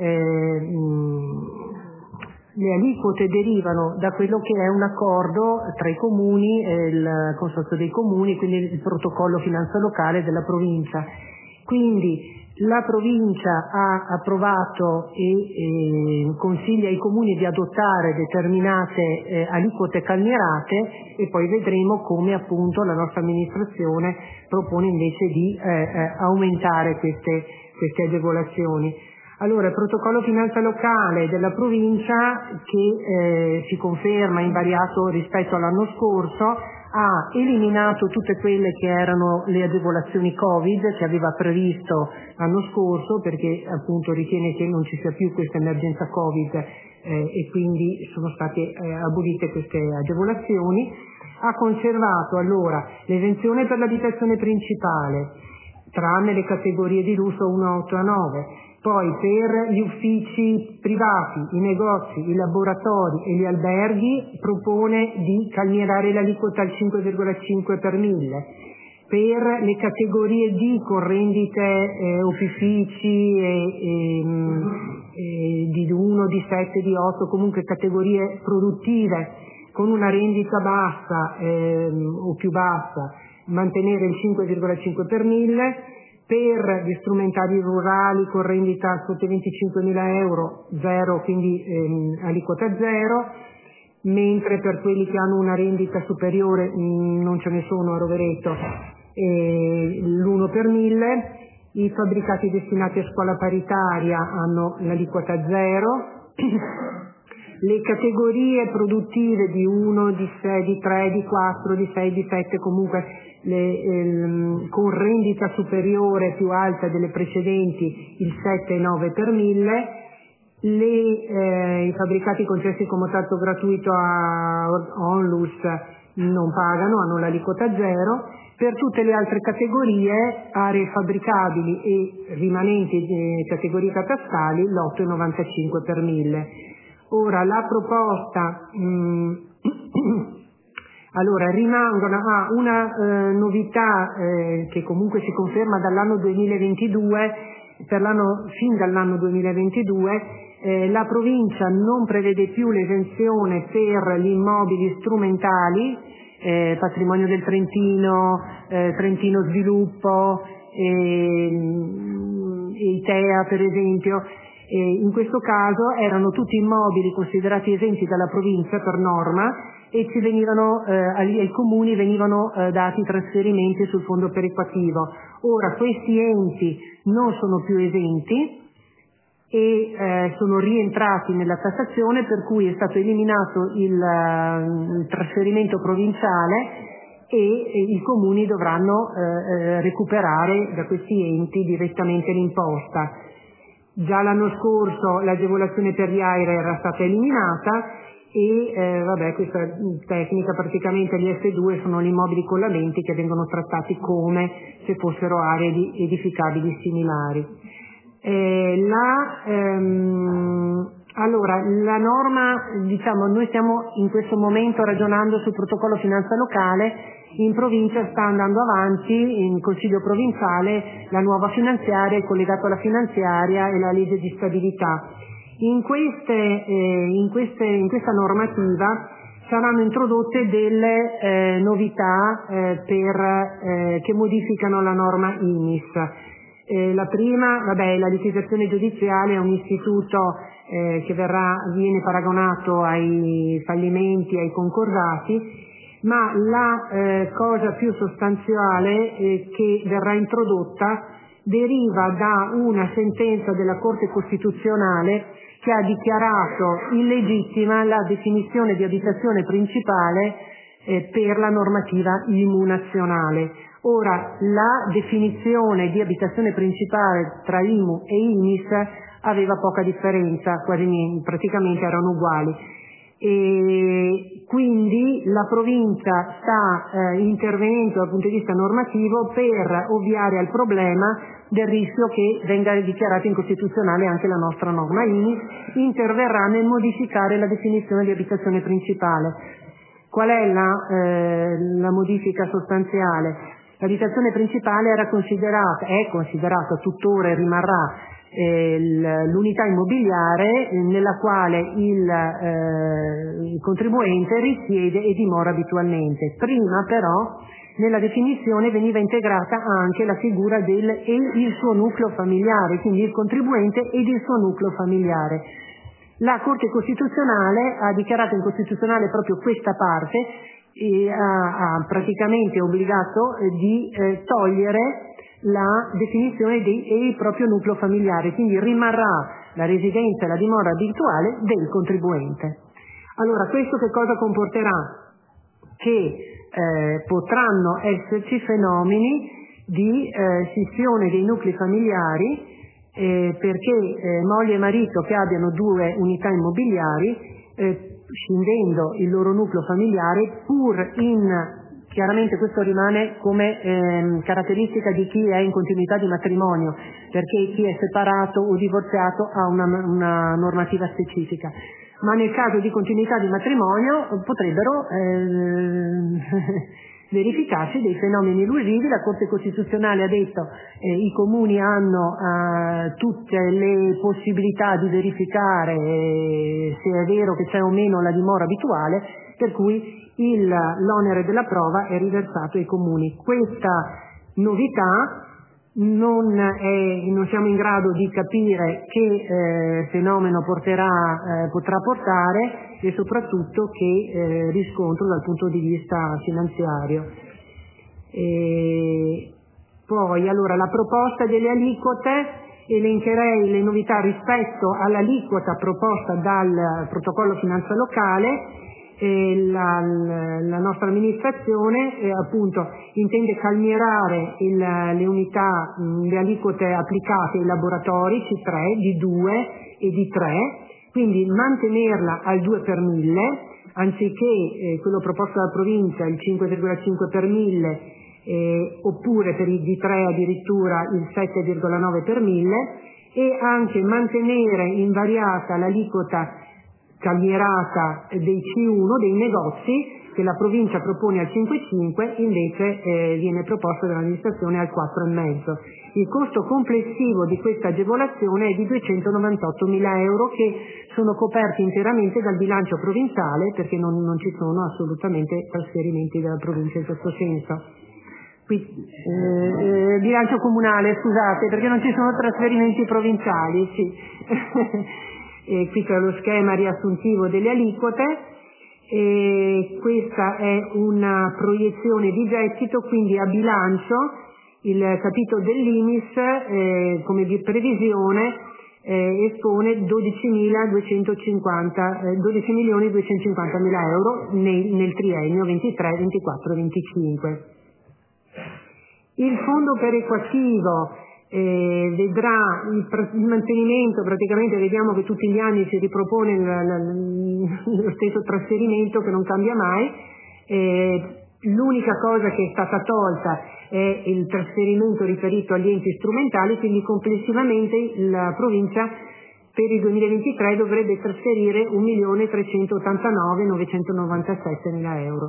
le aliquote derivano da quello che è un accordo tra i comuni, il consorzio dei comuni, quindi il protocollo finanza locale della provincia. Quindi la provincia ha approvato e consiglia ai comuni di adottare determinate aliquote calmierate, e poi vedremo come appunto la nostra amministrazione propone invece di aumentare queste agevolazioni. Allora, il protocollo finanza locale della provincia, che si conferma invariato rispetto all'anno scorso, ha eliminato tutte quelle che erano le agevolazioni Covid che aveva previsto l'anno scorso, perché appunto ritiene che non ci sia più questa emergenza Covid e quindi sono state abolite queste agevolazioni. Ha conservato allora l'esenzione per l'abitazione principale, tranne le categorie di lusso 1, 8 a 9, poi per gli uffici privati, i negozi, i laboratori e gli alberghi propone di calmierare l'aliquota al 5,5 per 1000. Per le categorie D con rendite opifici di 1, di 7, di 8, comunque categorie produttive con una rendita bassa o più bassa, mantenere il 5,5 per 1000. Per gli strumentali rurali con rendita sotto i 25.000 euro, zero, quindi aliquota zero, mentre per quelli che hanno una rendita superiore, non ce ne sono a Rovereto, l'1 per 1000. I fabbricati destinati a scuola paritaria hanno l'aliquota zero. Le categorie produttive di 1, di 6, di 3, di 4, di 6, di 7, comunque con rendita superiore più alta delle precedenti, il 7,9 per 1000. I fabbricati concessi come tratto gratuito a Onlus non pagano, hanno l'aliquota zero. Per tutte le altre categorie, aree fabbricabili e rimanenti categorie catastali, l'8,95 per 1000. Ora, la proposta, allora, rimangono una novità che comunque si conferma dall'anno 2022, fin dall'anno 2022, la provincia non prevede più l'esenzione per gli immobili strumentali, patrimonio del Trentino, Trentino Sviluppo, ITEA per esempio. In questo caso erano tutti immobili considerati esenti dalla provincia per norma e ai comuni venivano dati trasferimenti sul fondo perequativo. Ora questi enti non sono più esenti e sono rientrati nella tassazione, per cui è stato eliminato il trasferimento provinciale e i comuni dovranno recuperare da questi enti direttamente l'imposta. Già l'anno scorso l'agevolazione per gli AIRE era stata eliminata e questa tecnica, praticamente gli S2 sono gli immobili collamenti che vengono trattati come se fossero aree edificabili similari. Allora, la norma, noi stiamo in questo momento ragionando sul protocollo finanza locale. In provincia sta andando avanti, in consiglio provinciale, la nuova finanziaria, il collegato alla finanziaria e la legge di stabilità. In questa normativa saranno introdotte delle novità che modificano la norma IMIS. La prima, la litigazione giudiziale è un istituto che viene paragonato ai fallimenti, ai concordati, ma la cosa più sostanziale che verrà introdotta deriva da una sentenza della Corte Costituzionale che ha dichiarato illegittima la definizione di abitazione principale per la normativa IMU nazionale. Ora, la definizione di abitazione principale tra IMU e IMIS aveva poca differenza, praticamente erano uguali. E quindi la provincia sta intervenendo dal punto di vista normativo per ovviare al problema del rischio che venga dichiarata incostituzionale anche la nostra norma IMI, interverrà nel modificare la definizione di abitazione principale. Qual è la modifica sostanziale? L'abitazione principale è considerata tuttora e rimarrà l'unità immobiliare nella quale il contribuente risiede e dimora abitualmente. Prima però nella definizione veniva integrata anche la figura il suo nucleo familiare, quindi il contribuente ed il suo nucleo familiare. La Corte Costituzionale ha dichiarato incostituzionale proprio questa parte e ha praticamente obbligato di togliere la definizione del proprio nucleo familiare, quindi rimarrà la residenza e la dimora abituale del contribuente. Allora, questo che cosa comporterà? Che potranno esserci fenomeni di scissione dei nuclei familiari perché moglie e marito che abbiano due unità immobiliari, scindendo il loro nucleo familiare, chiaramente questo rimane come caratteristica di chi è in continuità di matrimonio, perché chi è separato o divorziato ha una normativa specifica. Ma nel caso di continuità di matrimonio potrebbero verificarsi dei fenomeni elusivi. La Corte Costituzionale ha detto i comuni hanno tutte le possibilità di verificare se è vero che c'è o meno la dimora abituale, per cui l'onere della prova è riversato ai comuni. Questa novità non siamo in grado di capire che fenomeno potrà portare e soprattutto che riscontro dal punto di vista finanziario. Poi allora la proposta delle aliquote, elencherei le novità rispetto all'aliquota proposta dal protocollo finanza locale. La nostra amministrazione appunto intende calmierare le unità, le aliquote applicate ai laboratori C3 di 2 e di 3, quindi mantenerla al 2 per 1000 anziché quello proposto dalla provincia, il 5,5 per 1000, oppure per i di 3 addirittura il 7,9 per 1000, e anche mantenere invariata l'aliquota calmierata dei C1 dei negozi, che la provincia propone al 5,5, invece viene proposta dall'amministrazione al 4,5. Il costo complessivo di questa agevolazione è di 298.000 euro, che sono coperti interamente dal bilancio provinciale, perché non ci sono assolutamente trasferimenti dalla provincia in questo senso. Bilancio comunale, scusate, perché non ci sono trasferimenti provinciali, sì. Qui c'è lo schema riassuntivo delle aliquote. Questa è una proiezione di gettito, quindi a bilancio il capitolo dell'IMIS come di previsione espone 12.250.000 euro nel triennio 23, 24 e 25. Il fondo perequativo vedrà il mantenimento, praticamente vediamo che tutti gli anni si ripropone lo stesso trasferimento che non cambia mai. L'unica cosa che è stata tolta è il trasferimento riferito agli enti strumentali, quindi complessivamente la provincia per il 2023 dovrebbe trasferire 1.389.997.000 euro.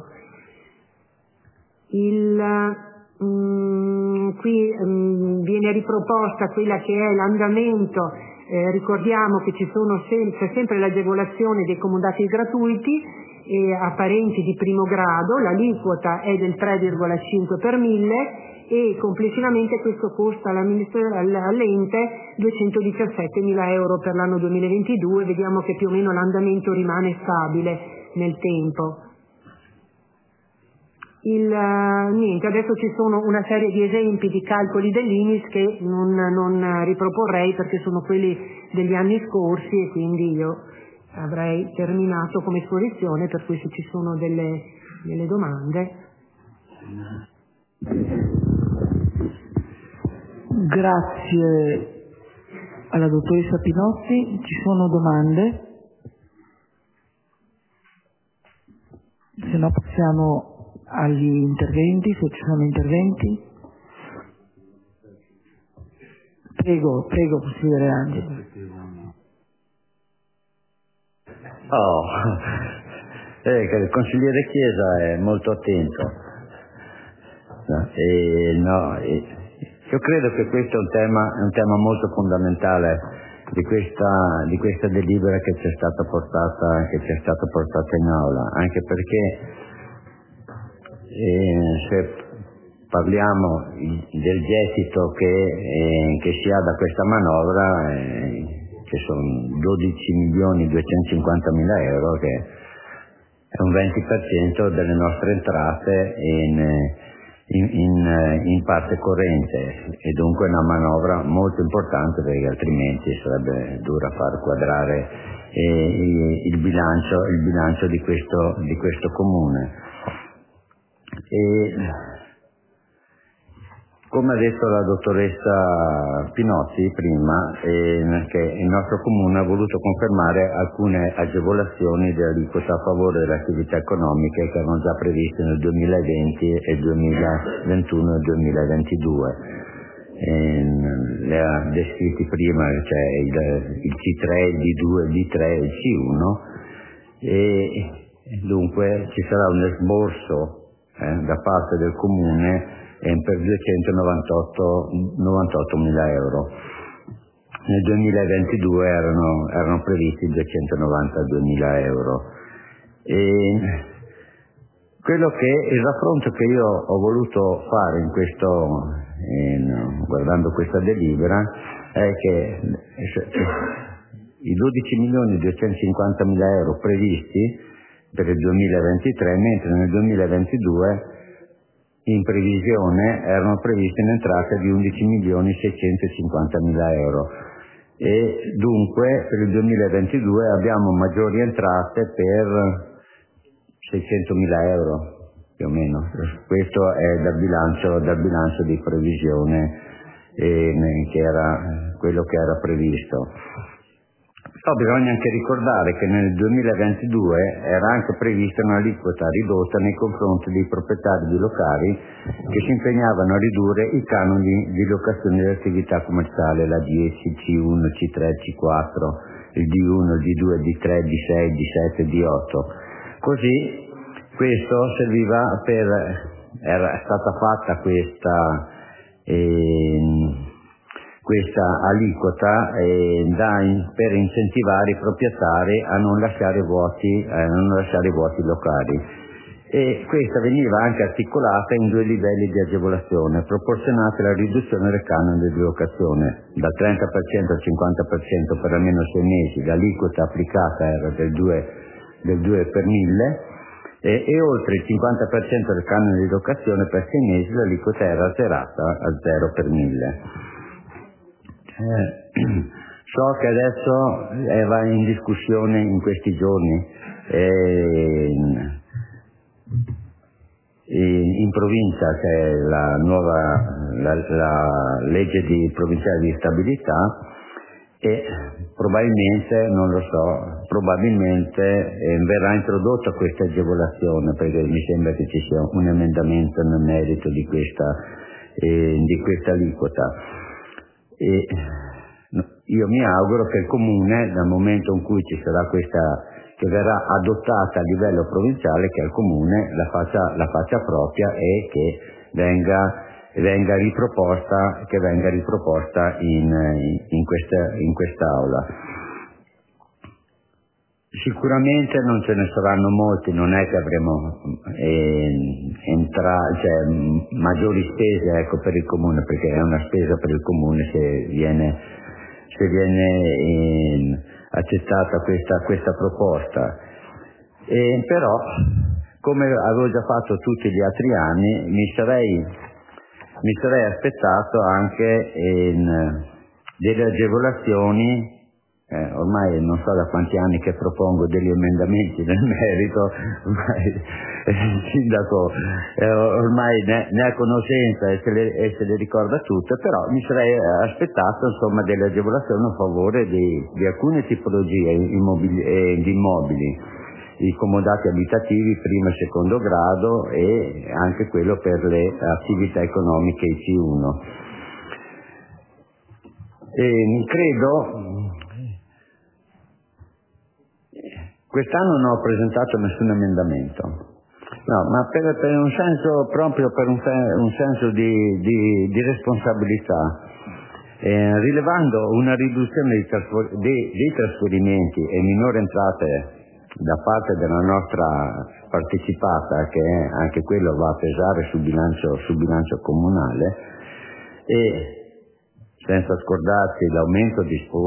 Qui viene riproposta quella che è l'andamento, ricordiamo che c'è sempre l'agevolazione dei comodati gratuiti a parenti di primo grado, l'aliquota è del 3,5 per 1000 e complessivamente questo costa all'ente 217.000 euro per l'anno 2022, vediamo che più o meno l'andamento rimane stabile nel tempo. Adesso ci sono una serie di esempi di calcoli dell'IMIS che non riproporrei perché sono quelli degli anni scorsi e quindi io avrei terminato come esposizione, per cui se ci sono delle domande. Grazie alla dottoressa Pinotti. Ci sono domande? Se no passiamo agli interventi, se ci sono interventi. Prego, consigliere Angeli. il consigliere Chiesa è molto attento. Io credo che questo è un tema molto fondamentale di questa delibera che ci è stata portata in aula, anche perché se parliamo del gettito che si ha da questa manovra, che sono 12.250.000 euro, che è un 20% delle nostre entrate in parte corrente, e dunque una manovra molto importante, perché altrimenti sarebbe dura far quadrare il bilancio di questo comune. Come ha detto la dottoressa Pinotti prima, che il nostro comune ha voluto confermare alcune agevolazioni dell'aliquota a favore delle attività economiche che erano già previste nel 2020 e 2021 e 2022. Le ha descritti prima, cioè il C3, il D2, il D3 e il C1, e dunque ci sarà un esborso da parte del comune per 298.000 euro. Nel 2022 erano previsti 292.000 euro. E quello che il raffronto che io ho voluto fare guardando questa delibera è che i 12.250.000 euro previsti per il 2023, mentre nel 2022 in previsione erano previste in entrate di 11.650.000 euro, e dunque per il 2022 abbiamo maggiori entrate per 600.000 euro più o meno. Questo è dal bilancio di previsione che era quello che era previsto. Però bisogna anche ricordare che nel 2022 era anche prevista un'aliquota ridotta nei confronti dei proprietari di locali che si impegnavano a ridurre i canoni di locazione dell'attività commerciale, la 10, C1, C3, C4, il D1, il D2, il D3, il D6, il D7, il D8. Così questo serviva era stata fatta questa aliquota per incentivare i proprietari a non lasciare vuoti locali, e questa veniva anche articolata in 2 livelli di agevolazione proporzionati alla riduzione del canone di locazione. Dal 30% al 50% per almeno 6 mesi l'aliquota applicata era del 2 per 1000, e oltre il 50% del canone di locazione per 6 mesi l'aliquota era azzerata al 0 per 1000. So che adesso va in discussione in questi giorni in provincia c'è la legge provinciale di stabilità, e probabilmente, non lo so, verrà introdotta questa agevolazione, perché mi sembra che ci sia un emendamento nel merito di questa aliquota. E io mi auguro che il comune, dal momento in cui ci sarà che verrà adottata a livello provinciale, che il comune la faccia propria e che venga riproposta in quest'aula. Sicuramente non ce ne saranno molti, non è che avremo maggiori spese per il comune, perché è una spesa per il comune se viene accettata questa proposta. Però, come avevo già fatto tutti gli altri anni, mi sarei aspettato anche delle agevolazioni. Ormai non so da quanti anni che propongo degli emendamenti nel merito, ormai il sindaco ormai ne ha conoscenza e se le ricorda tutte, però mi sarei aspettato delle agevolazioni a favore di alcune tipologie di immobili, i comodati abitativi primo e secondo grado, e anche quello per le attività economiche C1. Quest'anno non ho presentato nessun emendamento, no, ma per un senso, proprio per un senso di responsabilità. Rilevando una riduzione dei trasferimenti e minori entrate da parte della nostra partecipata, che anche quello va a pesare sul bilancio comunale, e senza scordarsi l'aumento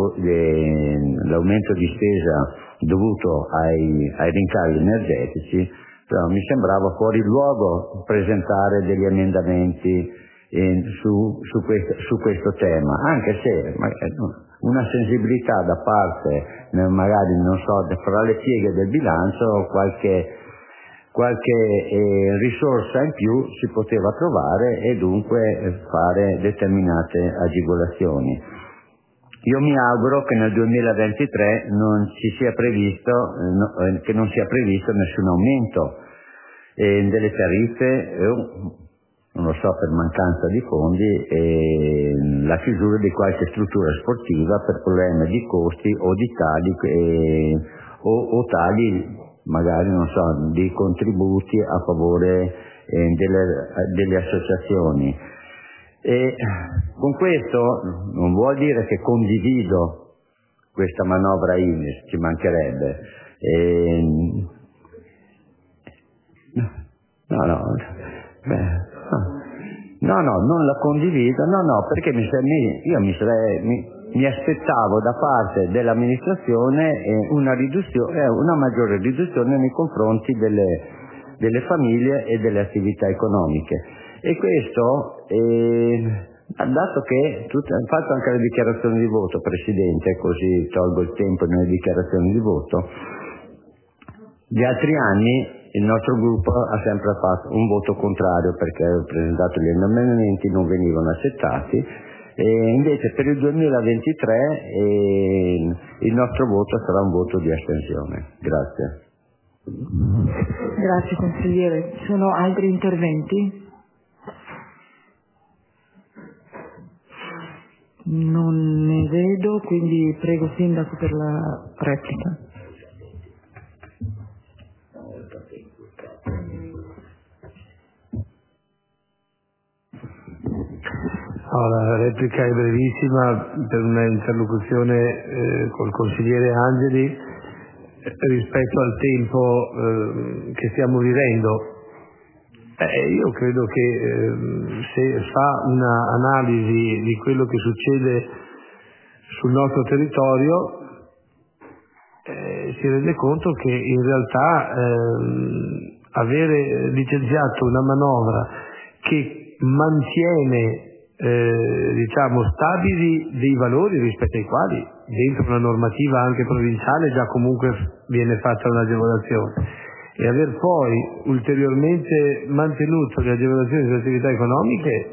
di spesa dovuto ai rincari energetici, però mi sembrava fuori luogo presentare degli emendamenti su questo tema, anche se una sensibilità da parte, magari non so, fra le pieghe del bilancio, qualche risorsa in più si poteva trovare e dunque fare determinate agevolazioni. Io mi auguro che nel 2023 non sia previsto nessun aumento delle tariffe, non lo so, per mancanza di fondi, e la chiusura di qualche struttura sportiva per problemi di costi o di tagli o tagli, magari, non so, di contributi a favore delle associazioni. E con questo non vuol dire che condivido questa manovra INES, ci mancherebbe. No, non la condivido, perché mi aspettavo da parte dell'amministrazione una maggiore riduzione nei confronti delle famiglie e delle attività economiche. E questo, dato che ho fatto anche le dichiarazioni di voto, Presidente, così tolgo il tempo nelle dichiarazioni di voto, gli altri anni il nostro gruppo ha sempre fatto un voto contrario perché avevo presentato gli emendamenti, non venivano accettati, e invece per il 2023 il nostro voto sarà un voto di astensione. Grazie. Grazie consigliere. Ci sono altri interventi? Non ne vedo, quindi prego Sindaco per la replica. La replica è brevissima per una interlocuzione col consigliere Angeli rispetto al tempo che stiamo vivendo. Io credo che se fa una analisi di quello che succede sul nostro territorio si rende conto che in realtà avere licenziato una manovra che mantiene stabili dei valori rispetto ai quali dentro una normativa anche provinciale già comunque viene fatta un'agevolazione, e aver poi ulteriormente mantenuto le agevolazioni sulle attività economiche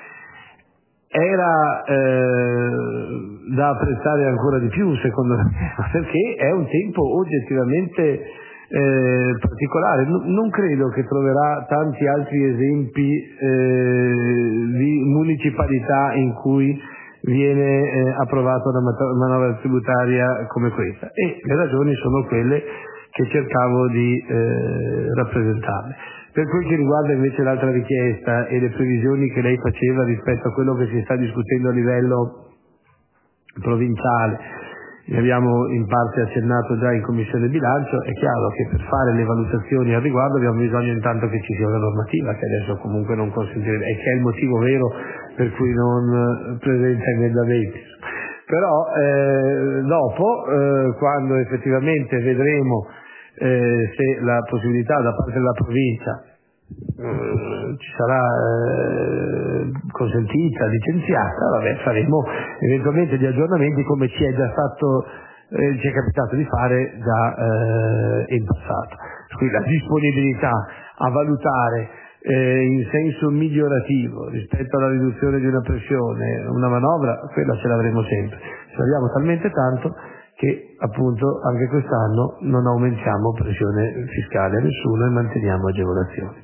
era da apprezzare ancora di più, secondo me, perché è un tempo oggettivamente particolare. Non credo che troverà tanti altri esempi di municipalità in cui viene approvata una manovra tributaria come questa, e le ragioni sono quelle che cercavo di rappresentare. Per quel che riguarda invece l'altra richiesta e le previsioni che lei faceva rispetto a quello che si sta discutendo a livello provinciale, ne abbiamo in parte accennato già in Commissione Bilancio. È chiaro che per fare le valutazioni al riguardo abbiamo bisogno intanto che ci sia una normativa, che adesso comunque non consentirà, e che è il motivo vero per cui non presenta emendamenti. Però dopo, quando effettivamente vedremo se la possibilità da parte della provincia ci sarà consentita, licenziata, faremo eventualmente gli aggiornamenti come ci è già stato ci è capitato di fare già in passato. Quindi la disponibilità a valutare in senso migliorativo rispetto alla riduzione di una pressione una manovra, quella ce l'avremo sempre. Ce l'abbiamo talmente tanto che appunto anche quest'anno non aumentiamo pressione fiscale a nessuno e manteniamo agevolazioni.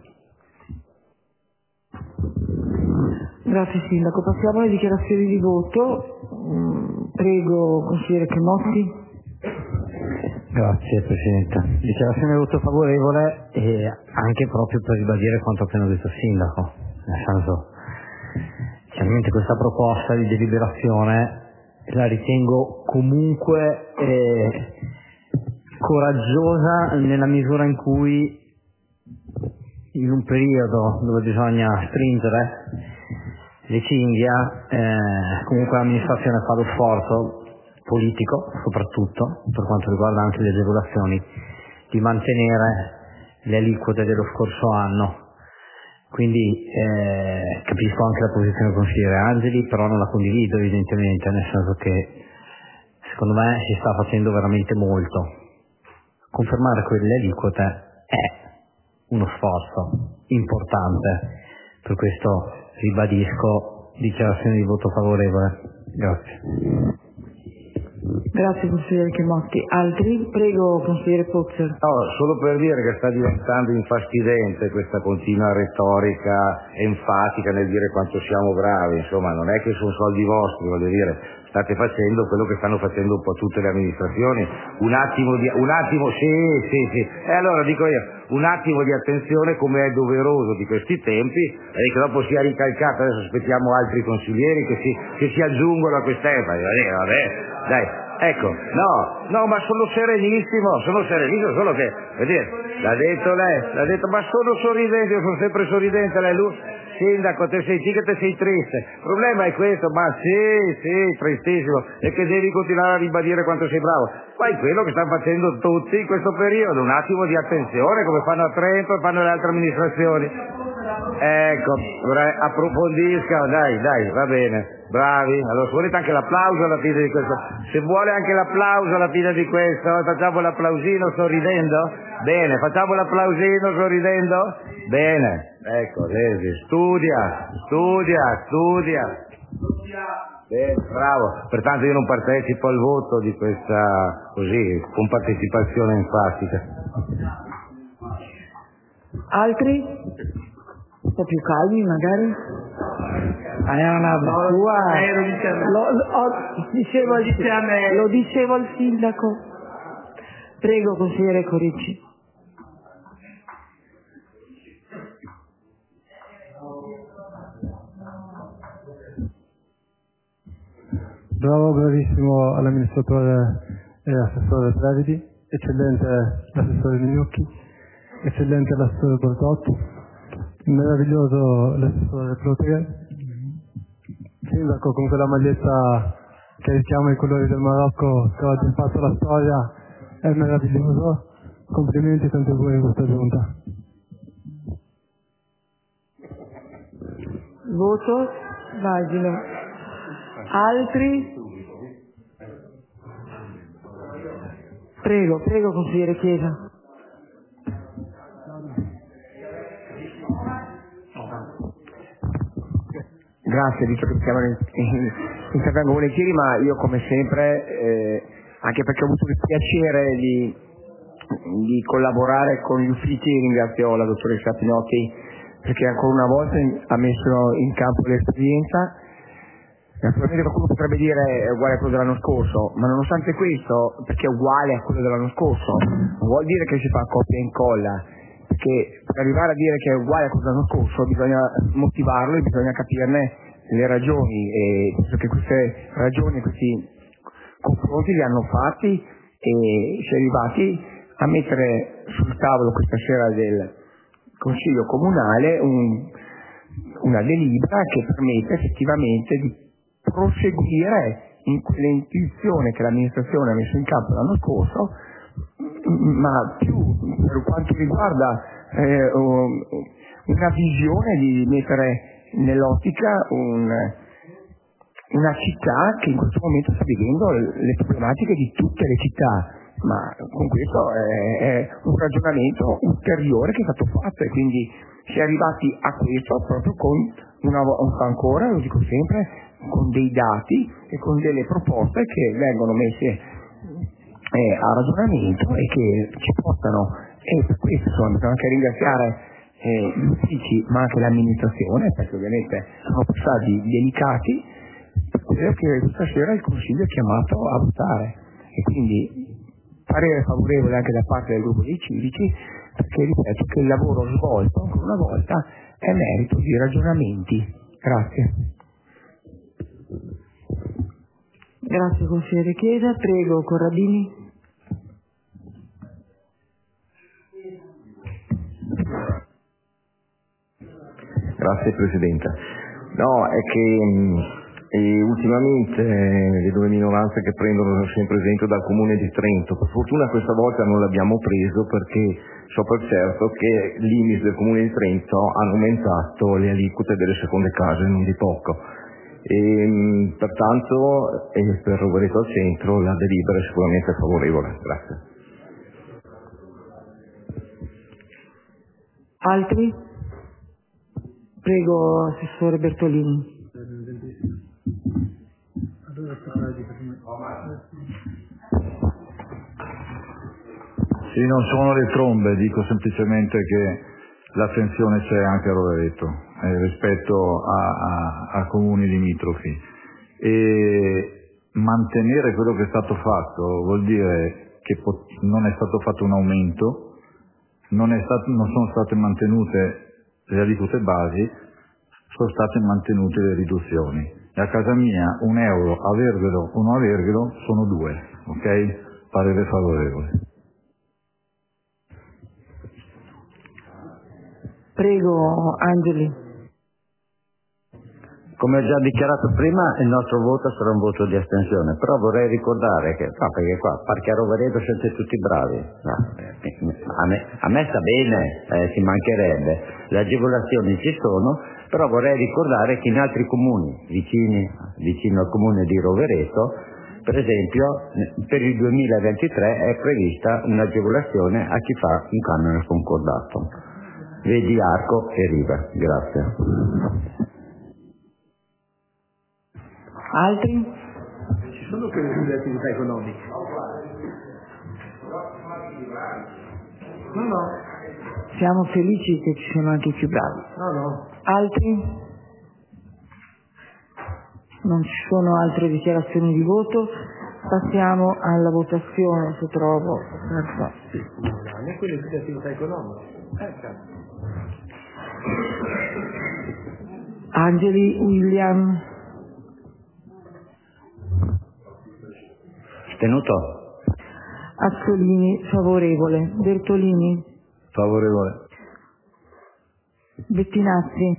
Grazie Sindaco. Passiamo alle dichiarazioni di voto. Prego, consigliere Cremotti. Grazie Presidente. Dichiarazione di voto favorevole e anche proprio per ribadire quanto ha appena detto il Sindaco, nel senso, chiaramente questa proposta di deliberazione la ritengo comunque coraggiosa nella misura in cui in un periodo dove bisogna stringere le cinghia comunque l'amministrazione fa lo sforzo politico, soprattutto per quanto riguarda anche le agevolazioni, di mantenere le aliquote dello scorso anno. Quindi capisco anche la posizione del consigliere Angeli, però non la condivido evidentemente, nel senso che secondo me si sta facendo veramente molto. Confermare quelle aliquote è uno sforzo importante, per questo ribadisco dichiarazione di voto favorevole. Grazie. Grazie consigliere Chemotti. Altri? Prego consigliere Pozzer. No, solo per dire che sta diventando infastidente questa continua retorica enfatica nel dire quanto siamo bravi, insomma non è che sono soldi vostri, voglio dire, state facendo quello che stanno facendo un po' tutte le amministrazioni, un attimo, sì, e allora dico io, un attimo di attenzione come è doveroso di questi tempi, e che dopo sia ricalcato, adesso aspettiamo altri consiglieri che si aggiungono a quest'epoca, vabbè, dai, ecco, no, ma sono serenissimo, solo che, vedete, l'ha detto, ma sono sorridente, io sono sempre sorridente, lei, lui, Sindaco, te sei triste, il problema è questo, ma sì, tristissimo, e che devi continuare a ribadire quanto sei bravo, fai quello che stanno facendo tutti in questo periodo, un attimo di attenzione, come fanno a Trento e fanno le altre amministrazioni. Ecco, approfondisca, dai, va bene, bravi. Allora, se volete anche l'applauso alla fine di questo, facciamo l'applausino sorridendo? Bene, facciamo l'applausino sorridendo? Bene, ecco, Lesi, studia. Bene, bravo. Pertanto io non partecipo al voto di questa, così, con partecipazione enfatica. Altri? Un po' più calmi magari? È una lo dicevo al Sindaco. Prego consigliere Corici. Bravissimo all'amministratore e assessore Previti, eccellente l'assessore Mignocchi, eccellente l'assessore Bortotti, meraviglioso l'assessore Protega, Sindaco con quella maglietta che richiama i colori del Marocco che oggi ha fatto la storia, è meraviglioso, complimenti tanti auguri in questa giunta. Voto, immagino. Altri? Prego consigliere Chiesa. Grazie, visto che siamo intervengo volentieri, ma io come sempre, anche perché ho avuto il piacere di collaborare con gli uffici, ringrazio la dottoressa Pinotti perché ancora una volta ha messo in campo l'esperienza. Naturalmente qualcuno potrebbe dire è uguale a quello dell'anno scorso, ma nonostante questo, perché è uguale a quello dell'anno scorso, non vuol dire che si fa copia e incolla, perché per arrivare a dire che è uguale a quello dell'anno scorso bisogna motivarlo e bisogna capirne le ragioni, e penso che queste ragioni, questi confronti li hanno fatti e si è arrivati a mettere sul tavolo questa sera del Consiglio Comunale una delibera che permette effettivamente di proseguire in quell'intuizione che l'amministrazione ha messo in campo l'anno scorso, ma più per quanto riguarda una visione di mettere nell'ottica una città che in questo momento sta vivendo le problematiche di tutte le città, ma con questo è un ragionamento ulteriore che è stato fatto, e quindi si è arrivati a questo proprio con ancora, lo dico sempre, con dei dati e con delle proposte che vengono messe a ragionamento e che ci portano, e per questo bisogna anche ringraziare gli uffici ma anche l'amministrazione, perché ovviamente sono passati delicati, per quello che questa sera il Consiglio è chiamato a votare, e quindi parere favorevole anche da parte del gruppo dei civici, perché ripeto che il lavoro svolto ancora una volta è merito di ragionamenti. Grazie. Grazie consigliere Chiesa, prego Corradini. Grazie Presidente. No, è che ultimamente le due minoranze che prendono sempre esempio dal Comune di Trento, per fortuna questa volta non l'abbiamo preso perché so per certo che l'IMIS del Comune di Trento hanno aumentato le aliquote delle seconde case, non di poco. E pertanto per Rovereto al centro la delibera è sicuramente favorevole. Grazie. Altri? Prego, Assessore Bertolini. Sì, non sono le trombe, dico semplicemente che la tensione c'è anche a Rovereto rispetto a comuni limitrofi, e mantenere quello che è stato fatto vuol dire che non è stato fatto un aumento, non sono state mantenute le aliquote basi, sono state mantenute le riduzioni. E a casa mia €1 avervelo o non avervelo sono 2, ok? Parere favorevole. Prego Angeli. Come ho già dichiarato prima, il nostro voto sarà un voto di astensione, però vorrei ricordare che, perché qua, Parchi a Rovereto siete tutti bravi, a me sta bene, ci mancherebbe, le agevolazioni ci sono, però vorrei ricordare che in altri comuni vicino al comune di Rovereto, per esempio, per il 2023 è prevista un'agevolazione a chi fa un canone concordato. Vedi Arco e Riva. Grazie. Altri? Ci sono quelli sulle attività economiche? No. Siamo felici che ci siano anche i più bravi. No. Altri? Non ci sono altre dichiarazioni di voto. Passiamo alla votazione, se trovo. Non quelli sulle attività economiche. Angeli, William. Tenuto? Azzolini, favorevole. Bertolini? Favorevole. Bettinazzi?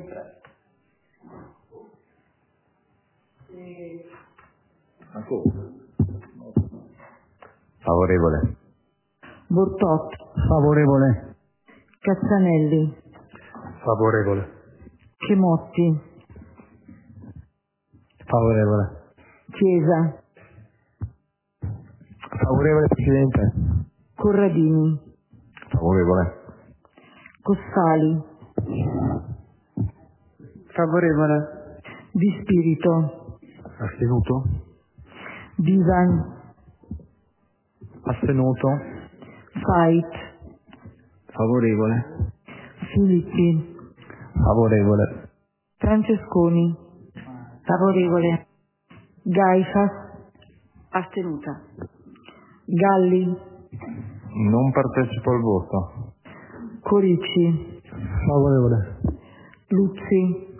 Favorevole. Bortot? Favorevole. Cazzanelli? Favorevole. Chemotti? Favorevole. Chiesa? Favorevole Presidente. Corradini? Favorevole. Cossali? Favorevole. Di Spirito? Astenuto. Divan? Astenuto. Fait? Favorevole. Filippi? Favorevole. Francesconi? Favorevole. Gaifas? Astenuta. Galli? Non partecipo al voto. Corici? Favorevole. Luzzi?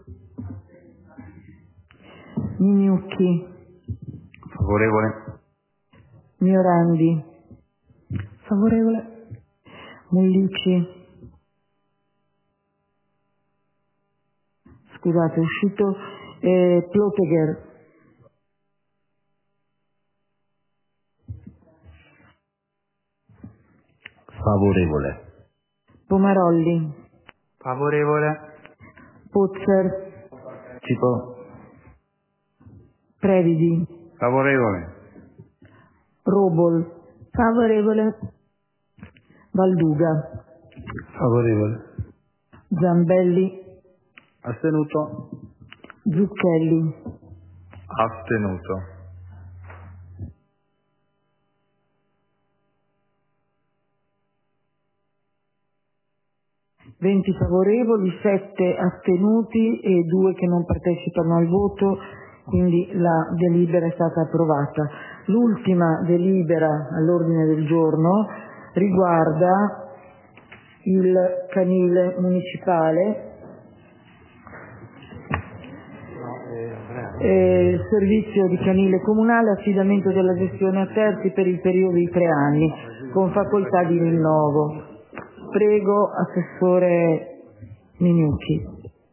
Mignucchi? Favorevole. Miorandi? Favorevole. Mullici? Scusate, è uscito Plotegher? Favorevole. Pomarolli? Favorevole. Pozzer? Tipo Previdi? favorevole. Robol? Favorevole. Valduga? Favorevole. Zambelli? Astenuto. Zucchelli? Astenuto. Venti favorevoli, 7 astenuti e 2 che non partecipano al voto. quindi la delibera è stata approvata. L'ultima delibera all'ordine del giorno riguarda il canile municipale, servizio di canile comunale, affidamento della gestione a terzi per il periodo di 3 anni, con facoltà di rinnovo. Prego, Assessore Mignucchi.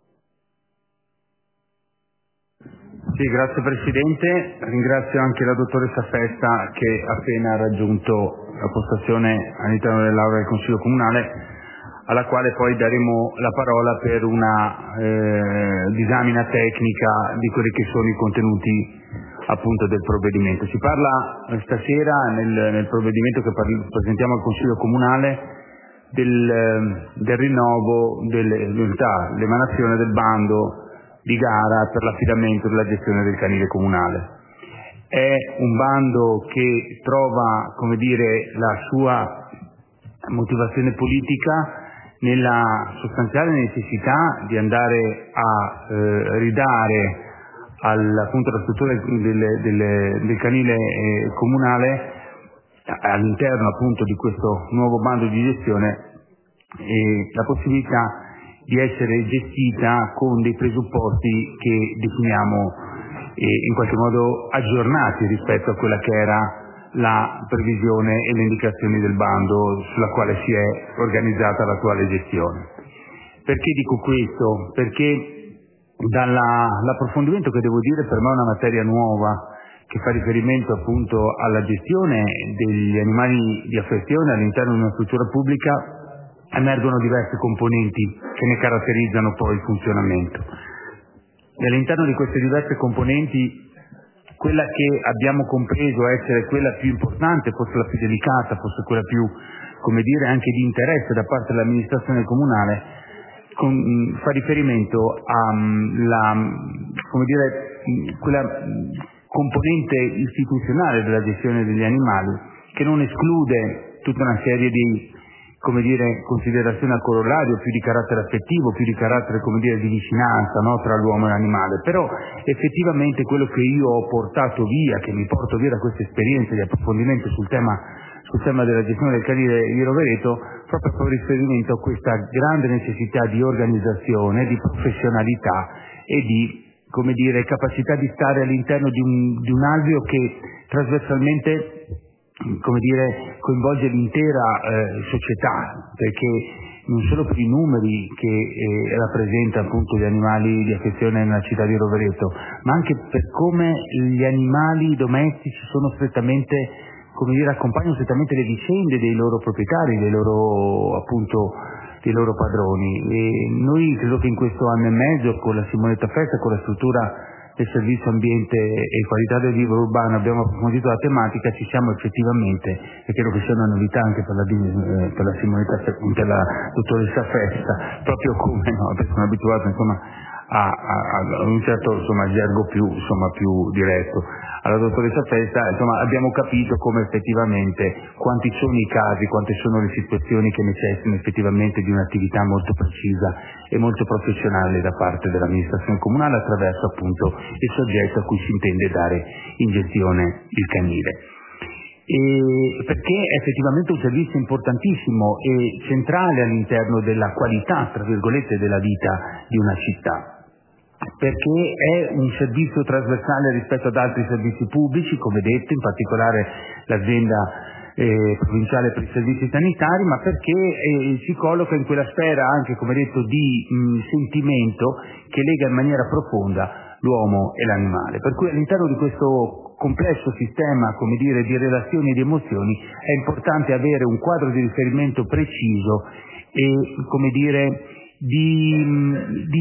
Sì, grazie Presidente, ringrazio anche la dottoressa Festa che ha appena raggiunto la postazione all'interno dell'aula del Consiglio Comunale, alla quale poi daremo la parola per una disamina tecnica di quelli che sono i contenuti appunto del provvedimento. Si parla stasera nel provvedimento che presentiamo al Consiglio Comunale del rinnovo l'emanazione del bando di gara per l'affidamento della gestione del canile comunale. È un bando che trova, come dire, la sua motivazione politica nella sostanziale necessità di andare a ridare appunto alla struttura del canile comunale, all'interno appunto di questo nuovo bando di gestione, la possibilità di essere gestita con dei presupposti che definiamo in qualche modo aggiornati rispetto a quella che era la previsione e le indicazioni del bando sulla quale si è organizzata l'attuale gestione. Perché dico questo? Perché dall'approfondimento che devo dire per me è una materia nuova, che fa riferimento appunto alla gestione degli animali di affezione all'interno di una struttura pubblica, emergono diverse componenti che ne caratterizzano poi il funzionamento. E all'interno di queste diverse componenti, quella che abbiamo compreso essere quella più importante, forse la più delicata, forse quella più, come dire, anche di interesse da parte dell'amministrazione comunale, fa riferimento quella componente istituzionale della gestione degli animali, che non esclude tutta una serie di, come dire, considerazioni a corollario, più di carattere affettivo, più di carattere, come dire, di vicinanza, no, tra l'uomo e l'animale. Però effettivamente quello che io ho portato via, che mi porto via da questa esperienza di approfondimento sul tema della gestione del canile di Rovereto, proprio per riferimento a questa grande necessità di organizzazione, di professionalità e di, come dire, capacità di stare all'interno di un alveo che trasversalmente, come dire, coinvolge l'intera società, perché non solo per i numeri che rappresenta appunto gli animali di affezione nella città di Rovereto, ma anche per come gli animali domestici sono strettamente, come dire, accompagnano strettamente le vicende dei loro proprietari, dei loro padroni. E noi credo che in questo anno e mezzo, con la Simonetta Festa, con la struttura del servizio ambiente e qualità del vivo urbano, abbiamo approfondito la tematica, ci siamo effettivamente, e credo che sia una novità anche per la Simonetta, per la dottoressa Festa, proprio come, no, perché sono abituato insomma a un certo gergo più diretto. Alla dottoressa Festa, insomma, abbiamo capito come effettivamente quanti sono i casi, quante sono le situazioni che necessitano effettivamente di un'attività molto precisa e molto professionale da parte dell'amministrazione comunale attraverso appunto il soggetto a cui si intende dare in gestione il canile. E perché è effettivamente un servizio importantissimo e centrale all'interno della qualità, tra virgolette, della vita di una città. Perché è un servizio trasversale rispetto ad altri servizi pubblici, come detto, in particolare l'azienda provinciale per i servizi sanitari, ma perché si colloca in quella sfera anche, come detto, di sentimento che lega in maniera profonda l'uomo e l'animale. Per cui all'interno di questo complesso sistema, come dire, di relazioni e di emozioni, è importante avere un quadro di riferimento preciso e, come dire, di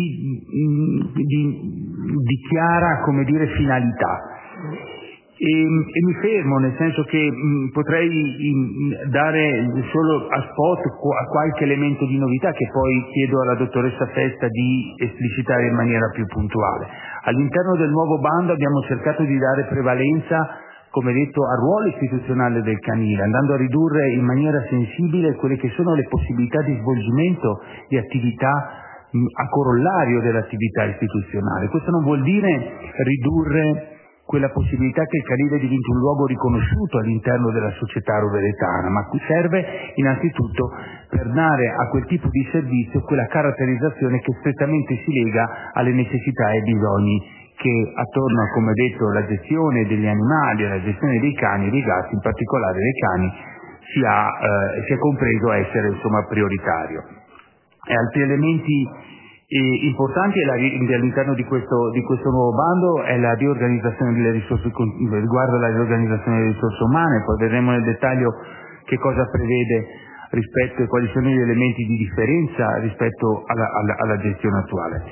chiara, come dire, finalità. E mi fermo, nel senso che potrei dare solo a spot a qualche elemento di novità che poi chiedo alla dottoressa Festa di esplicitare in maniera più puntuale. All'interno del nuovo bando abbiamo cercato di dare prevalenza, come detto, al ruolo istituzionale del canile, andando a ridurre in maniera sensibile quelle che sono le possibilità di svolgimento di attività a corollario dell'attività istituzionale. Questo non vuol dire ridurre quella possibilità che il canile diventi un luogo riconosciuto all'interno della società roveretana, ma serve innanzitutto per dare a quel tipo di servizio quella caratterizzazione che strettamente si lega alle necessità e ai bisogni che attorno a, come detto, la gestione degli animali e la gestione dei cani e dei gatti, in particolare dei cani, sia compreso essere insomma prioritario. E altri elementi importanti all'interno di questo nuovo bando è la riorganizzazione delle risorse, riguardo alla riorganizzazione delle risorse umane. Poi vedremo nel dettaglio che cosa prevede rispetto e quali sono gli elementi di differenza rispetto alla gestione attuale.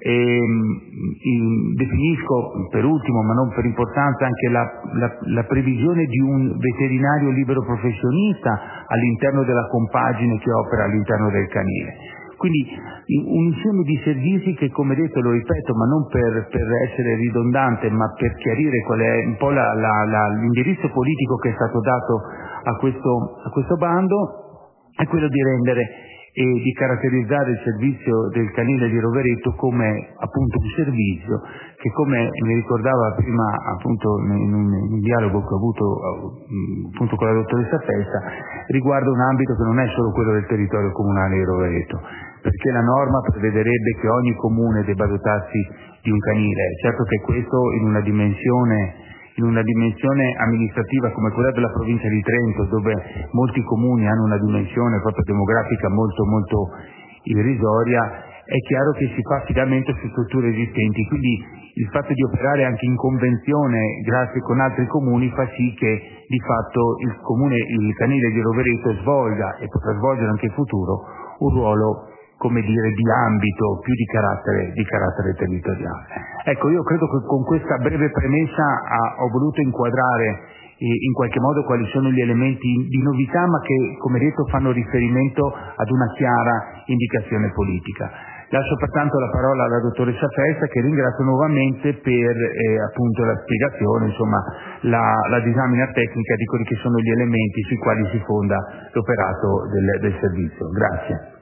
Definisco per ultimo, ma non per importanza, anche la previsione di un veterinario libero professionista all'interno della compagine che opera all'interno del canile. Quindi un insieme di servizi che, come detto, lo ripeto, ma non per essere ridondante, ma per chiarire qual è un po' l'indirizzo politico che è stato dato a questo bando, è quello di rendere e di caratterizzare il servizio del canile di Rovereto come appunto un servizio che, come mi ricordava prima appunto in un dialogo che ho avuto appunto con la dottoressa Festa, riguarda un ambito che non è solo quello del territorio comunale di Rovereto, perché la norma prevederebbe che ogni comune debba dotarsi di un canile. Certo che questo in una dimensione amministrativa come quella della provincia di Trento, dove molti comuni hanno una dimensione proprio demografica molto molto irrisoria, è chiaro che si fa affidamento su strutture esistenti, quindi il fatto di operare anche in convenzione grazie con altri comuni fa sì che di fatto il canile di Rovereto svolga, e potrà svolgere anche in futuro, un ruolo, come dire, di ambito più di carattere territoriale. Ecco, io credo che con questa breve premessa ho voluto inquadrare in qualche modo quali sono gli elementi di novità, ma che, come detto, fanno riferimento ad una chiara indicazione politica. Lascio pertanto la parola alla dottoressa Festa, che ringrazio nuovamente per appunto la spiegazione, insomma la disamina tecnica di quelli che sono gli elementi sui quali si fonda l'operato del servizio. Grazie.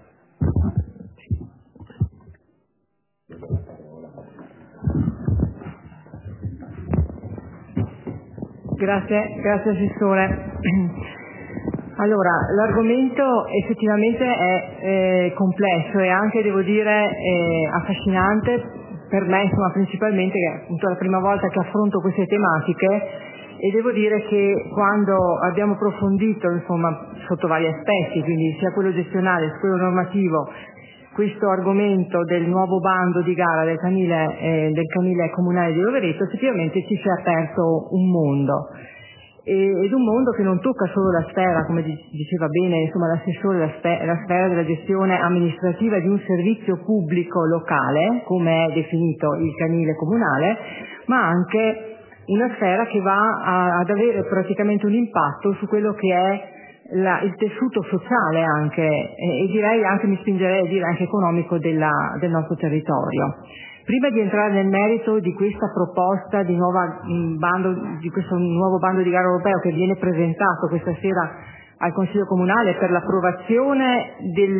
Grazie Assessore. Allora, l'argomento effettivamente è complesso e anche, devo dire, affascinante per me, insomma, principalmente, che è appunto la prima volta che affronto queste tematiche, e devo dire che quando abbiamo approfondito, insomma, sotto vari aspetti, quindi sia quello gestionale sia quello normativo, questo argomento del nuovo bando di gara del canile comunale di Rovereto, effettivamente ci si è aperto un mondo. Ed un mondo che non tocca solo la sfera, come diceva bene insomma l'assessore, la sfera della gestione amministrativa di un servizio pubblico locale, come è definito il canile comunale, ma anche una sfera che va ad avere praticamente un impatto su quello che è il tessuto sociale anche, e direi anche, mi spingerei a dire anche economico del nostro territorio. Prima di entrare nel merito di questa proposta di questo nuovo bando di gara europeo che viene presentato questa sera al Consiglio Comunale per l'approvazione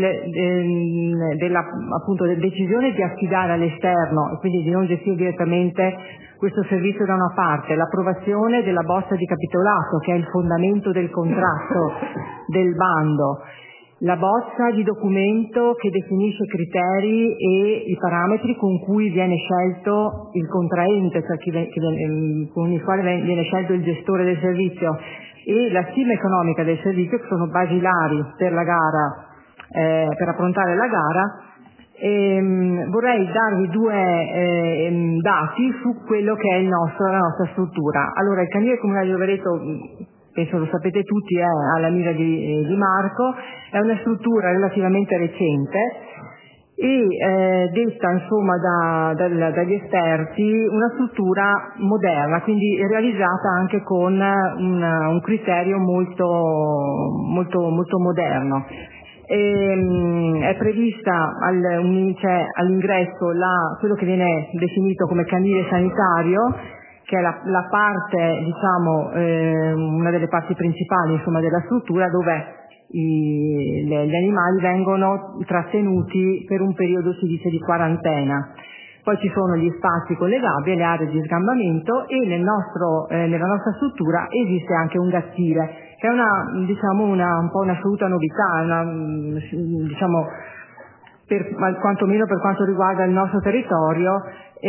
della decisione di affidare all'esterno e quindi di non gestire direttamente questo servizio da una parte, l'approvazione della bozza di capitolato che è il fondamento del contratto del bando, la bozza di documento che definisce i criteri e i parametri con cui viene scelto il contraente, cioè con il quale viene scelto il gestore del servizio, e la stima economica del servizio, che sono basilari per la gara, per approntare la gara. Vorrei darvi due dati su quello che è la nostra struttura. Allora, il canile comunale di Rovereto, penso lo sapete tutti, è alla mira di Marco, è una struttura relativamente recente e detta insomma dagli esperti una struttura moderna, quindi realizzata anche con un criterio molto moderno. È prevista all'ingresso quello che viene definito come canile sanitario, che è la parte, diciamo, una delle parti principali insomma della struttura, dove gli animali vengono trattenuti per un periodo, si dice, di quarantena. Poi ci sono gli spazi con le gabbie, le aree di sgambamento, e nella nostra struttura esiste anche un gattile, che è un po' un'assoluta novità, quantomeno per quanto riguarda il nostro territorio.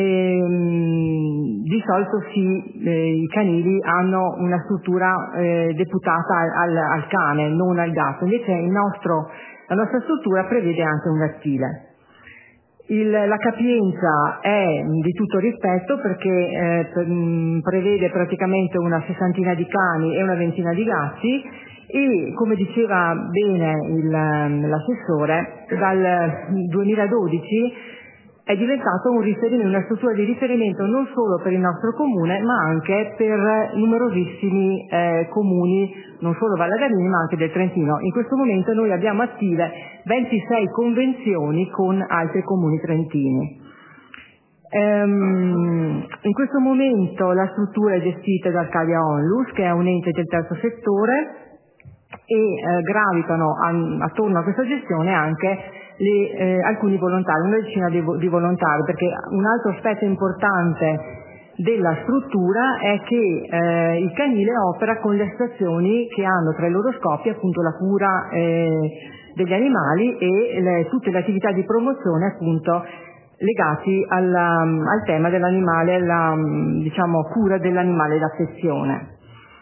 Di solito i canili hanno una struttura deputata al cane, non al gatto, invece la nostra struttura prevede anche un gattile. La capienza è di tutto rispetto, perché prevede praticamente una 60 di cani e una 20 di gatti, e come diceva bene l'assessore, dal 2012 è diventato una struttura di riferimento non solo per il nostro comune, ma anche per numerosissimi comuni, non solo valladarini ma anche del Trentino. In questo momento noi abbiamo attive 26 convenzioni con altri comuni trentini. In questo momento la struttura è gestita dal Calia Onlus, che è un ente del terzo settore, e gravitano attorno a questa gestione anche alcuni volontari, una decina di volontari, perché un altro aspetto importante della struttura è che il canile opera con le associazioni che hanno tra i loro scopi appunto la cura degli animali e tutte le attività di promozione appunto legati al tema dell'animale, alla cura dell'animale d'affezione.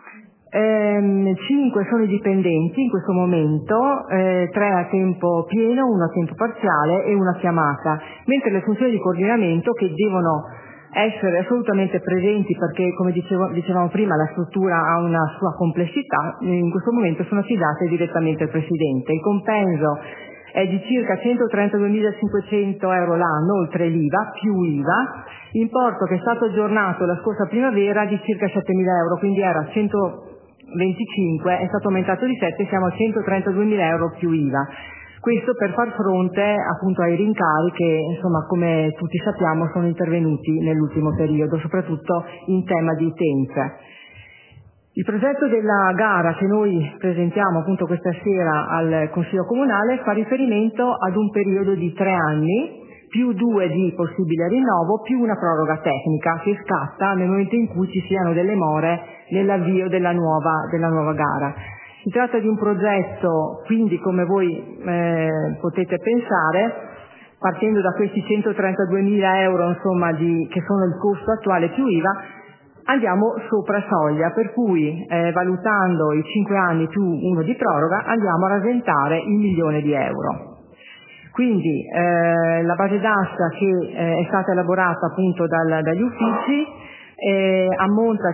5 sono i dipendenti in questo momento, 3 a tempo pieno, 1 a tempo parziale e 1 a chiamata, mentre le funzioni di coordinamento, che devono essere assolutamente presenti perché, come dicevamo prima, la struttura ha una sua complessità, in questo momento sono affidate direttamente al Presidente. Il compenso è di circa 132.500 euro l'anno, oltre l'IVA, più IVA, importo che è stato aggiornato la scorsa primavera di circa 7.000 euro, quindi era 125, è stato aumentato di 7, siamo a 132.000 euro più IVA. Questo per far fronte appunto ai rincari che, insomma, come tutti sappiamo, sono intervenuti nell'ultimo periodo, soprattutto in tema di utenze. Il progetto della gara che noi presentiamo appunto questa sera al Consiglio Comunale fa riferimento ad un periodo di 3 anni, più 2 di possibile rinnovo, più una proroga tecnica che scatta nel momento in cui ci siano delle more nell'avvio della nuova gara. Si tratta di un progetto, quindi, come voi potete pensare, partendo da questi 132.000 euro insomma, che sono il costo attuale più IVA, andiamo sopra soglia, per cui valutando i 5 anni più 1 di proroga andiamo a rasentare il 1 milione di euro. Quindi la base d'asta che è stata elaborata appunto dagli uffici ammonta a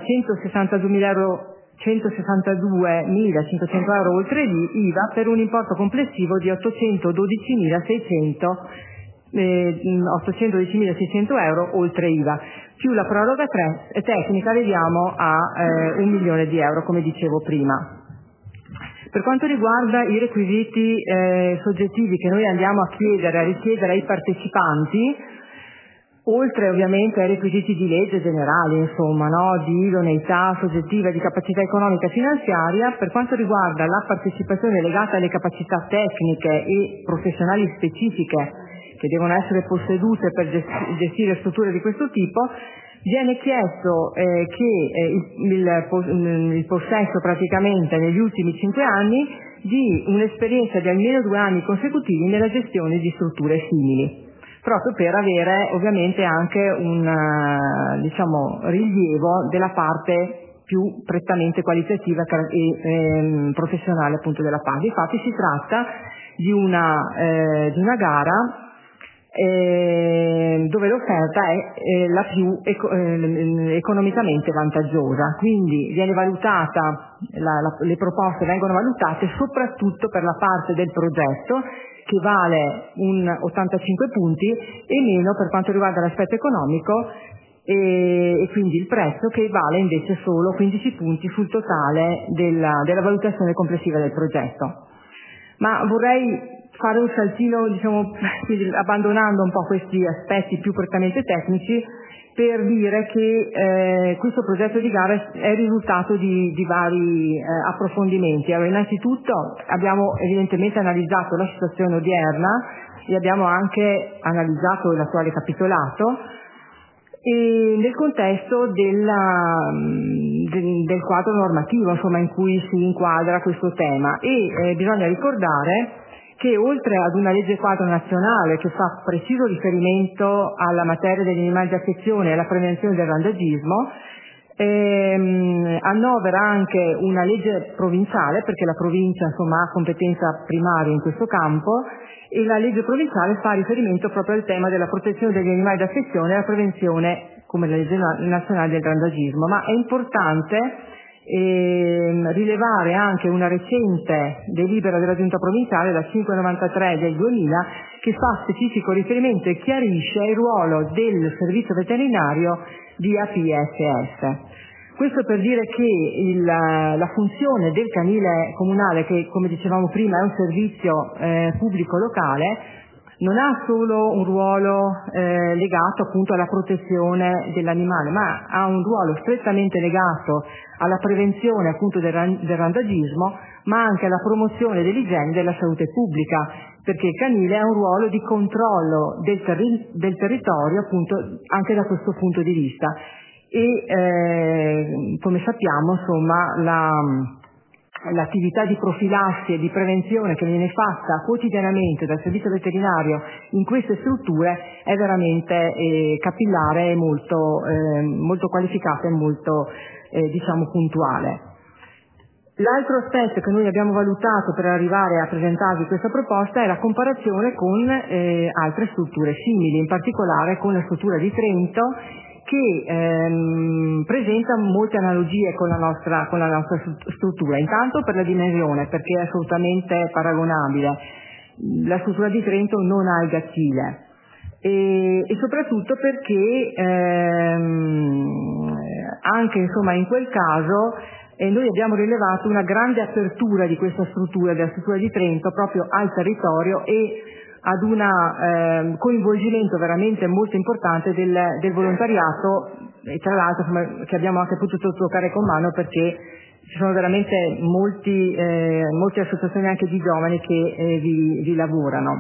162.500 euro oltre l'IVA, per un importo complessivo di 812.600 euro oltre IVA, più la proroga tecnica arriviamo a 1 milione di euro, come dicevo prima. Per quanto riguarda i requisiti soggettivi che noi andiamo a richiedere ai partecipanti, oltre ovviamente ai requisiti di legge generali, insomma, no, di idoneità soggettiva, di capacità economica e finanziaria, per quanto riguarda la partecipazione legata alle capacità tecniche e professionali specifiche che devono essere possedute per gestire strutture di questo tipo, viene chiesto che il possesso praticamente negli ultimi 5 anni di un'esperienza di almeno 2 anni consecutivi nella gestione di strutture simili, proprio per avere ovviamente anche un rilievo della parte più prettamente qualitativa e professionale appunto della parte. Infatti si tratta di una gara dove l'offerta è la più economicamente vantaggiosa, quindi viene valutata, le proposte vengono valutate soprattutto per la parte del progetto, che vale un 85 punti, e meno per quanto riguarda l'aspetto economico e quindi il prezzo, che vale invece solo 15 punti sul totale della valutazione complessiva del progetto. Ma vorrei fare un saltino, quindi abbandonando un po' questi aspetti più prettamente tecnici, per dire che questo progetto di gara è il risultato di vari approfondimenti. Allora, innanzitutto abbiamo evidentemente analizzato la situazione odierna e abbiamo anche analizzato l'attuale capitolato e nel contesto del quadro normativo, insomma, in cui si inquadra questo tema, e bisogna ricordare che oltre ad una legge quadro nazionale che fa preciso riferimento alla materia degli animali di affezione e alla prevenzione del randagismo, annovera anche una legge provinciale, perché la provincia, insomma, ha competenza primaria in questo campo, e la legge provinciale fa riferimento proprio al tema della protezione degli animali di affezione e la prevenzione, come la legge nazionale, del randagismo. Ma è importante rilevare anche una recente delibera della Giunta provinciale, la 593 del 2000, che fa specifico riferimento e chiarisce il ruolo del servizio veterinario di APSS. Questo per dire che la funzione del canile comunale, che come dicevamo prima è un servizio pubblico locale, non ha solo un ruolo legato appunto alla protezione dell'animale, ma ha un ruolo strettamente legato alla prevenzione appunto del randagismo, ma anche alla promozione dell'igiene e della salute pubblica, perché il canile ha un ruolo di controllo del territorio appunto anche da questo punto di vista. E come sappiamo, insomma, l'attività di profilassi e di prevenzione che viene fatta quotidianamente dal servizio veterinario in queste strutture è veramente capillare e molto qualificata e molto diciamo puntuale. L'altro aspetto che noi abbiamo valutato per arrivare a presentarvi questa proposta è la comparazione con altre strutture simili, in particolare con la struttura di Trento, che presenta molte analogie con la nostra struttura. Intanto per la dimensione, perché è assolutamente paragonabile. La struttura di Trento non ha il gattile e soprattutto perché anche insomma in quel caso noi abbiamo rilevato una grande apertura di questa struttura, della struttura di Trento, proprio al territorio e ad un coinvolgimento veramente molto importante del volontariato, e tra l'altro che abbiamo anche potuto toccare con mano, perché ci sono veramente molte associazioni anche di giovani che vi lavorano.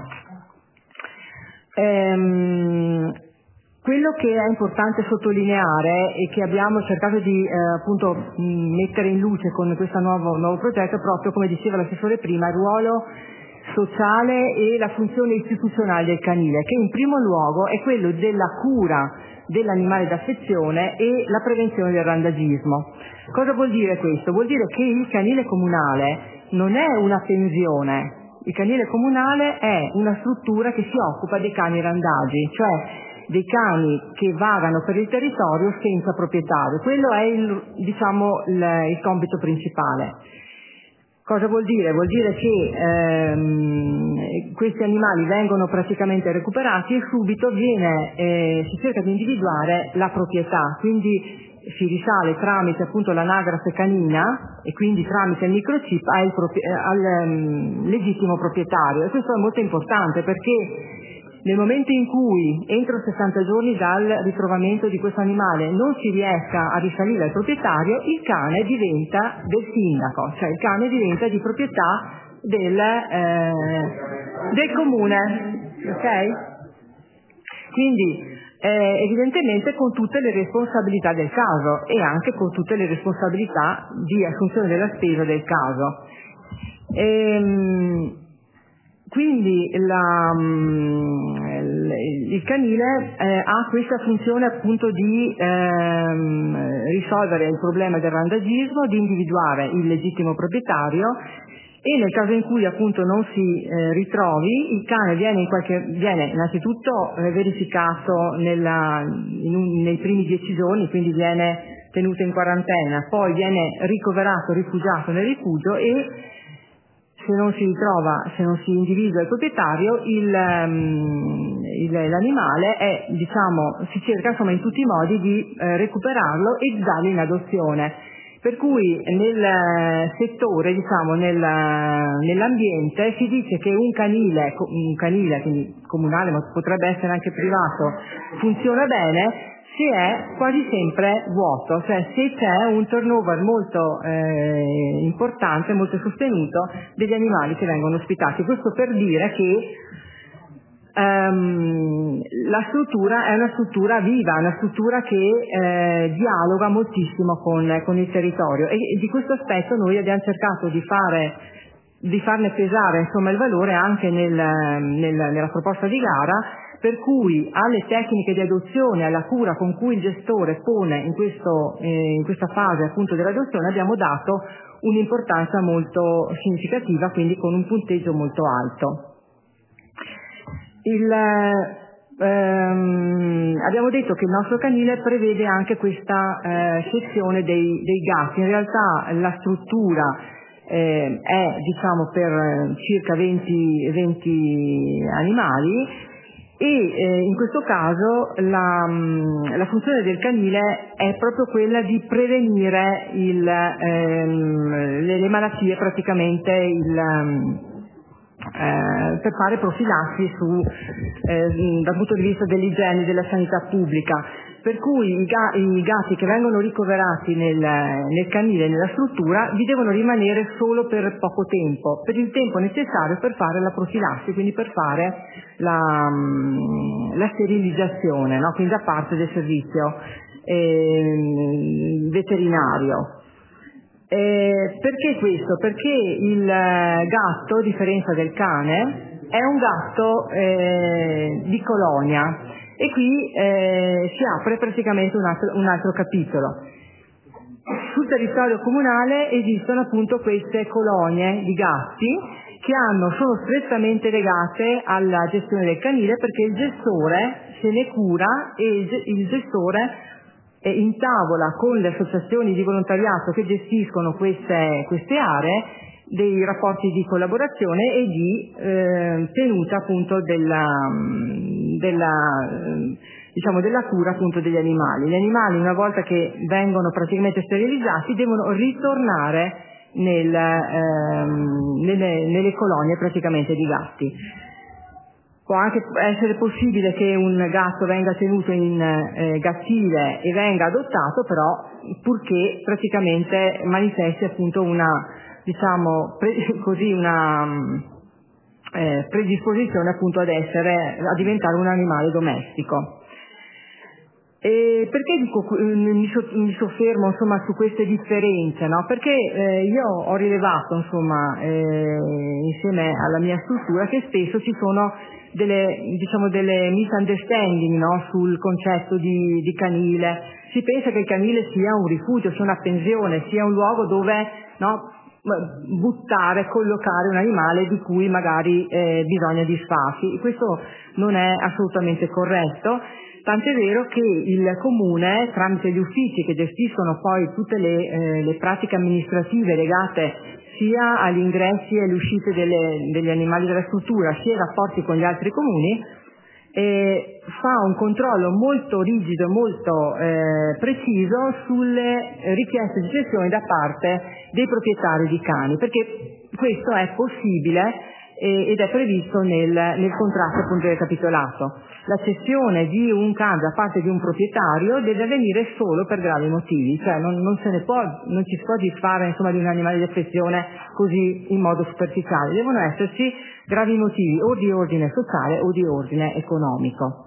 Quello che è importante sottolineare e che abbiamo cercato di appunto mettere in luce con questo nuovo progetto, proprio come diceva l'assessore prima, il ruolo sociale e la funzione istituzionale del canile, che in primo luogo è quello della cura dell'animale d'affezione e la prevenzione del randagismo. Cosa vuol dire questo? Vuol dire che il canile comunale non è una pensione, il canile comunale è una struttura che si occupa dei cani randagi, cioè dei cani che vagano per il territorio senza proprietario. Quello è il compito principale. Cosa vuol dire? Vuol dire che questi animali vengono praticamente recuperati e subito si cerca di individuare la proprietà, quindi si risale tramite appunto l'anagrafe canina e quindi tramite il microchip al legittimo proprietario. E questo è molto importante perché nel momento in cui entro 60 giorni dal ritrovamento di questo animale non si riesca a risalire al proprietario, il cane diventa del sindaco, cioè il cane diventa di proprietà del comune, ok? Quindi evidentemente con tutte le responsabilità del caso e anche con tutte le responsabilità di assunzione della spesa del caso. Quindi il canile ha questa funzione appunto di risolvere il problema del randagismo, di individuare il legittimo proprietario e nel caso in cui appunto non si ritrovi, il cane viene innanzitutto verificato nei primi 10 giorni, quindi viene tenuto in quarantena, poi viene ricoverato, rifugiato nel rifugio e se non si individua il proprietario, l'animale si cerca insomma in tutti i modi di recuperarlo e darlo in adozione. Per cui nel settore, nell'ambiente si dice che un canile quindi comunale, ma potrebbe essere anche privato, funziona bene si è quasi sempre vuoto, cioè se c'è un turnover molto importante, molto sostenuto degli animali che vengono ospitati. Questo per dire che la struttura è una struttura viva, una struttura che dialoga moltissimo con il territorio, e di questo aspetto noi abbiamo cercato di farne pesare insomma il valore anche nella proposta di gara, per cui alle tecniche di adozione, alla cura con cui il gestore pone in questa fase appunto dell'adozione, abbiamo dato un'importanza molto significativa, quindi con un punteggio molto alto. Abbiamo detto che il nostro canile prevede anche questa sezione dei gatti. In realtà la struttura è diciamo per circa 20 animali, e in questo caso la funzione del canile è proprio quella di prevenire le malattie, praticamente per fare profilassi dal punto di vista dell'igiene, della sanità pubblica, per cui i gatti che vengono ricoverati nel canile, nella struttura, vi devono rimanere solo per poco tempo, per il tempo necessario per fare la profilassi, quindi per fare la sterilizzazione, no? Quindi da parte del servizio veterinario. Perché questo? Perché il gatto, a differenza del cane, è un gatto di colonia, e qui si apre praticamente un altro capitolo. Sul territorio comunale esistono appunto queste colonie di gatti che sono strettamente legate alla gestione del canile, perché il gestore se ne cura, e il gestore intavola con le associazioni di volontariato che gestiscono queste aree dei rapporti di collaborazione e di tenuta appunto della cura appunto degli animali. Gli animali, una volta che vengono praticamente sterilizzati, devono ritornare nelle colonie praticamente di gatti. Può anche essere possibile che un gatto venga tenuto in gattile e venga adottato, però purché praticamente manifesti appunto una predisposizione appunto a diventare un animale domestico. E perché mi soffermo insomma su queste differenze, no? Perché io ho rilevato insomma insieme alla mia struttura che spesso ci sono delle misunderstanding, no? Sul concetto di canile. Si pensa che il canile sia un rifugio, sia una pensione, sia un luogo dove, no, collocare un animale di cui magari bisogna disfarsi. Questo non è assolutamente corretto. Tant'è vero che il Comune, tramite gli uffici che gestiscono poi tutte le pratiche amministrative legate sia agli ingressi e alle uscite degli animali della struttura, sia ai rapporti con gli altri comuni, fa un controllo molto rigido, molto preciso sulle richieste di cessione da parte dei proprietari di cani, perché questo è possibile ed è previsto nel contratto appunto del capitolato. La cessione di un cane da parte di un proprietario deve avvenire solo per gravi motivi, cioè non ci si può disfare insomma di un animale di affezione così in modo superficiale, devono esserci gravi motivi o di ordine sociale o di ordine economico.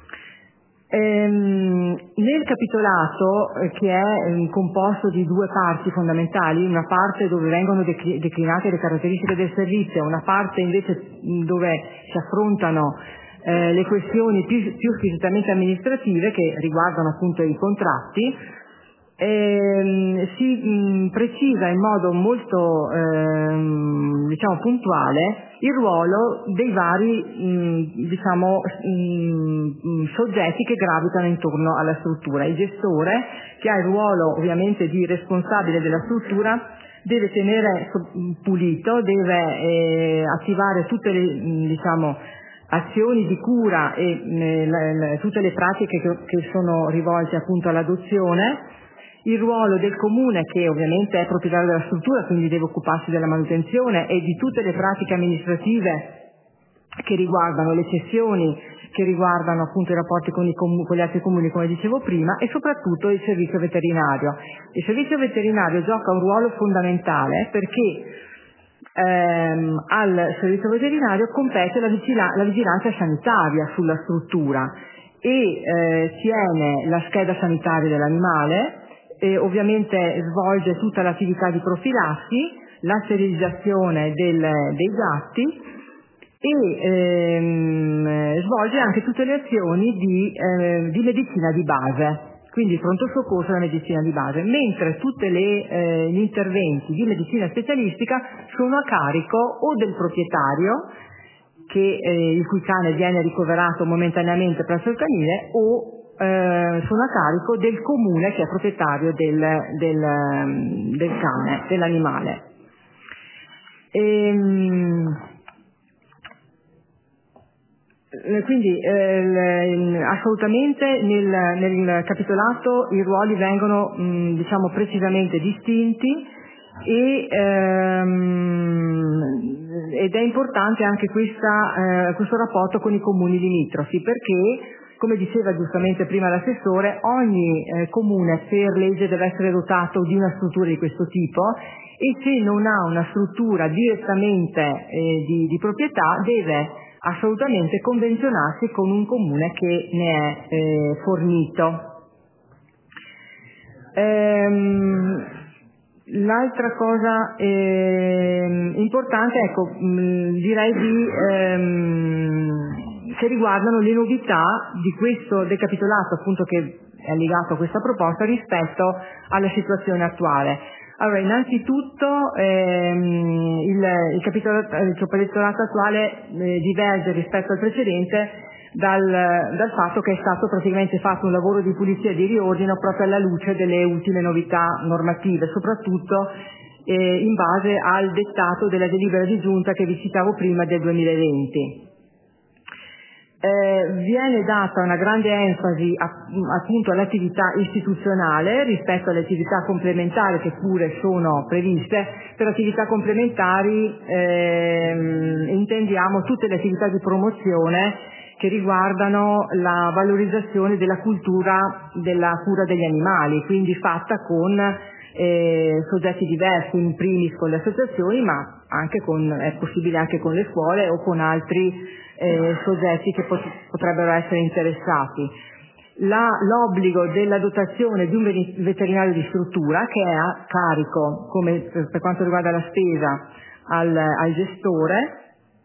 Nel capitolato, che è composto di due parti fondamentali, una parte dove vengono declinate le caratteristiche del servizio, una parte invece dove si affrontano le questioni più squisitamente amministrative che riguardano appunto i contratti, si precisa in modo molto puntuale il ruolo dei vari soggetti che gravitano intorno alla struttura. Il gestore, che ha il ruolo ovviamente di responsabile della struttura, deve tenere pulito, deve attivare tutte le azioni di cura e tutte le pratiche che sono rivolte appunto all'adozione. Il ruolo del comune, che ovviamente è proprietario della struttura, quindi deve occuparsi della manutenzione e di tutte le pratiche amministrative che riguardano le cessioni, che riguardano appunto i rapporti con gli altri comuni, come dicevo prima, e soprattutto il servizio veterinario. Il servizio veterinario gioca un ruolo fondamentale perché al servizio veterinario compete la vigilanza sanitaria sulla struttura e tiene la scheda sanitaria dell'animale e ovviamente svolge tutta l'attività di profilassi, la sterilizzazione dei gatti e svolge anche tutte le azioni di medicina di base. Quindi pronto soccorso e la medicina di base, mentre tutti gli interventi di medicina specialistica sono a carico o del proprietario, il cui cane viene ricoverato momentaneamente presso il canile, o sono a carico del comune che è proprietario del cane, dell'animale. Quindi assolutamente nel capitolato i ruoli vengono precisamente distinti ed è importante anche questo rapporto con i comuni limitrofi, perché, come diceva giustamente prima l'assessore, ogni comune per legge deve essere dotato di una struttura di questo tipo e se non ha una struttura direttamente di proprietà deve assolutamente convenzionarsi con un comune che ne è fornito. L'altra cosa importante, direi che riguardano le novità del capitolato, appunto, che è legato a questa proposta rispetto alla situazione attuale. Allora, innanzitutto il capitolato attuale diverge rispetto al precedente dal fatto che è stato praticamente fatto un lavoro di pulizia e di riordino proprio alla luce delle ultime novità normative, soprattutto in base al dettato della delibera di giunta che vi citavo prima del 2020. Viene data una grande enfasi appunto all'attività istituzionale rispetto alle attività complementari che pure sono previste. Per attività complementari intendiamo tutte le attività di promozione che riguardano la valorizzazione della cultura della cura degli animali, quindi fatta con soggetti diversi, in primis con le associazioni, ma è possibile anche con le scuole o con altri soggetti che potrebbero essere interessati. L'obbligo della dotazione di un veterinario di struttura che è a carico, come per quanto riguarda la spesa, al gestore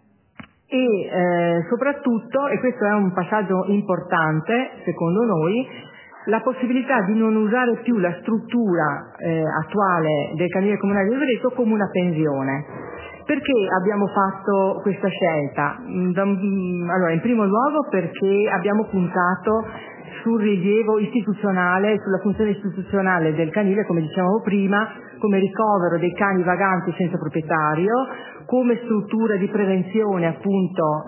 e soprattutto, e questo è un passaggio importante secondo noi, la possibilità di non usare più la struttura attuale del canile comunale di Rovereto come una pensione. Perché abbiamo fatto questa scelta? Allora, in primo luogo perché abbiamo puntato sul rilievo istituzionale, sulla funzione istituzionale del canile, come dicevamo prima, come ricovero dei cani vaganti senza proprietario, come struttura di prevenzione appunto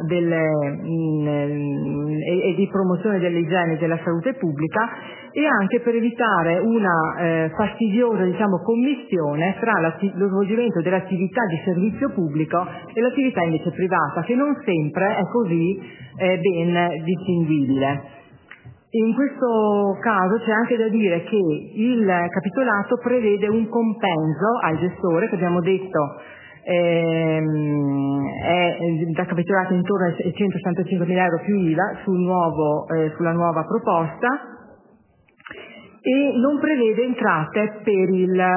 e di promozione dell'igiene e della salute pubblica, e anche per evitare una fastidiosa commistione tra lo svolgimento dell'attività di servizio pubblico e l'attività invece privata, che non sempre è così ben distinguibile. In questo caso c'è anche da dire che il capitolato prevede un compenso al gestore, che abbiamo detto è da capitolato intorno ai 165.000 euro più IVA sulla nuova proposta, e non prevede entrate per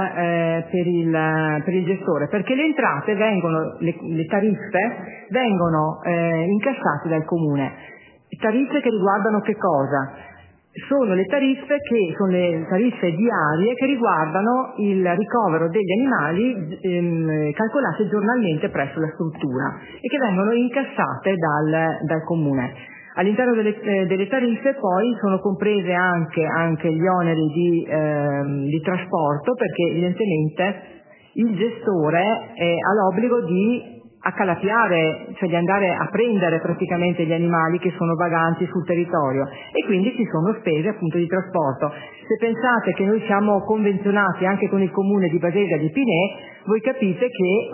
il gestore, perché le entrate le tariffe vengono incassate dal comune. Tariffe che riguardano che cosa? Sono le tariffe diarie che riguardano il ricovero degli animali calcolate giornalmente presso la struttura e che vengono incassate dal comune. All'interno delle tariffe poi sono comprese anche gli oneri di trasporto, perché evidentemente il gestore ha l'obbligo di accalapiare, cioè di andare a prendere praticamente gli animali che sono vaganti sul territorio, e quindi ci sono spese appunto di trasporto. Se pensate che noi siamo convenzionati anche con il comune di Baselga di Pinè, voi capite che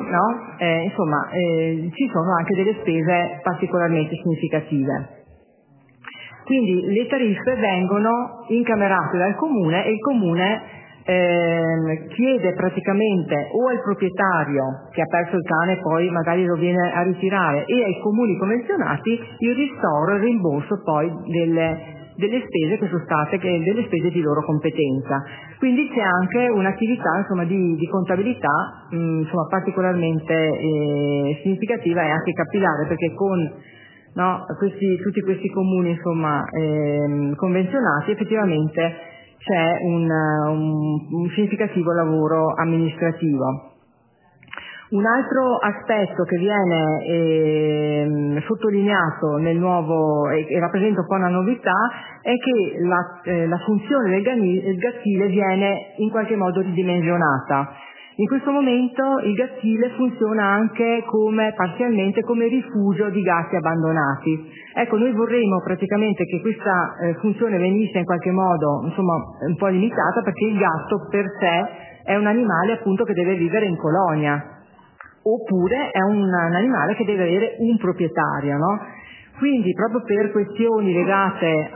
ci sono anche delle spese particolarmente significative. Quindi le tariffe vengono incamerate dal comune e il comune chiede praticamente o al proprietario che ha perso il cane e poi magari lo viene a ritirare, e ai comuni convenzionati il ristoro e il rimborso poi delle spese che sono state, delle spese di loro competenza. Quindi c'è anche un'attività di contabilità particolarmente significativa e anche capillare, perché con tutti questi comuni convenzionati effettivamente c'è un significativo lavoro amministrativo. Un altro aspetto che viene sottolineato nel nuovo e rappresenta un po' una novità è che la funzione del gattile viene in qualche modo ridimensionata. In questo momento il gattile funziona anche parzialmente come rifugio di gatti abbandonati. Ecco, noi vorremmo praticamente che questa funzione venisse in qualche modo un po' limitata, perché il gatto per sé è un animale appunto che deve vivere in colonia, oppure è un animale che deve avere un proprietario, no? Quindi proprio per questioni legate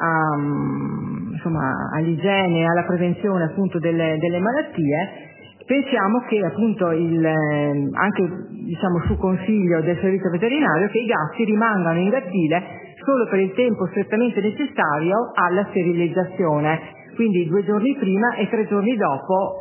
all'igiene e alla prevenzione appunto delle malattie, pensiamo che appunto anche su consiglio del servizio veterinario, che i gatti rimangano in gattile solo per il tempo strettamente necessario alla sterilizzazione, quindi 2 giorni prima e 3 giorni dopo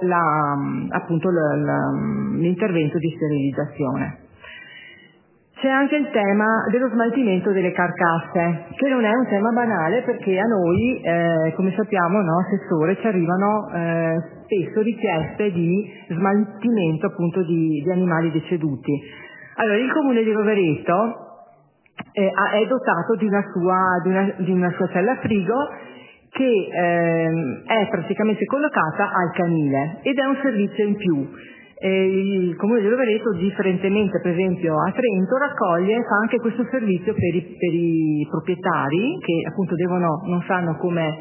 l'intervento di sterilizzazione. C'è anche il tema dello smaltimento delle carcasse, che non è un tema banale, perché a noi, come sappiamo, Assessore, ci arrivano spesso richieste di smaltimento appunto di animali deceduti. Allora, il Comune di Rovereto è dotato di una sua cella frigo che è praticamente collocata al canile ed è un servizio in più. Il Comune di Rovereto, differentemente per esempio a Trento, fa anche questo servizio per i proprietari che appunto non sanno come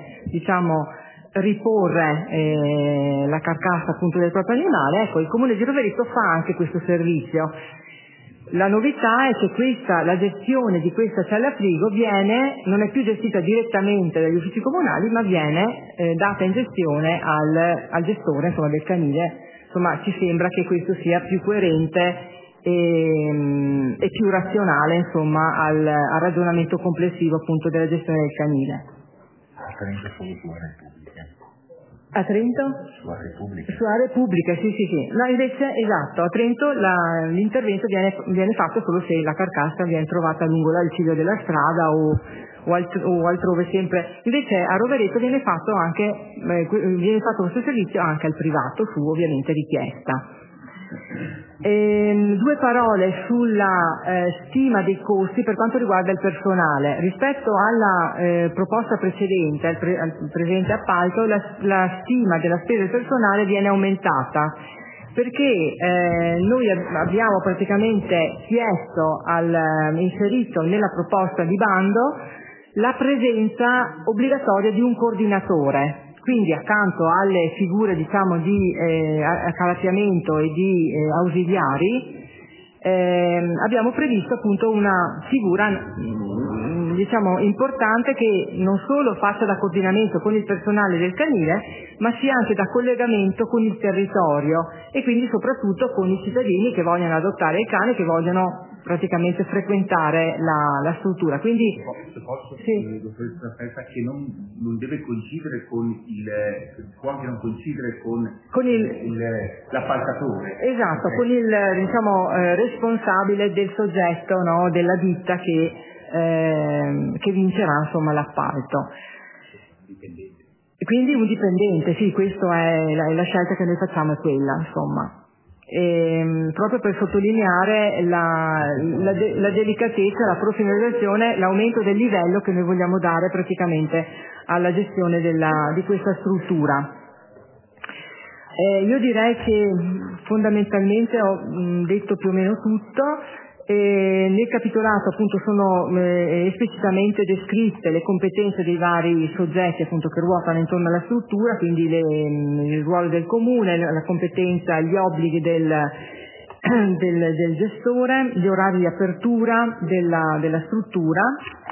riporre la carcassa appunto del proprio animale. Ecco, il Comune di Rovereto fa anche questo servizio. La novità è che la gestione di questa cella frigo non è più gestita direttamente dagli uffici comunali, ma viene data in gestione al gestore del canile. Ci sembra che questo sia più coerente e più razionale al ragionamento complessivo appunto della gestione del canile. A Trento solo su aree pubbliche. A Trento? Su aree pubbliche. Su aree pubbliche, sì. No, invece, esatto, a Trento l'intervento viene fatto solo se la carcassa viene trovata lungo il ciglio della strada o altrove sempre. Invece a Rovereto viene fatto questo servizio anche al privato, su ovviamente richiesta. 2 parole sulla stima dei costi per quanto riguarda il personale. Rispetto alla proposta precedente, al presente appalto, la stima della spesa del personale viene aumentata, perché noi abbiamo praticamente inserito nella proposta di bando la presenza obbligatoria di un coordinatore. Quindi accanto alle figure di accalappiamento e di ausiliari abbiamo previsto appunto una figura importante che non solo faccia da coordinamento con il personale del canile, ma sia anche da collegamento con il territorio e quindi soprattutto con i cittadini che vogliono adottare il cane, che vogliono praticamente frequentare la struttura. Quindi dottoressa Felta, che non deve coincidere può anche non coincidere con l'appaltatore. Esatto, con il responsabile del soggetto, della ditta che vincerà l'appalto. Quindi un dipendente, sì, questa è la scelta che noi facciamo, è quella, proprio per sottolineare la delicatezza, la professionalizzazione, l'aumento del livello che noi vogliamo dare praticamente alla gestione di questa struttura. Io direi che fondamentalmente ho detto più o meno tutto. Nel capitolato appunto sono esplicitamente descritte le competenze dei vari soggetti appunto che ruotano intorno alla struttura, quindi il ruolo del comune, la competenza, gli obblighi del gestore, gli orari di apertura della struttura.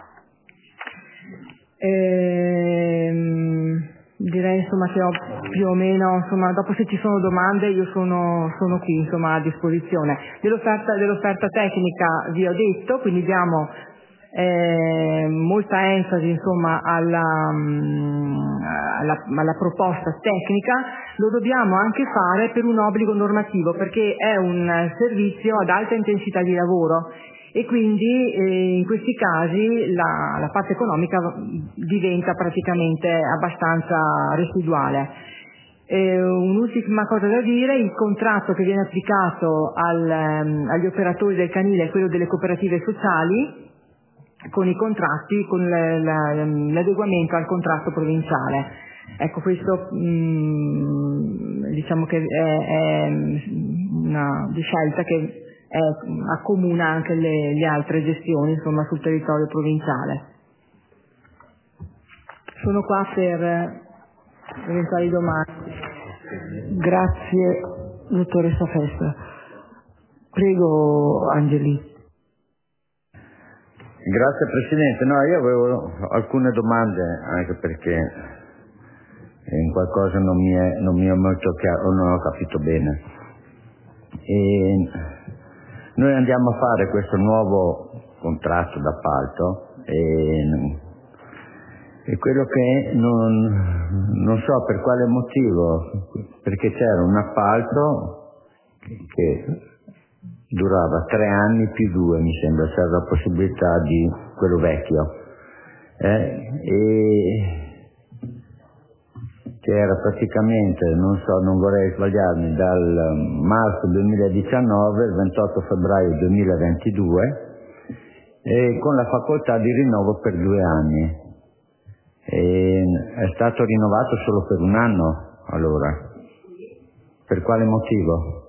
Direi insomma che ho più o meno, insomma, dopo se ci sono domande io sono qui insomma a disposizione. Dell'offerta tecnica vi ho detto, quindi diamo molta enfasi insomma alla proposta tecnica. Lo dobbiamo anche fare per un obbligo normativo, perché è un servizio ad alta intensità di lavoro e quindi in questi casi la parte economica diventa praticamente abbastanza residuale. Un'ultima cosa da dire: il contratto che viene applicato agli operatori del canile è quello delle cooperative sociali, con i contratti, con l'adeguamento al contratto provinciale. Ecco, questo diciamo che è una scelta che accomuna anche le altre gestioni insomma sul territorio provinciale. Sono qua per eventuali domande. Grazie dottoressa Festa. Prego Angeli. Grazie Presidente. No, io avevo alcune domande, anche perché in qualcosa non mi è molto chiaro, non ho capito bene. Noi andiamo a fare questo nuovo contratto d'appalto e quello che non so per quale motivo, perché c'era un appalto che durava 3 anni più 2, mi sembra, c'era la possibilità di quello vecchio, che era praticamente, non vorrei sbagliarmi, dal marzo 2019 al 28 febbraio 2022 con la facoltà di rinnovo per 2 anni. È stato rinnovato solo per 1 anno, allora. Per quale motivo?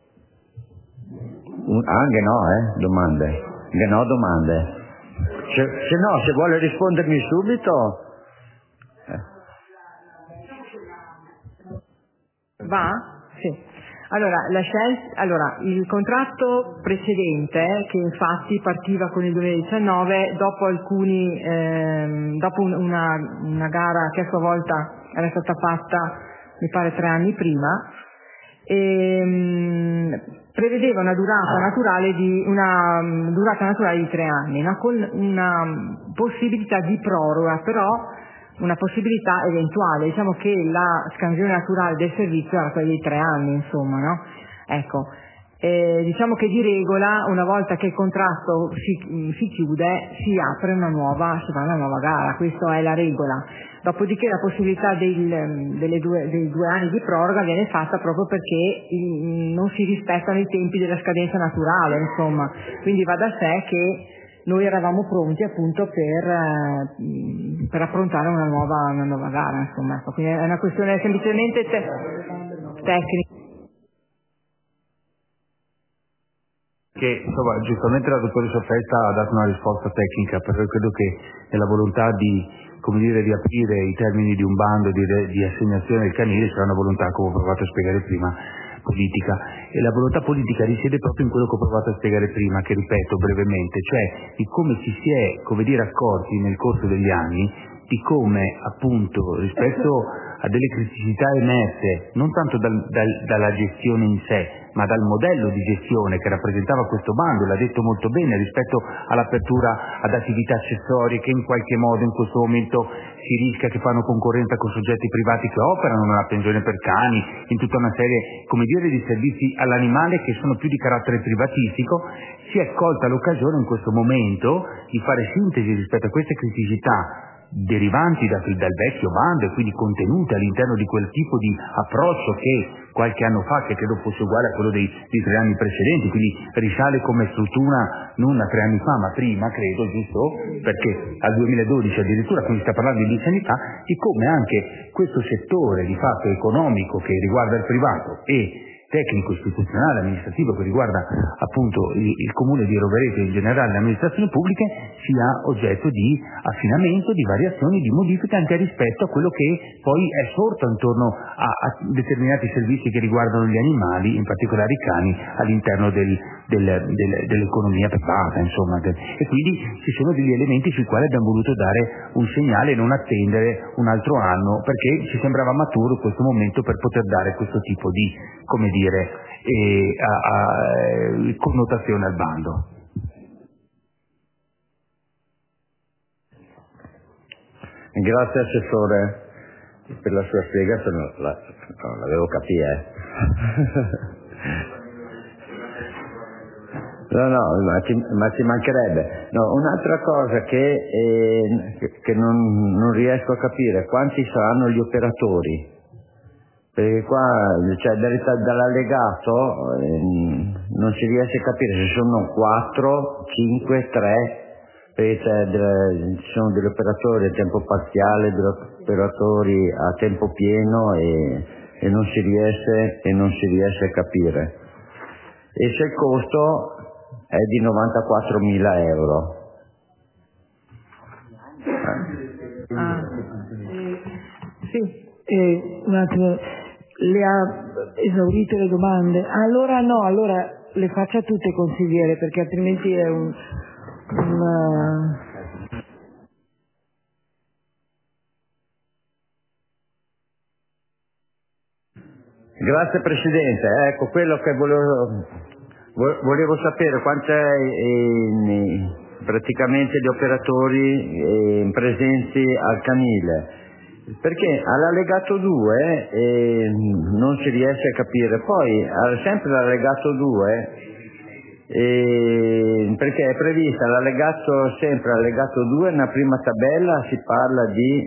Anche no, domande. Anche no, domande. Se vuole rispondermi subito. Va? Sì. Allora, il contratto precedente, che infatti partiva con il 2019, dopo una gara che a sua volta era stata fatta, mi pare 3 anni prima, prevedeva una durata naturale di 3 anni, no? Con una possibilità di proroga, però una possibilità eventuale. Diciamo che la scansione naturale del servizio era quella di 3 anni, insomma, no? Ecco, diciamo che di regola, una volta che il contratto si chiude, si fa una nuova gara, questa è la regola. Dopodiché la possibilità dei 2 anni di proroga viene fatta proprio perché non si rispettano i tempi della scadenza naturale, insomma. Quindi va da sé che noi eravamo pronti appunto per approntare una nuova gara, insomma. Quindi è una questione semplicemente tecnica. Che insomma, giustamente la dottoressa Festa ha dato una risposta tecnica, però credo che nella volontà di aprire i termini di un bando di assegnazione del canile c'è una volontà, come ho provato a spiegare prima, politica, e la volontà politica risiede proprio in quello che ho provato a spiegare prima, che ripeto brevemente, cioè di come ci si è accorti nel corso degli anni di come appunto rispetto a delle criticità emerse non tanto dalla gestione in sé, ma dal modello di gestione che rappresentava questo bando, l'ha detto molto bene, rispetto all'apertura ad attività accessorie che in qualche modo in questo momento si rischia che fanno concorrenza con soggetti privati che operano nella pensione per cani, in tutta una serie di servizi all'animale che sono più di carattere privatistico. Si è colta l'occasione in questo momento di fare sintesi rispetto a queste criticità derivanti dal vecchio bando e quindi contenute all'interno di quel tipo di approccio che qualche anno fa, che credo fosse uguale a quello dei 3 anni precedenti, quindi risale come struttura non a 3 anni fa ma prima, credo, giusto? Perché al 2012 addirittura, quindi sta parlando di 10 anni fa, di come anche questo settore di fatto economico che riguarda il privato e tecnico, istituzionale, amministrativo che riguarda appunto il comune di Rovereto e in generale le amministrazioni pubbliche sia oggetto di affinamento, di variazioni, di modifica anche rispetto a quello che poi è sorto intorno a determinati servizi che riguardano gli animali, in particolare i cani, all'interno dell'economia privata, insomma. E quindi ci sono degli elementi sui quali abbiamo voluto dare un segnale e non attendere un altro anno, perché ci sembrava maturo questo momento per poter dare questo tipo di, come dire, connotazione al bando. Grazie Assessore per la sua spiegazione, l'avevo capito. Ma ci mancherebbe. No, un'altra cosa che non riesco a capire, quanti saranno gli operatori? Perché qua, cioè, dall'allegato non si riesce a capire se sono 4, 5, 3, perché ci sono degli operatori a tempo parziale, degli operatori a tempo pieno e non si riesce a capire. E se il costo è di 94.000 euro. Sì, un attimo, le ha esaurite le domande? Allora le faccia tutte, consigliere, perché altrimenti è Grazie Presidente, ecco quello che volevo sapere, quant'è praticamente gli operatori presenti al canile. Perché all'allegato 2 non si riesce a capire, poi sempre l'allegato 2 perché è prevista sempre all'allegato 2 nella prima tabella si parla di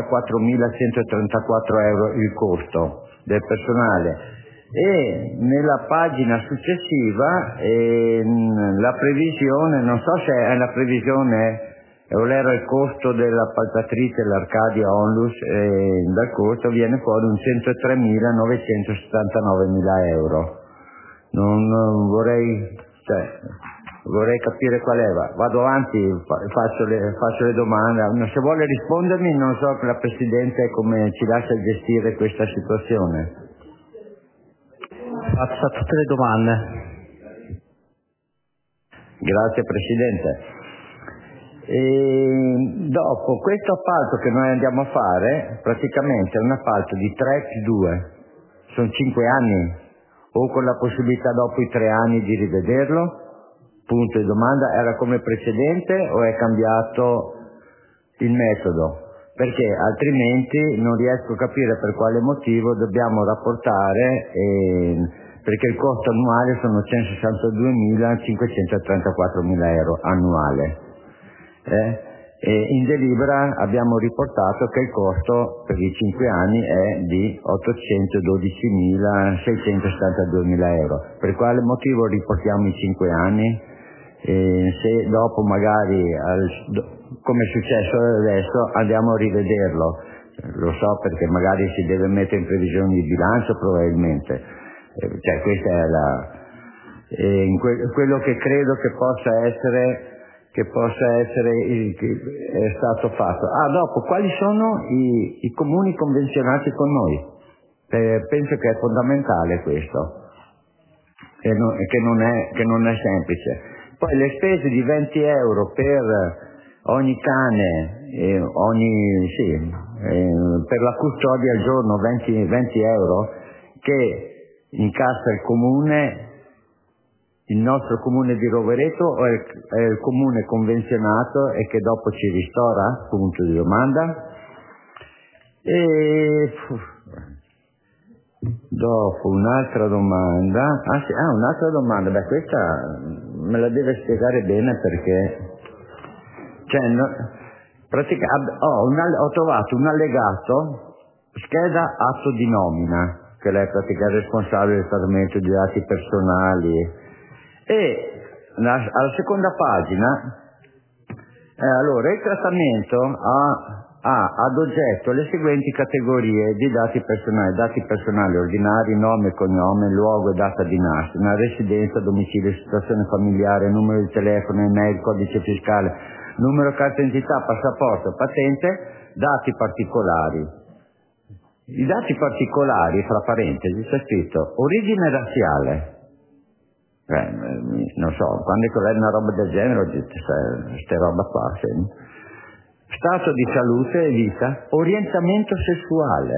94.134 euro il costo del personale e nella pagina successiva la previsione, non so se è la previsione o era il costo dell'appaltatrice l'Arcadia Onlus, dal costo viene fuori un 103.979.000 euro. Vorrei capire qual è. Vado avanti, faccio le domande. Se vuole rispondermi, non so la Presidente come ci lascia gestire questa situazione. Faccio tutte le domande. Grazie Presidente. E dopo questo appalto che noi andiamo a fare, praticamente è un appalto di 3+2, sono 5 anni, o con la possibilità dopo i 3 anni di rivederlo? Punto di domanda. Era come precedente o è cambiato il metodo? Perché altrimenti non riesco a capire per quale motivo dobbiamo rapportare, perché il costo annuale sono 162.534.000 euro annuale. E in delibera abbiamo riportato che il costo per i 5 anni è di 812.672.000 euro. Per quale motivo riportiamo i 5 anni? Se dopo magari, come è successo adesso, andiamo a rivederlo. Lo so perché magari si deve mettere in previsione di bilancio probabilmente. Questa è quello che credo che possa essere è stato fatto. Dopo, quali sono i comuni convenzionati con noi? Penso che è fondamentale questo, che non è semplice. Poi le spese di 20 euro per ogni cane, per la custodia al giorno, 20 euro, che incassa il comune, il nostro comune di Rovereto, o è il comune convenzionato e che dopo ci ristora? Punto di domanda. E dopo un'altra domanda. Un'altra domanda. Questa me la deve spiegare bene perché ho trovato un allegato, scheda atto di nomina, che lei è praticamente responsabile del trattamento di dati personali. E alla seconda pagina, allora il trattamento ha ad oggetto le seguenti categorie di dati personali ordinari, nome e cognome, luogo e data di nascita, residenza, domicilio, situazione familiare, numero di telefono, email, codice fiscale, numero carta d'identità, passaporto, patente, dati particolari. I dati particolari, fra parentesi, c'è scritto origine razziale. Non so, quando è una roba del genere, ho detto, queste roba qua, stato di salute e vita, orientamento sessuale.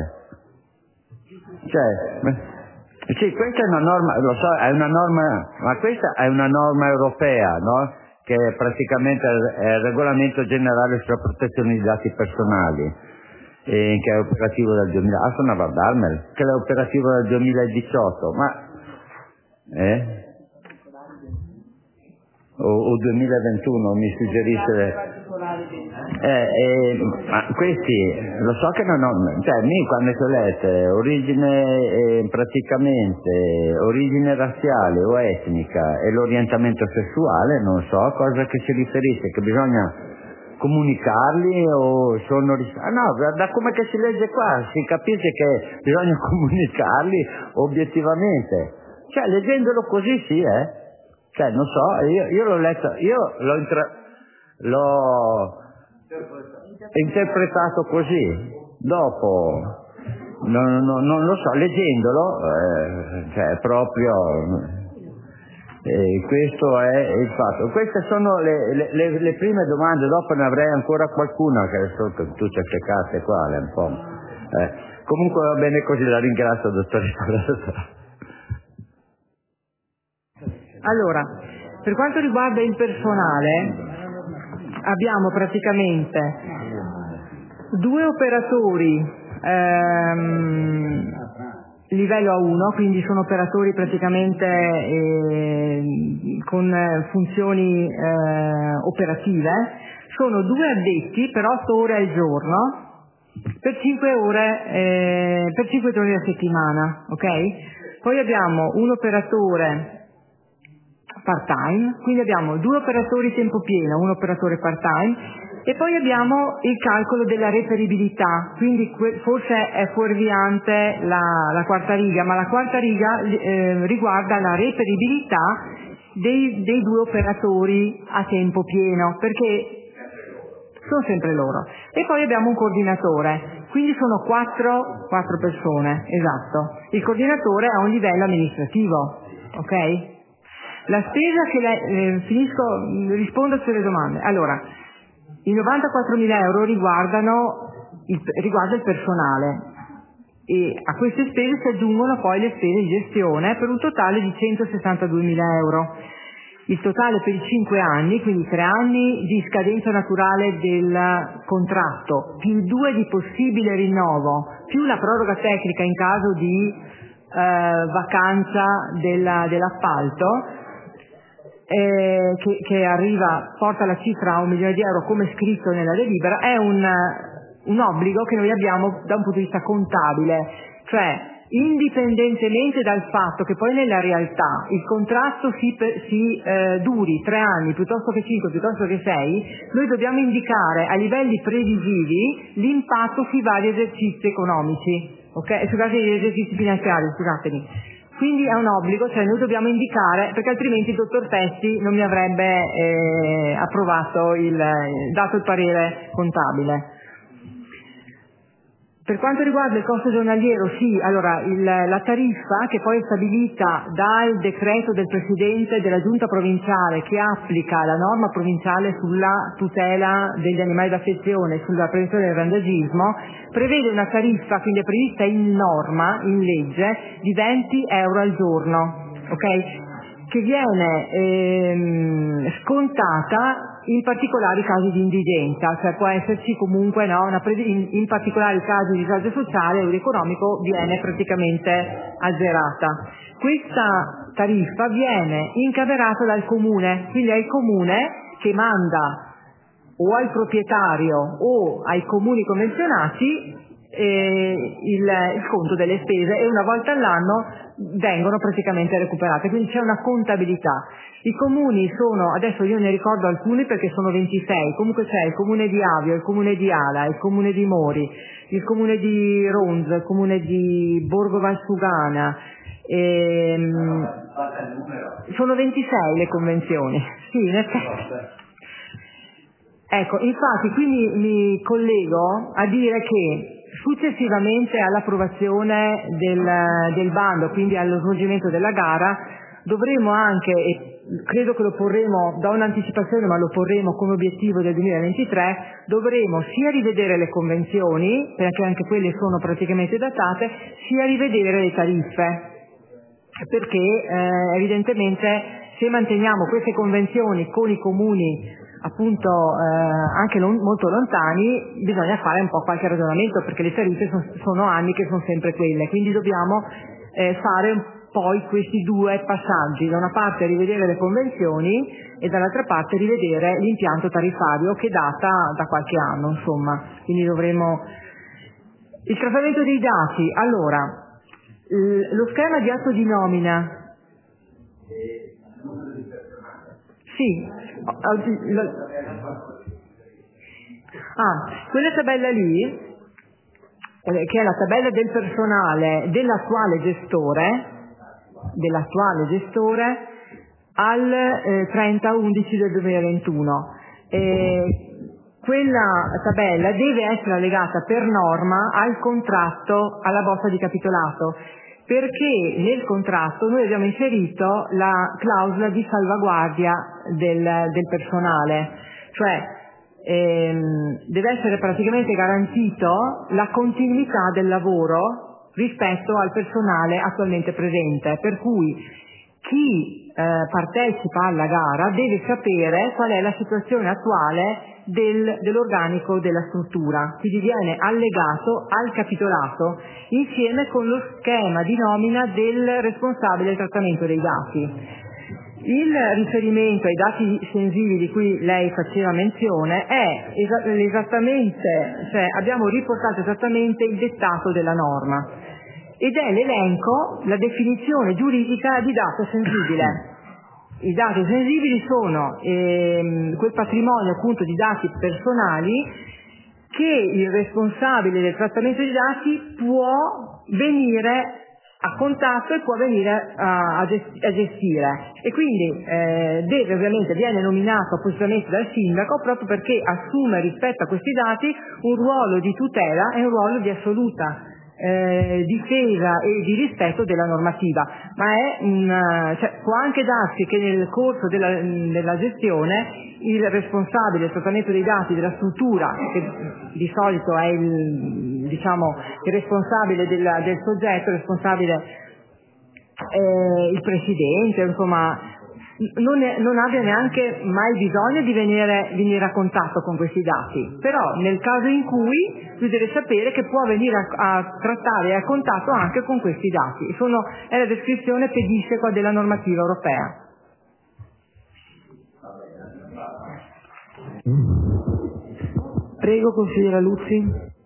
Sì, questa è una norma, lo so, è una norma, ma questa è una norma europea, no? Che è praticamente è il regolamento generale sulla protezione dei dati personali, che è operativo dal 2000. Sono a guardarmelo, che è operativo dal 2018, o 2021 mi suggerisce. Ma questi lo so che non ho, quando ho letto origine praticamente origine razziale o etnica e l'orientamento sessuale, non so a cosa che si riferisce, che bisogna comunicarli o sono no, da come che si legge qua si capisce che bisogna comunicarli obiettivamente, leggendolo così sì, non so, io l'ho letto, l'ho interpretato così, dopo non lo so, leggendolo, proprio questo è il fatto. Queste sono le prime domande, dopo ne avrei ancora qualcuna, che so che tu c'è carte qua, un po'. Comunque va bene così, la ringrazio, dottoressa. Allora, per quanto riguarda il personale, abbiamo praticamente 2 operatori livello A1, quindi sono operatori praticamente con funzioni operative, sono 2 addetti per 8 ore al giorno, per 5 ore, per 5 giorni a settimana, ok? Poi abbiamo un operatore part-time, quindi abbiamo 2 operatori tempo pieno, un operatore part-time, e poi abbiamo il calcolo della reperibilità, quindi forse è fuorviante la quarta riga, ma la quarta riga riguarda la reperibilità dei 2 operatori a tempo pieno, perché sono sempre loro. E poi abbiamo un coordinatore, quindi sono 4 persone, esatto. Il coordinatore ha un livello amministrativo, ok? La spesa che rispondo a sulle domande. Allora, i 94.000 euro riguarda il personale, e a queste spese si aggiungono poi le spese di gestione per un totale di 162.000 euro. Il totale per i 5 anni, quindi 3 anni di scadenza naturale del contratto, più 2 di possibile rinnovo, più la proroga tecnica in caso di vacanza dell'appalto, che porta la cifra a 1 milione di euro come scritto nella delibera, è un obbligo che noi abbiamo da un punto di vista contabile, cioè indipendentemente dal fatto che poi nella realtà il contratto si duri 3 anni piuttosto che 5, piuttosto che 6, noi dobbiamo indicare a livelli previsivi l'impatto sui vari esercizi economici, ok? Gli esercizi finanziari, scusatemi. Quindi è un obbligo, cioè noi dobbiamo indicare, perché altrimenti il dottor Testi non mi avrebbe dato il parere contabile. Per quanto riguarda il costo giornaliero, sì, allora la tariffa che poi è stabilita dal decreto del Presidente della Giunta provinciale che applica la norma provinciale sulla tutela degli animali d'affezione, sulla prevenzione del randagismo, prevede una tariffa, quindi è prevista in norma, in legge, di 20 euro al giorno, ok? Che viene scontata in particolari casi di indigenza, cioè può esserci comunque in particolari casi di disagio sociale o economico viene praticamente azzerata. Questa tariffa viene incamerata dal comune, quindi è il comune che manda o al proprietario o ai comuni convenzionati il conto delle spese e una volta all'anno vengono praticamente recuperate, quindi c'è una contabilità. I comuni sono, adesso io ne ricordo alcuni perché sono 26, comunque c'è il comune di Avio, il comune di Ala, il comune di Mori, il comune di Ronz, il comune di Borgo Valsugana, sono 26 le convenzioni, sì, in effetti. Ecco, infatti qui mi collego a dire che successivamente all'approvazione del bando, quindi allo svolgimento della gara, dovremo anche, e credo che lo porremo da un'anticipazione, ma lo porremo come obiettivo del 2023, dovremo sia rivedere le convenzioni, perché anche quelle sono praticamente datate, sia rivedere le tariffe, perché evidentemente se manteniamo queste convenzioni con i comuni appunto anche molto lontani, bisogna fare un po' qualche ragionamento, perché le tariffe sono anni che sono sempre quelle, quindi dobbiamo fare poi questi due passaggi: da una parte rivedere le convenzioni e dall'altra parte rivedere l'impianto tariffario che data da qualche anno, insomma. Quindi dovremo... Il trattamento dei dati, allora, lo schema di atto di nomina, sì, quella tabella lì, che è la tabella del personale dell'attuale gestore al 30/11 del 2021. Quella tabella deve essere allegata per norma al contratto, alla bozza di capitolato, perché nel contratto noi abbiamo inserito la clausola di salvaguardia del personale, cioè deve essere praticamente garantito la continuità del lavoro rispetto al personale attualmente presente, per cui chi partecipa alla gara deve sapere qual è la situazione attuale dell'organico della struttura, quindi viene allegato al capitolato insieme con lo schema di nomina del responsabile del trattamento dei dati. Il riferimento ai dati sensibili di cui lei faceva menzione è esattamente, cioè abbiamo riportato esattamente il dettato della norma, ed è l'elenco, la definizione giuridica di dato sensibile. I dati sensibili sono quel patrimonio appunto di dati personali che il responsabile del trattamento dei dati può venire a contatto e può venire a gestire, e quindi viene nominato appositamente dal sindaco proprio perché assume rispetto a questi dati un ruolo di tutela e un ruolo di assoluta difesa e di rispetto della normativa, ma può anche darsi che nel corso della gestione il responsabile del trattamento dei dati della struttura, che di solito è il responsabile del soggetto, il responsabile il presidente, insomma, non abbia neanche mai bisogno di venire a contatto con questi dati, però nel caso in cui lui deve sapere che può venire a trattare e a contatto anche con questi dati. È la descrizione pedissequa della normativa europea. Prego, consigliera Luzzi.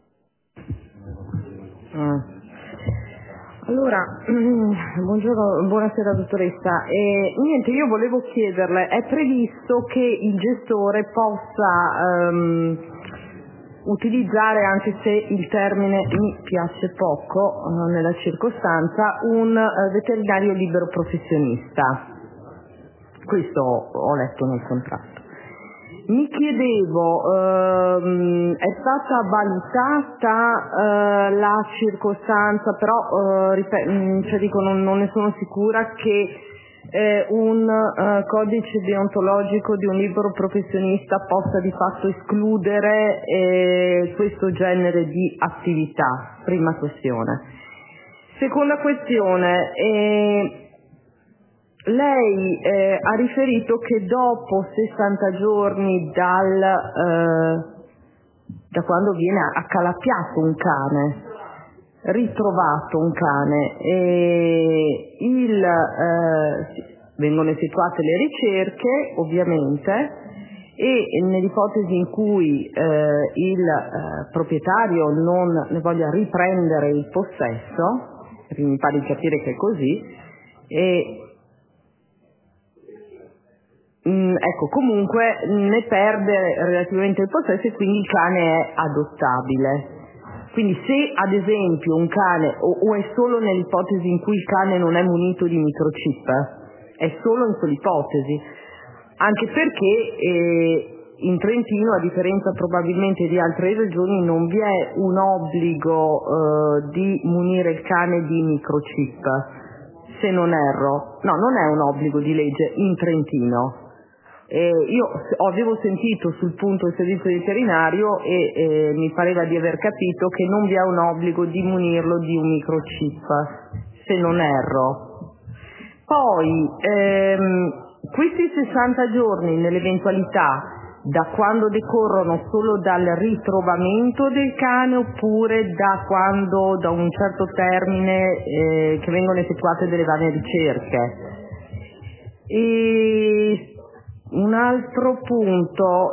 Allora, buonasera dottoressa. Niente, io volevo chiederle, è previsto che il gestore possa utilizzare, anche se il termine mi piace poco nella circostanza, un veterinario libero professionista? Questo ho letto nel contratto. Mi chiedevo, è stata valutata la circostanza, però non ne sono sicura, che un codice deontologico di un libero professionista possa di fatto escludere questo genere di attività? Prima questione. Seconda questione, lei ha riferito che dopo 60 giorni da quando viene accalappiato un cane, ritrovato un cane, vengono effettuate le ricerche, ovviamente, e nell'ipotesi in cui il proprietario non ne voglia riprendere il possesso, mi pare di capire che è così, ecco, comunque ne perde relativamente il possesso e quindi il cane è adottabile. Quindi se ad esempio un cane, o è solo nell'ipotesi in cui il cane non è munito di microchip, è solo in quell'ipotesi, anche perché in Trentino, a differenza probabilmente di altre regioni, non vi è un obbligo di munire il cane di microchip, se non erro. No, non è un obbligo di legge in Trentino. Io avevo sentito sul punto il servizio veterinario e mi pareva di aver capito che non vi è un obbligo di munirlo di un microchip, se non erro. Poi questi 60 giorni, nell'eventualità, da quando decorrono solo dal ritrovamento del cane oppure da un certo termine che vengono effettuate delle varie ricerche. E un altro punto,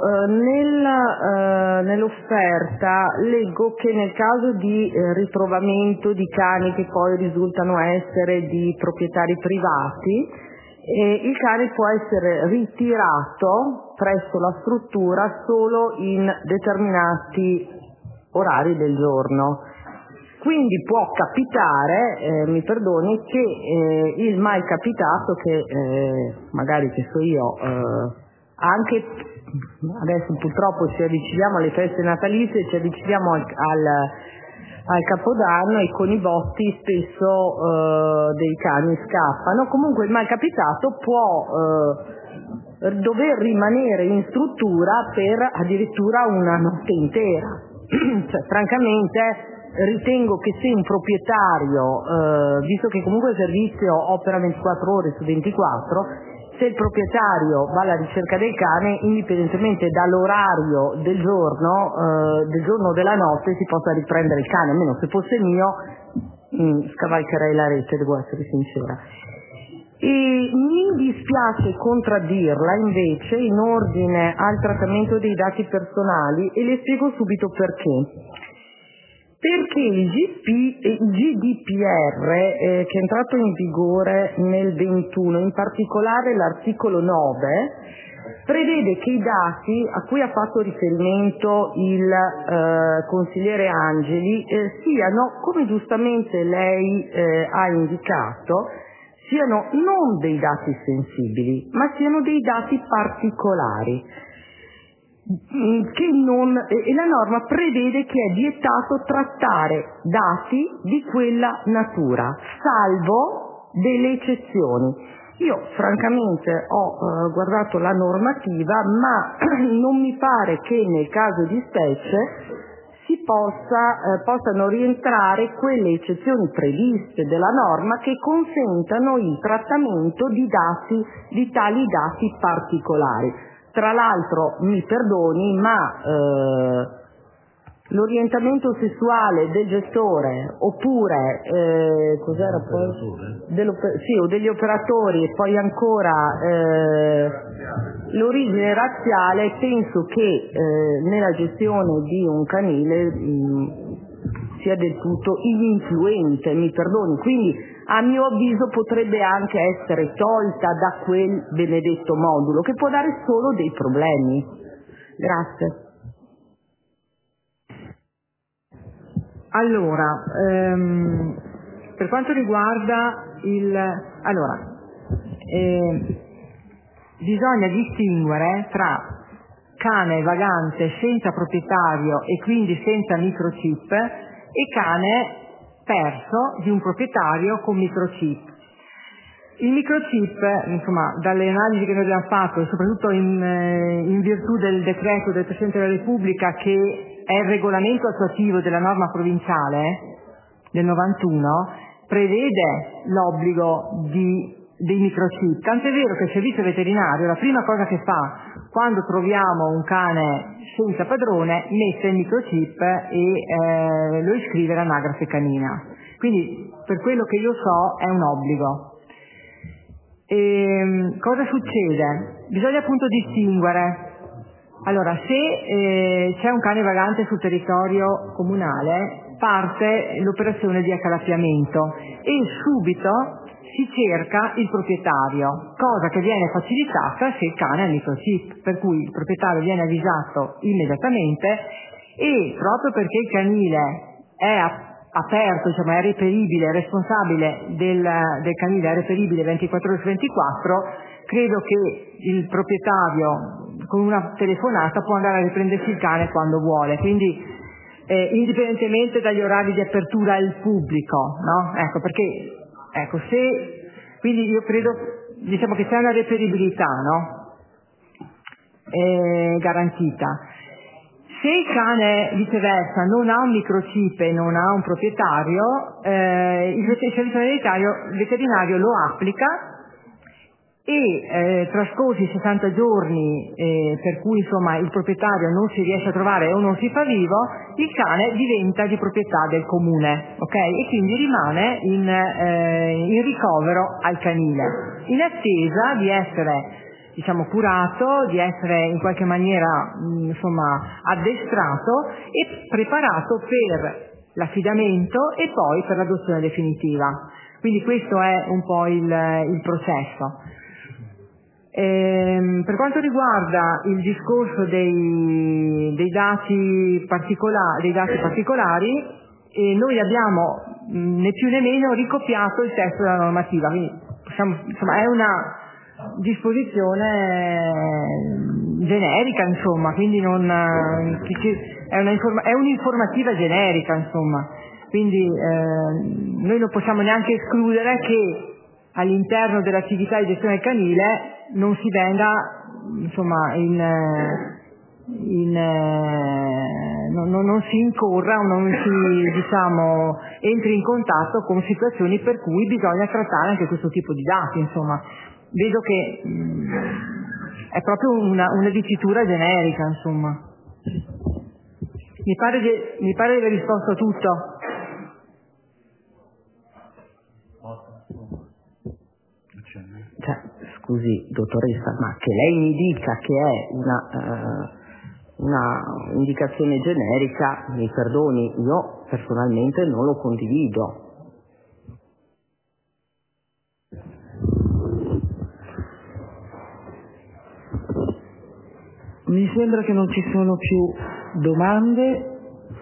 nell'offerta leggo che nel caso di ritrovamento di cani che poi risultano essere di proprietari privati, il cane può essere ritirato presso la struttura solo in determinati orari del giorno. Quindi può capitare, mi perdoni, che il mai capitato che magari, che so io, anche adesso purtroppo ci avviciniamo alle feste natalizie, ci avviciniamo al Capodanno e con i botti spesso dei cani scappano. Comunque il mai capitato può dover rimanere in struttura per addirittura una notte intera. Cioè, francamente ritengo che se un proprietario, visto che comunque il servizio opera 24 ore su 24, se il proprietario va alla ricerca del cane, indipendentemente dall'orario del giorno o della notte, si possa riprendere il cane. Almeno se fosse mio scavalcherei la rete, devo essere sincera. E mi dispiace contraddirla invece in ordine al trattamento dei dati personali e le spiego subito perché. Perché il GDPR che è entrato in vigore nel 21, in particolare l'articolo 9, prevede che i dati a cui ha fatto riferimento il consigliere Angeli siano, come giustamente lei ha indicato, siano non dei dati sensibili, ma siano dei dati particolari. E la norma prevede che è vietato trattare dati di quella natura, salvo delle eccezioni. Io francamente ho guardato la normativa, ma non mi pare che nel caso di specie possano rientrare quelle eccezioni previste della norma che consentano il trattamento di tali dati particolari. Tra l'altro, mi perdoni, ma l'orientamento sessuale del gestore oppure o degli operatori e poi ancora l'origine razziale, penso che nella gestione di un canile sia del tutto ininfluente, mi perdoni. Quindi a mio avviso potrebbe anche essere tolta da quel benedetto modulo che può dare solo dei problemi. Grazie. Allora, per quanto riguarda bisogna distinguere tra cane vagante senza proprietario e quindi senza microchip e cane perso di un proprietario con microchip. Il microchip, insomma, dalle analisi che noi abbiamo fatto e soprattutto in virtù del decreto del Presidente della Repubblica, che è il regolamento attuativo della norma provinciale del 91, prevede l'obbligo dei microchip. Tant'è vero che il servizio veterinario la prima cosa che fa quando troviamo un cane senza padrone mette il microchip e lo iscrive all'anagrafe canina. Quindi per quello che io so è un obbligo. Cosa succede? Bisogna appunto distinguere Allora, se c'è un cane vagante sul territorio comunale, parte l'operazione di accalappiamento e subito si cerca il proprietario, cosa che viene facilitata se il cane ha il microchip, per cui il proprietario viene avvisato immediatamente e proprio perché il canile è aperto, diciamo, è reperibile, è responsabile del canile, è reperibile 24 ore su 24, credo che il proprietario con una telefonata può andare a riprendersi il cane quando vuole, quindi indipendentemente dagli orari di apertura al pubblico, no? Ecco, perché quindi io credo, diciamo, che c'è una reperibilità, no? Garantita. Se il cane viceversa non ha un microchip e non ha un proprietario, il servizio veterinario lo applica e trascorsi 60 giorni per cui insomma il proprietario non si riesce a trovare o non si fa vivo, il cane diventa di proprietà del comune, ok? E quindi rimane in ricovero al canile, in attesa di essere, diciamo, curato, di essere in qualche maniera insomma addestrato e preparato per l'affidamento e poi per l'adozione definitiva. Quindi questo è un po' il processo. Per quanto riguarda il discorso dei dati particolari, noi abbiamo né più né meno ricopiato il testo della normativa, quindi insomma, è una disposizione generica, insomma, quindi è un'informativa generica, insomma, quindi noi non possiamo neanche escludere che all'interno dell'attività di gestione del canile non si venga, insomma, non si incorra o non si, diciamo, entri in contatto con situazioni per cui bisogna trattare anche questo tipo di dati, insomma. Vedo che è proprio una dicitura generica, insomma. Mi pare di aver risposto a tutto. Cioè, scusi dottoressa, ma che lei mi dica che è una indicazione generica, mi perdoni, io personalmente non lo condivido. Mi sembra che non ci sono più domande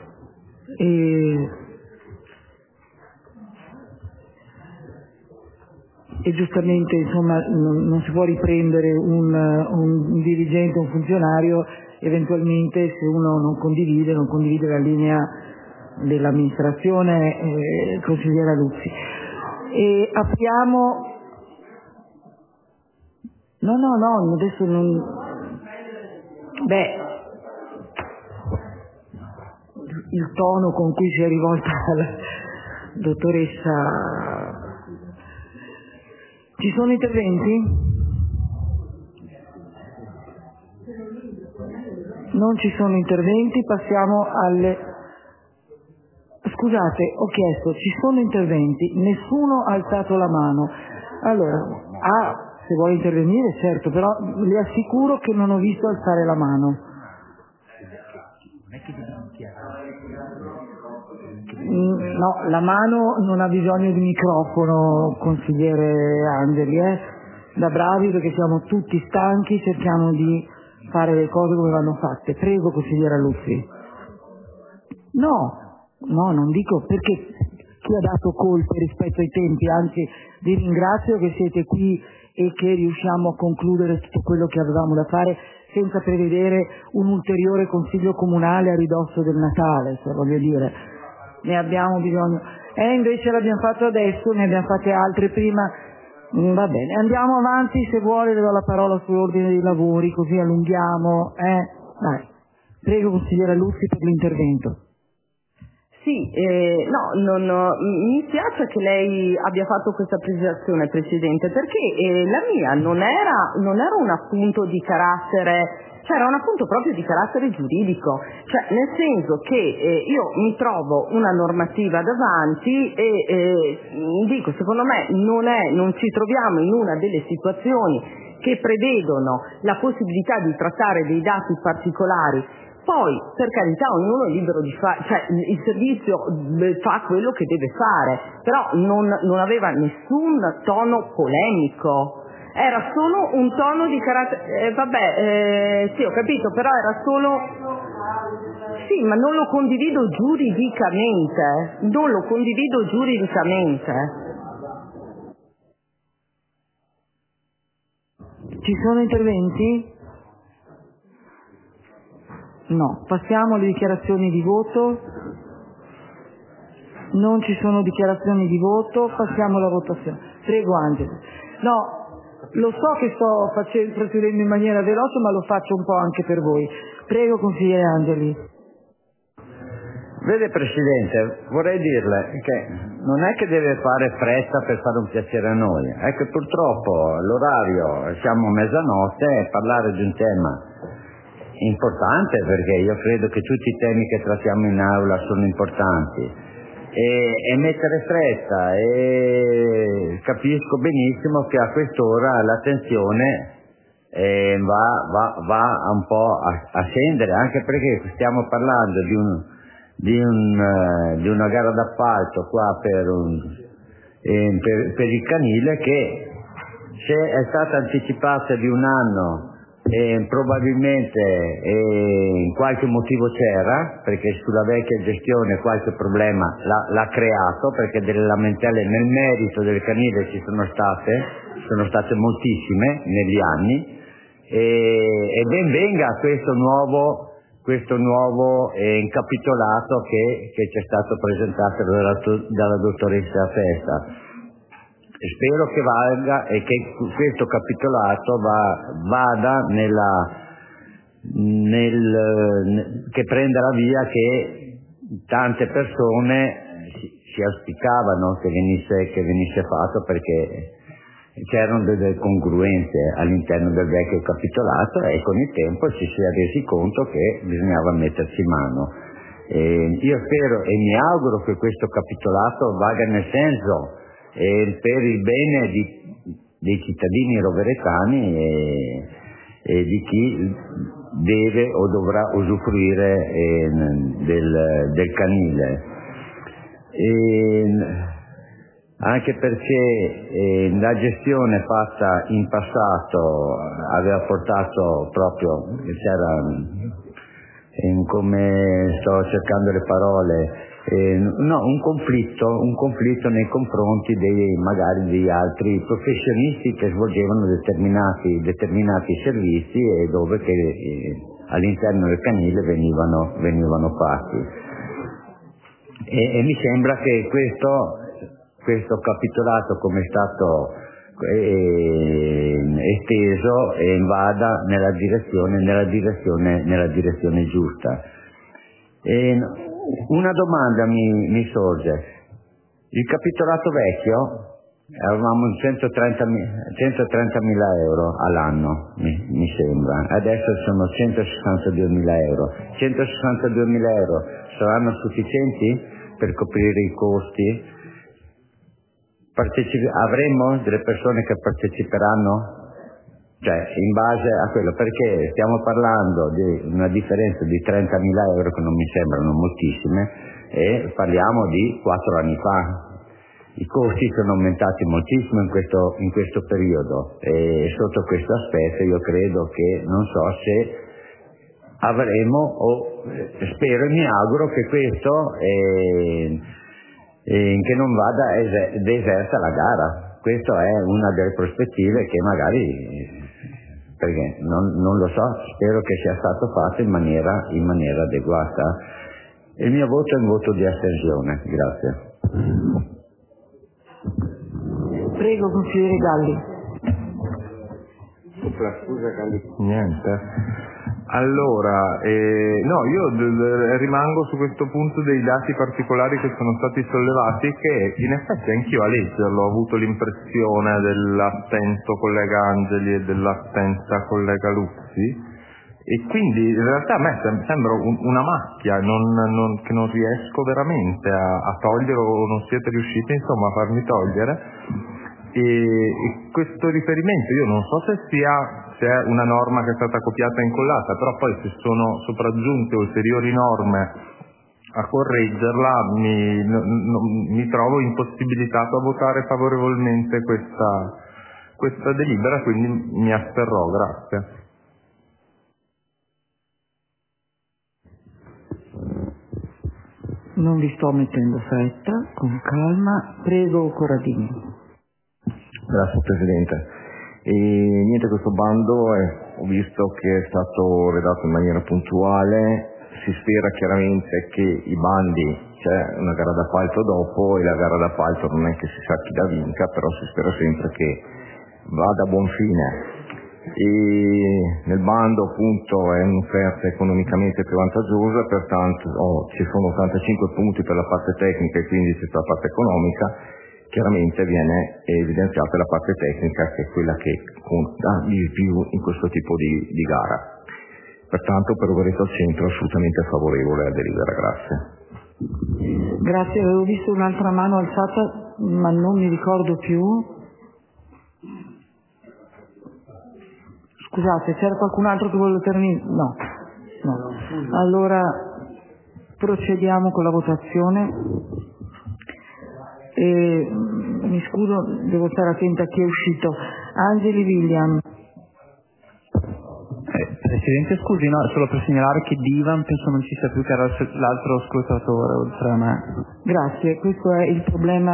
e giustamente, insomma, non si può riprendere un dirigente, un funzionario, eventualmente se uno non condivide la linea dell'amministrazione, consigliera Luzzi. E apriamo... No, adesso non... il tono con cui si è rivolta la dottoressa... Ci sono interventi? Non ci sono interventi, passiamo alle... Scusate, ho chiesto, ci sono interventi, nessuno ha alzato la mano. Allora, se vuole intervenire, certo, però le assicuro che non ho visto alzare la mano. No, la mano non ha bisogno di microfono, consigliere Angeli, da bravi, perché siamo tutti stanchi, cerchiamo di fare le cose come vanno fatte. Prego, consigliera Luzzi. No, non dico perché chi ha dato colpe rispetto ai tempi, anzi vi ringrazio che siete qui e che riusciamo a concludere tutto quello che avevamo da fare senza prevedere un ulteriore consiglio comunale a ridosso del Natale, se voglio dire. Ne abbiamo bisogno. Invece l'abbiamo fatto adesso, ne abbiamo fatte altre prima. Va bene, andiamo avanti, se vuole le do la parola sull'ordine dei lavori, così allunghiamo. Dai. Prego, consigliera Luzzi, per l'intervento. Sì, mi spiace che lei abbia fatto questa precisazione, Presidente, perché la mia non era un appunto di carattere, cioè era un appunto proprio di carattere giuridico, cioè nel senso che io mi trovo una normativa davanti e dico, secondo me non ci troviamo in una delle situazioni che prevedono la possibilità di trattare dei dati particolari. Poi, per carità, ognuno è libero di fare, cioè il servizio fa quello che deve fare, però non aveva nessun tono polemico. Era solo un tono di carattere... sì, ho capito, però era solo... Sì, ma non lo condivido giuridicamente. Non lo condivido giuridicamente. Ci sono interventi? No. Passiamo alle dichiarazioni di voto. Non ci sono dichiarazioni di voto, passiamo alla votazione. Prego Angelo. No. Lo so che sto procedendo in maniera veloce, ma lo faccio un po' anche per voi. Prego, consigliere Angeli. Vede Presidente, vorrei dirle che non è che deve fare fretta per fare un piacere a noi, è che purtroppo l'orario, siamo a mezzanotte e parlare di un tema importante, perché io credo che tutti i temi che trattiamo in aula sono importanti. E mettere fretta, e capisco benissimo che a quest'ora l'attenzione va un po' a scendere, anche perché stiamo parlando di una gara d'appalto qua per il canile, che se è stata anticipata di un anno probabilmente qualche motivo c'era, perché sulla vecchia gestione qualche problema l'ha creato, perché delle lamentele nel merito del canile ci sono state moltissime negli anni, e ben venga questo nuovo incapitolato che ci è stato presentato dalla dottoressa Festa. Spero che valga e che questo capitolato vada che prenda la via che tante persone si auspicavano che venisse fatto, perché c'erano delle congruenze all'interno del vecchio capitolato, e con il tempo ci si è resi conto che bisognava metterci mano. Io spero e mi auguro che questo capitolato vada nel senso per il bene dei cittadini roveretani e di chi deve o dovrà usufruire del canile. Anche perché la gestione fatta in passato aveva portato proprio, come sto cercando le parole, un conflitto nei confronti magari di altri professionisti che svolgevano determinati servizi, e dove all'interno del canile venivano fatti. E mi sembra che questo capitolato, come è stato esteso, vada nella direzione giusta. Una domanda mi sorge. Il capitolato vecchio avevamo 130.000 euro all'anno, mi sembra. Adesso sono 162.000 euro. 162.000 euro saranno sufficienti per coprire i costi? Avremo delle persone che parteciperanno? Cioè, in base a quello, perché stiamo parlando di una differenza di 30.000 euro, che non mi sembrano moltissime, e parliamo di 4 anni fa. I costi sono aumentati moltissimo in questo periodo, e sotto questo aspetto io credo che, non so se avremo, o spero e mi auguro che questo che non vada deserta la gara. Questa è una delle prospettive che magari, perché non lo so, spero che sia stato fatto in maniera adeguata. Il mio voto è un voto di astensione. Grazie. Prego, consigliere Galli. Scusa Galli. Niente. Allora, no, io rimango su questo punto dei dati particolari che sono stati sollevati, che in effetti anch'io a leggerlo ho avuto l'impressione dell'attento collega Angeli e dell'attenta collega Luzzi, e quindi in realtà a me sembra una macchia che non riesco veramente a togliere, o non siete riusciti insomma a farmi togliere, E questo riferimento io non so se è una norma che è stata copiata e incollata, però poi se sono sopraggiunte ulteriori norme a correggerla mi trovo impossibilitato a votare favorevolmente questa delibera, quindi mi asterrò. Grazie. Non vi sto mettendo fretta, con calma. Prego, Corradini. Grazie Presidente. Niente, questo bando ho visto che è stato redatto in maniera puntuale, si spera chiaramente che i bandi, c'è una gara d'appalto dopo e la gara d'appalto non è che si sa chi la vinca, però si spera sempre che vada a buon fine. E nel bando appunto è un'offerta economicamente più vantaggiosa, pertanto ci sono 85 punti per la parte tecnica e 15 per la parte economica. Chiaramente viene evidenziata la parte tecnica, che è quella che conta di più in questo tipo di gara. Pertanto per Rovereto al Centro assolutamente favorevole alla delibera. Grazie. Grazie, avevo visto un'altra mano alzata ma non mi ricordo più. Scusate, c'era qualcun altro che voleva terminare? No. Allora procediamo con la votazione. Mi scuso, devo stare attenta a chi è uscito. Angeli William. Presidente, scusi, no, solo per segnalare che Divan penso non ci sia più, che era l'altro scrutatore oltre a me. Grazie, questo è il problema.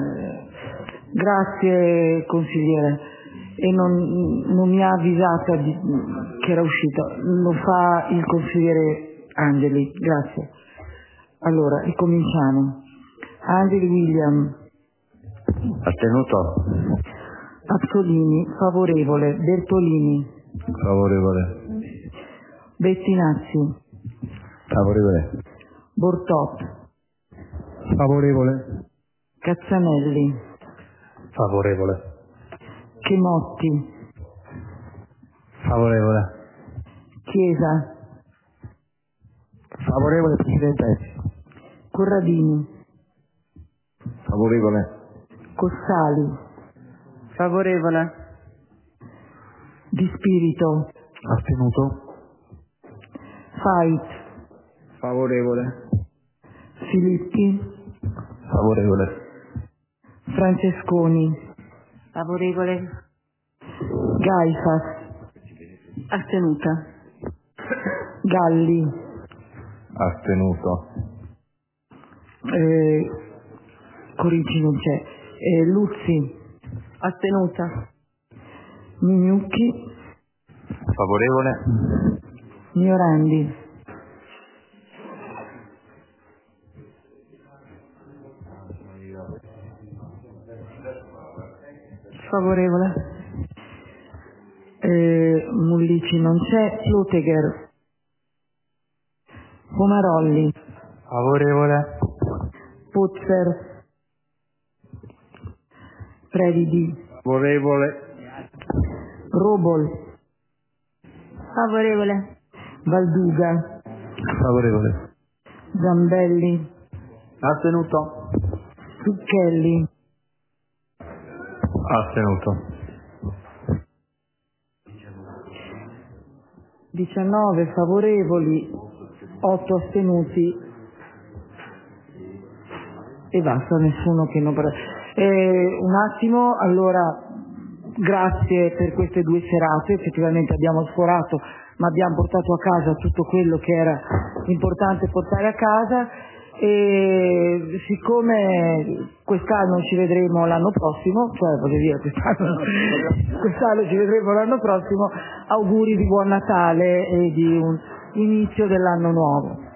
Grazie consigliere. E non mi ha avvisata che era uscito. Lo fa il consigliere Angeli. Grazie. Allora, ricominciamo. Angeli William. Astenuto. Azzolini, favorevole. Bertolini. Favorevole. Bettinazzi. Favorevole. Bortot. Favorevole. Cazzanelli. Favorevole. Chemotti. Favorevole. Chiesa. Favorevole, Presidente. Corradini. Favorevole. Cossali. Favorevole. Di Spirito. Astenuto. Fait. Favorevole. Filippi. Favorevole. Francesconi. Favorevole. Gaifas. Astenuta. Galli. Astenuto. Corinci non c'è. Luzzi. Astenuta. Mignucchi. Favorevole. Miorandi. Favorevole. Mullici non c'è. Plotegher. Pomarolli. Favorevole. Pozzer. Previdi. Favorevole. Robol. Favorevole. Valduga. Favorevole. Zambelli. Astenuto. Zucchelli. Astenuto. 19 favorevoli, 8 astenuti e basta, nessuno che non parla. Un attimo, allora grazie per queste 2 serate, effettivamente abbiamo sforato ma abbiamo portato a casa tutto quello che era importante portare a casa. E siccome quest'anno ci vedremo l'anno prossimo, cioè voglio dire quest'anno ci vedremo l'anno prossimo, auguri di buon Natale e di un inizio dell'anno nuovo.